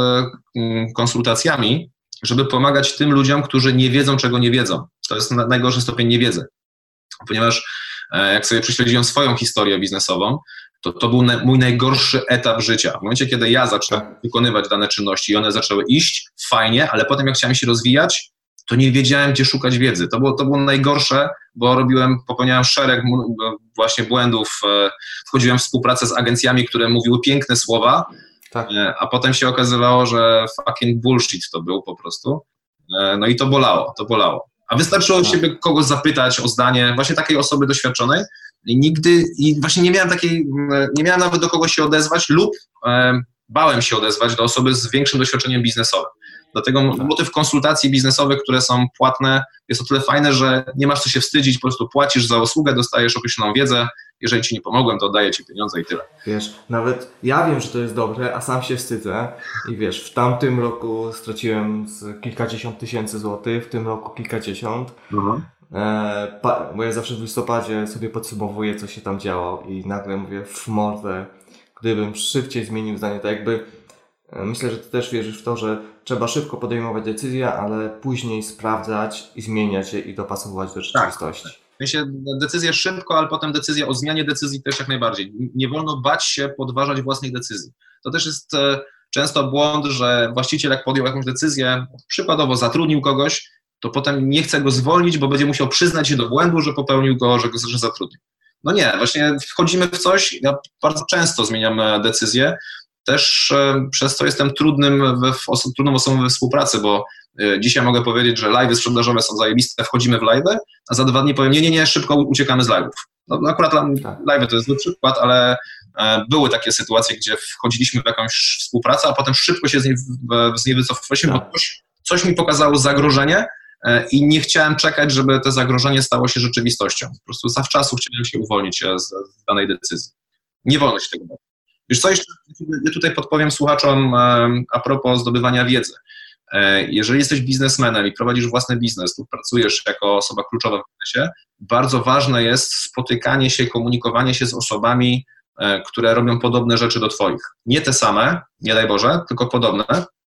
konsultacjami, żeby pomagać tym ludziom, którzy nie wiedzą, czego nie wiedzą. To jest najgorszy stopień niewiedzy. Ponieważ jak sobie prześledziłem swoją historię biznesową, to to był mój najgorszy etap życia. W momencie, kiedy ja zacząłem wykonywać dane czynności i one zaczęły iść, fajnie, ale potem jak chciałem się rozwijać, to nie wiedziałem, gdzie szukać wiedzy. To było, to było najgorsze, bo robiłem, popełniałem szereg właśnie błędów, wchodziłem w współpracę z agencjami, które mówiły piękne słowa, tak. a potem się okazywało, że fucking bullshit to był po prostu. No i to bolało, to bolało. A wystarczyło tak. się kogoś zapytać o zdanie właśnie takiej osoby doświadczonej i nigdy, i właśnie nie miałem takiej, nie miałem nawet do kogo się odezwać lub e, bałem się odezwać do osoby z większym doświadczeniem biznesowym. Dlatego motyw konsultacji biznesowych, które są płatne, jest o tyle fajne, że nie masz co się wstydzić, po prostu płacisz za usługę, dostajesz określoną wiedzę, jeżeli ci nie pomogłem, to oddaję ci pieniądze i tyle. Wiesz, nawet ja wiem, że to jest dobre, a sam się wstydzę i wiesz, w tamtym roku straciłem z kilkadziesiąt tysięcy złotych, w tym roku kilkadziesiąt, mhm. e, pa, bo ja zawsze w listopadzie sobie podsumowuję, co się tam działo i nagle mówię, w mordę, gdybym szybciej zmienił zdanie, tak jakby myślę, że ty też wierzysz w to, że trzeba szybko podejmować decyzje, ale później sprawdzać i zmieniać je i dopasowywać do rzeczywistości. Tak. W sensie decyzje szybko, ale potem decyzja o zmianie decyzji też jak najbardziej. Nie wolno bać się podważać własnych decyzji. To też jest e, często błąd, że właściciel jak podjął jakąś decyzję, przykładowo zatrudnił kogoś, to potem nie chce go zwolnić, bo będzie musiał przyznać się do błędu, że popełnił go, że go że zatrudnił. No nie, właśnie wchodzimy w coś, ja bardzo często zmieniam decyzję, też e, przez to jestem trudnym we, oso, trudną osobą we współpracy, bo e, dzisiaj mogę powiedzieć, że live'y sprzedażowe są zajebiste, wchodzimy w live'y, a za dwa dni powiem, nie, nie, nie, szybko uciekamy z live'ów. No, akurat live'y to jest zły przykład, ale e, były takie sytuacje, gdzie wchodziliśmy w jakąś współpracę, a potem szybko się z niej, w, z niej wycofaliśmy, bo coś, coś mi pokazało zagrożenie e, i nie chciałem czekać, żeby to zagrożenie stało się rzeczywistością. Po prostu zawczasu chciałem się uwolnić z, z danej decyzji. Nie wolno się tego bać. Wiesz co, jeszcze ja tutaj podpowiem słuchaczom a propos zdobywania wiedzy. Jeżeli jesteś biznesmenem i prowadzisz własny biznes lub pracujesz jako osoba kluczowa w biznesie, bardzo ważne jest spotykanie się, komunikowanie się z osobami, które robią podobne rzeczy do twoich. Nie te same, nie daj Boże, tylko podobne.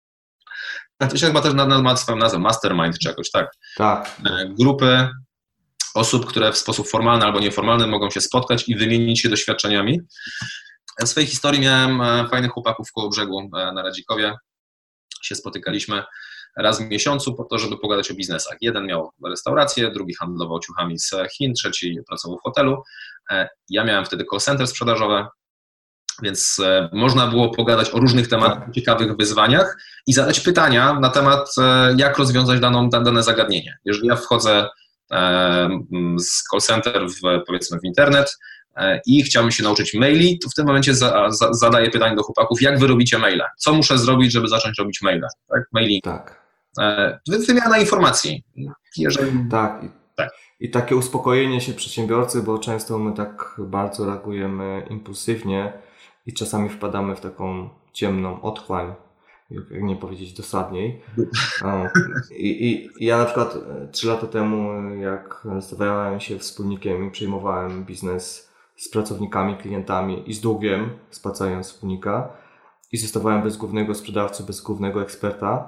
To się chyba też ma swoją nazwę, mastermind czy jakoś tak. Tak. Grupy osób, które w sposób formalny albo nieformalny mogą się spotkać i wymienić się doświadczeniami. W swojej historii miałem fajnych chłopaków w Kołobrzegu na Radzikowie. Się spotykaliśmy raz w miesiącu po to, żeby pogadać o biznesach. Jeden miał restaurację, drugi handlował ciuchami z Chin, trzeci pracował w hotelu. Ja miałem wtedy call center sprzedażowe Więc e, można było pogadać o różnych tematach, ciekawych wyzwaniach i zadać pytania na temat, e, jak rozwiązać daną, dane zagadnienie. Jeżeli ja wchodzę e, z call center w, powiedzmy w internet e, i chciałbym się nauczyć maili, to w tym momencie za, za, zadaję pytanie do chłopaków, jak wy robicie maile? Co muszę zrobić, żeby zacząć robić maile? Tak, mailing. Tak. E, wymiana informacji. Jeżeli... Tak. I, tak. I takie uspokojenie się przedsiębiorcy, bo często my tak bardzo reagujemy impulsywnie i czasami wpadamy w taką ciemną otchłań, jak nie powiedzieć dosadniej. I, i, i ja na przykład trzy lata temu, jak stawiałem się wspólnikiem i przejmowałem biznes z pracownikami, klientami i z długiem, spłacając wspólnika, i zostawałem bez głównego sprzedawcy, bez głównego eksperta,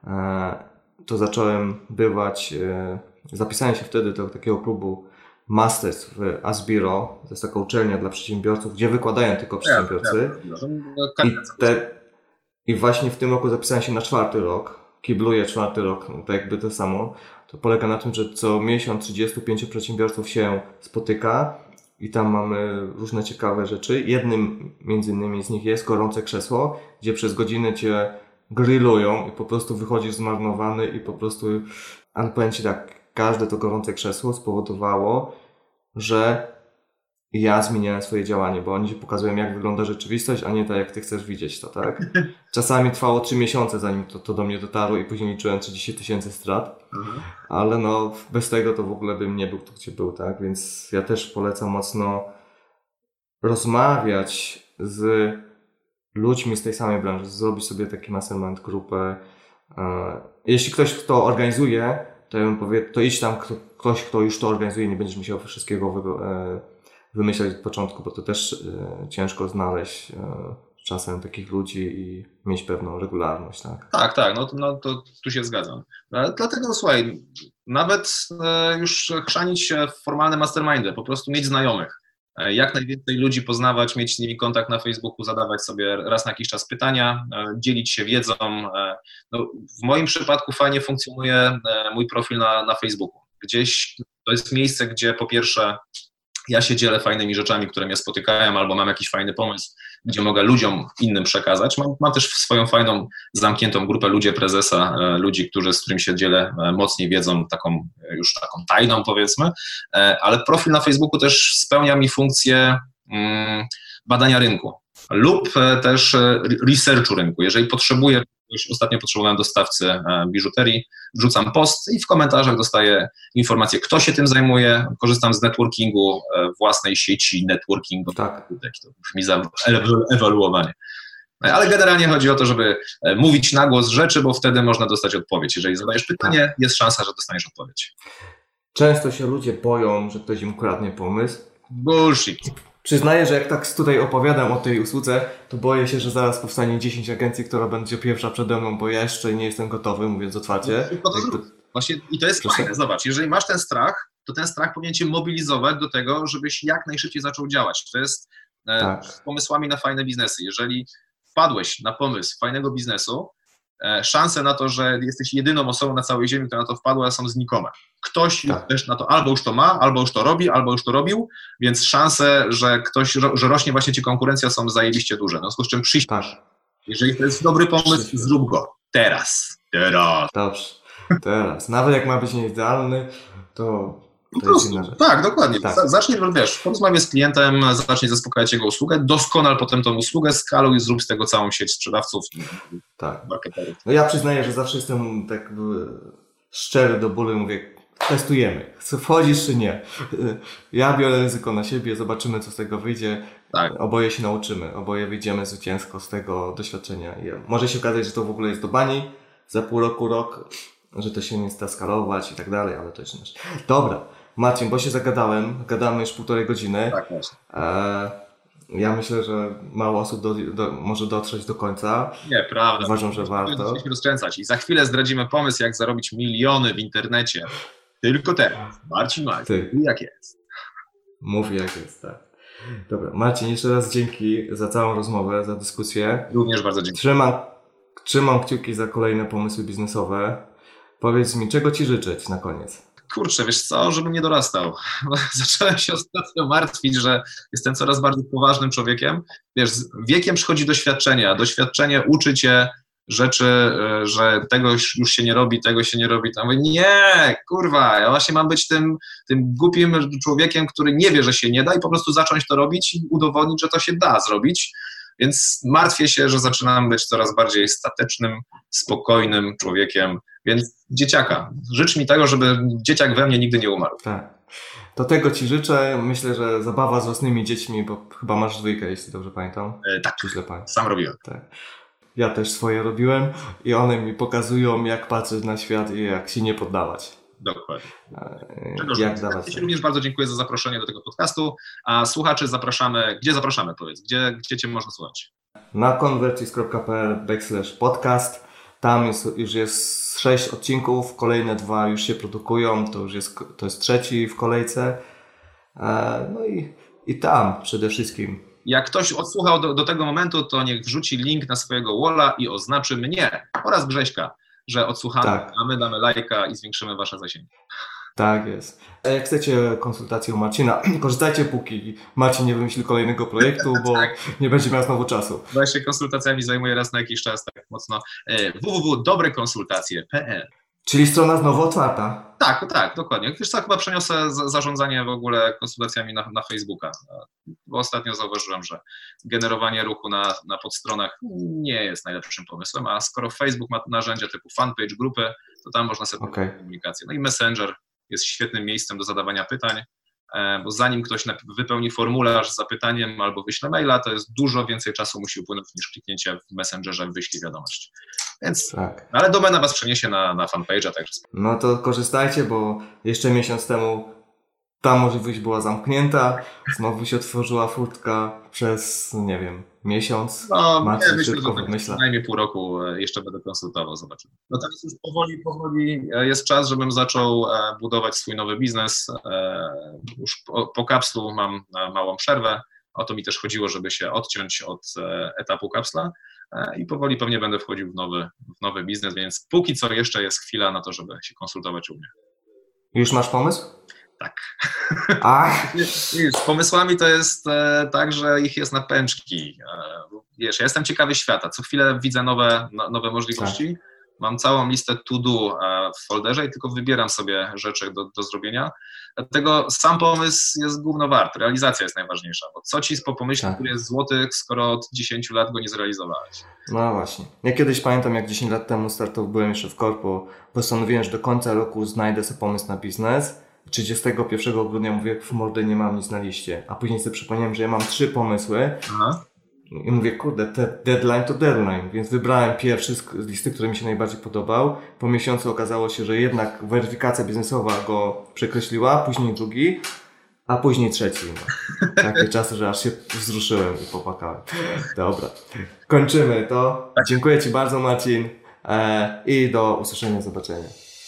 to zacząłem bywać, zapisałem się wtedy do takiego klubu Masters w Asbiro, to jest taka uczelnia dla przedsiębiorców, gdzie wykładają tylko przedsiębiorcy. I, te, I właśnie w tym roku zapisałem się na czwarty rok, kibluję czwarty rok, no to jakby to samo. To polega na tym, że co miesiąc trzydziestu pięciu przedsiębiorców się spotyka i tam mamy różne ciekawe rzeczy. Jednym między innymi z nich jest gorące krzesło, gdzie przez godzinę cię grillują i po prostu wychodzisz zmarnowany i po prostu, ale powiem ci tak, każde to gorące krzesło spowodowało, że ja zmieniałem swoje działanie, bo oni ci pokazują, jak wygląda rzeczywistość, a nie tak, jak ty chcesz widzieć to, tak? Czasami trwało trzy miesiące, zanim to, to do mnie dotarło i później liczyłem trzydzieści tysięcy strat, mhm. ale no bez tego to w ogóle bym nie był tu, gdzie był, tak? Więc ja też polecam mocno rozmawiać z ludźmi z tej samej branży, zrobić sobie taki mastermind, grupę. Jeśli ktoś, kto organizuje, to ja bym powiedział, to idź tam kto, ktoś, kto już to organizuje, nie będziesz musiał wszystkiego wy, e, wymyślać od początku, bo to też e, ciężko znaleźć e, czasem takich ludzi i mieć pewną regularność, tak? Tak, tak, no, no to tu się zgadzam. Dlatego słuchaj, nawet e, już chrzanić się w formalne mastermindy, po prostu mieć znajomych. Jak najwięcej ludzi poznawać, mieć z nimi kontakt na Facebooku, zadawać sobie raz na jakiś czas pytania, dzielić się wiedzą. No, w moim przypadku fajnie funkcjonuje mój profil na, na Facebooku. Gdzieś to jest miejsce, gdzie po pierwsze ja się dzielę fajnymi rzeczami, które mnie spotykają, albo mam jakiś fajny pomysł, gdzie mogę ludziom innym przekazać. Mam, mam też swoją fajną, zamkniętą grupę Ludzie Prezesa, ludzi, którzy, z którymi się dzielę mocniej wiedzą, taką już taką tajną powiedzmy, ale profil na Facebooku też spełnia mi funkcję mm, badania rynku lub też researchu rynku. Jeżeli potrzebuję, już ostatnio potrzebowałem dostawcy biżuterii, wrzucam post i w komentarzach dostaję informację, kto się tym zajmuje. Korzystam z networkingu, własnej sieci networkingu. Tak. To brzmi za ewaluowanie. Ale generalnie chodzi o to, żeby mówić na głos rzeczy, bo wtedy można dostać odpowiedź. Jeżeli zadajesz pytanie, jest szansa, że dostaniesz odpowiedź. Często się ludzie boją, że ktoś im kradnie pomysł. Bullshit. Przyznaję, że jak tak tutaj opowiadam o tej usłudze, to boję się, że zaraz powstanie dziesięć agencji, która będzie pierwsza przede mną, bo ja jeszcze nie jestem gotowy, mówiąc otwarcie. No, Jakby... Właśnie i to jest fajne, zobacz, jeżeli masz ten strach, to ten strach powinien cię mobilizować do tego, żebyś jak najszybciej zaczął działać. To jest tak. Z pomysłami na fajne biznesy. Jeżeli wpadłeś na pomysł fajnego biznesu, szanse na to, że jesteś jedyną osobą na całej ziemi, która na to wpadła, są znikome. Ktoś tak. też na to albo już to ma, albo już to robi, albo już to robił, więc szanse, że ktoś, że rośnie właśnie ci konkurencja, są zajebiście duże. W związku z czym przyjść. Tak. Jeżeli to jest dobry pomysł, Przyśpiesz. zrób go. Teraz. Teraz. Dobrze. Teraz. Nawet jak ma być nieidealny, to... Po prostu, tak, dokładnie. Tak. Zacznij, wiesz, porozmawiaj z klientem, zacznij zaspokajać jego usługę, doskonal potem tą usługę, skaluj i zrób z tego całą sieć sprzedawców. Tak. No ja przyznaję, że zawsze jestem tak szczery do bólu i mówię, testujemy. Wchodzisz czy nie? Ja biorę ryzyko na siebie, zobaczymy, co z tego wyjdzie. Tak. Oboje się nauczymy, oboje wyjdziemy zwycięsko z tego doświadczenia. I może się okazać, że to w ogóle jest do bani za pół roku, rok, że to się nie da skalować i tak dalej, ale to jeszcze nasz. Dobra. Marcin, bo się zagadałem, gadamy już półtorej godziny. Tak, właśnie. E, ja myślę, że mało osób do, do, może dotrzeć do końca. Nie, prawda. Uważam, że warto. Musimy rozkręcać i za chwilę zdradzimy pomysł, jak zarobić miliony w internecie. Tylko teraz. Marcin Marcin, mówi jak jest. Mówi jak jest, tak. Dobra, Marcin, jeszcze raz dzięki za całą rozmowę, za dyskusję. Również bardzo dziękuję. Trzymam, trzymam kciuki za kolejne pomysły biznesowe. Powiedz mi, czego Ci życzyć na koniec? kurczę, wiesz co, żebym nie dorastał. Zacząłem się ostatnio martwić, że jestem coraz bardziej poważnym człowiekiem. Wiesz, z wiekiem przychodzi doświadczenie, a doświadczenie uczy cię rzeczy, że tego już się nie robi, tego się nie robi. Tam mówię, nie, kurwa, ja właśnie mam być tym, tym głupim człowiekiem, który nie wie, że się nie da i po prostu zacząć to robić i udowodnić, że to się da zrobić. Więc martwię się, że zaczynam być coraz bardziej statecznym, spokojnym człowiekiem, więc dzieciaka. Życz mi tego, żeby dzieciak we mnie nigdy nie umarł. Tak. Do tego ci życzę. Myślę, że zabawa z własnymi dziećmi, bo chyba masz dwójkę, jeśli dobrze pamiętam. E, tak, Czy źle pamiętam? Sam robiłem. Tak. Ja też swoje robiłem i one mi pokazują, jak patrzeć na świat i jak się nie poddawać. Dokładnie. Czego jak dawać. Ja Ci również bardzo dziękuję za zaproszenie do tego podcastu, a słuchaczy zapraszamy, gdzie zapraszamy, powiedz, gdzie, gdzie Cię można słuchać? Na convertis kropka p l backslash podcast. Tam jest, już jest sześć odcinków, kolejne dwa już się produkują, to już jest, to jest trzeci w kolejce. No i, i tam przede wszystkim. Jak ktoś odsłuchał do, do tego momentu, to niech wrzuci link na swojego walla i oznaczy mnie oraz Grześka, że odsłuchamy, tak. a my damy lajka i zwiększymy Wasze zasięgi. Tak jest. A jak chcecie konsultację u Marcina, korzystajcie, póki Marcin nie wymyśli kolejnego projektu, bo tak. nie będzie miał znowu czasu. Właśnie konsultacjami zajmuję raz na jakiś czas, tak mocno. w w w kropka dobrekonsultacje kropka p l. Czyli strona znowu otwarta? Tak, tak, dokładnie. Wiesz co, chyba przeniosę zarządzanie w ogóle konsultacjami na, na Facebooka, bo ostatnio zauważyłem, że generowanie ruchu na, na podstronach nie jest najlepszym pomysłem, a skoro Facebook ma narzędzia typu fanpage, grupy, to tam można sobie okay. komunikację. No i Messenger jest świetnym miejscem do zadawania pytań, bo zanim ktoś wypełni formularz z zapytaniem albo wyśle maila, to jest dużo więcej czasu musi upłynąć niż kliknięcie w Messengerze w wyślij wiadomość. Więc, tak. Ale domena Was przeniesie na, na fanpage'a, także. No to korzystajcie, bo jeszcze miesiąc temu ta możliwość była zamknięta, znowu się otworzyła furtka przez, nie wiem, miesiąc. No, Marcin, nie, myślę, że tak przynajmniej pół roku jeszcze będę konsultował, zobaczymy. No teraz już powoli, powoli jest czas, żebym zaczął budować swój nowy biznes. Już po, po kapslu mam małą przerwę. O to mi też chodziło, żeby się odciąć od etapu kapsla i powoli pewnie będę wchodził w nowy, w nowy biznes, więc póki co jeszcze jest chwila na to, żeby się konsultować u mnie. Już masz pomysł? Tak. Ach. Z pomysłami to jest e, tak, że ich jest na pęczki. E, wiesz, ja jestem ciekawy świata. Co chwilę widzę nowe, no, nowe możliwości. Tak. Mam całą listę to do e, w folderze i tylko wybieram sobie rzeczy do, do zrobienia. Dlatego sam pomysł jest gówno wart. Realizacja jest najważniejsza. Bo co ci po pomyśle, tak. który jest złotych, skoro od dziesięciu lat go nie zrealizowałeś? No właśnie. Ja kiedyś pamiętam, jak dziesięć lat temu startował, byłem jeszcze w korpo, postanowiłem, że do końca roku znajdę sobie pomysł na biznes. trzydziestego pierwszego grudnia mówię, w mordę nie mam nic na liście, a później sobie przypomniałem, że ja mam trzy pomysły. Aha. I mówię, kurde, te deadline to deadline, więc wybrałem pierwszy z listy, który mi się najbardziej podobał. Po miesiącu okazało się, że jednak weryfikacja biznesowa go przekreśliła, później drugi, a później trzeci. No. Takie czasy, że aż się wzruszyłem i popłakałem. Dobra, kończymy to. Dziękuję Ci bardzo, Marcin, e, i do usłyszenia, zobaczenia.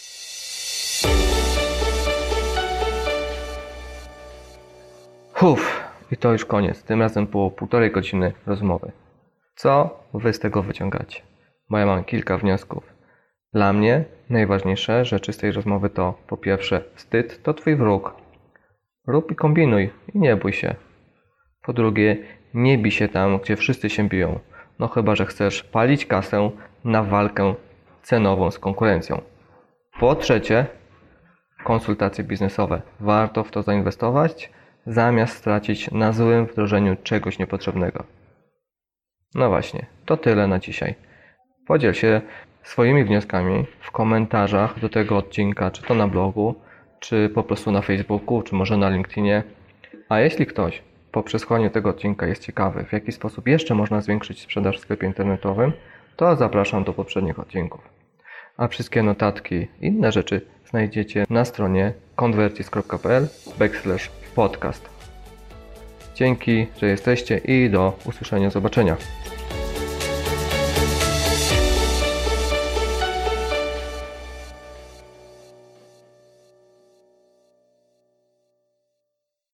Uff, i to już koniec. Tym razem było półtorej godziny rozmowy. Co Wy z tego wyciągacie? Bo ja mam kilka wniosków. Dla mnie najważniejsze rzeczy z tej rozmowy to po pierwsze, wstyd to Twój wróg. Rób i kombinuj i nie bój się. Po drugie, nie bij się tam, gdzie wszyscy się biją. No chyba, że chcesz palić kasę na walkę cenową z konkurencją. Po trzecie, konsultacje biznesowe. Warto w to zainwestować, zamiast stracić na złym wdrożeniu czegoś niepotrzebnego. No właśnie, to tyle na dzisiaj. Podziel się swoimi wnioskami w komentarzach do tego odcinka, czy to na blogu, czy po prostu na Facebooku, czy może na LinkedInie. A jeśli ktoś po przesłuchaniu tego odcinka jest ciekawy, w jaki sposób jeszcze można zwiększyć sprzedaż w sklepie internetowym, to zapraszam do poprzednich odcinków. A wszystkie notatki i inne rzeczy znajdziecie na stronie convertis kropka p l backslash podcast. Dzięki, że jesteście i do usłyszenia, zobaczenia.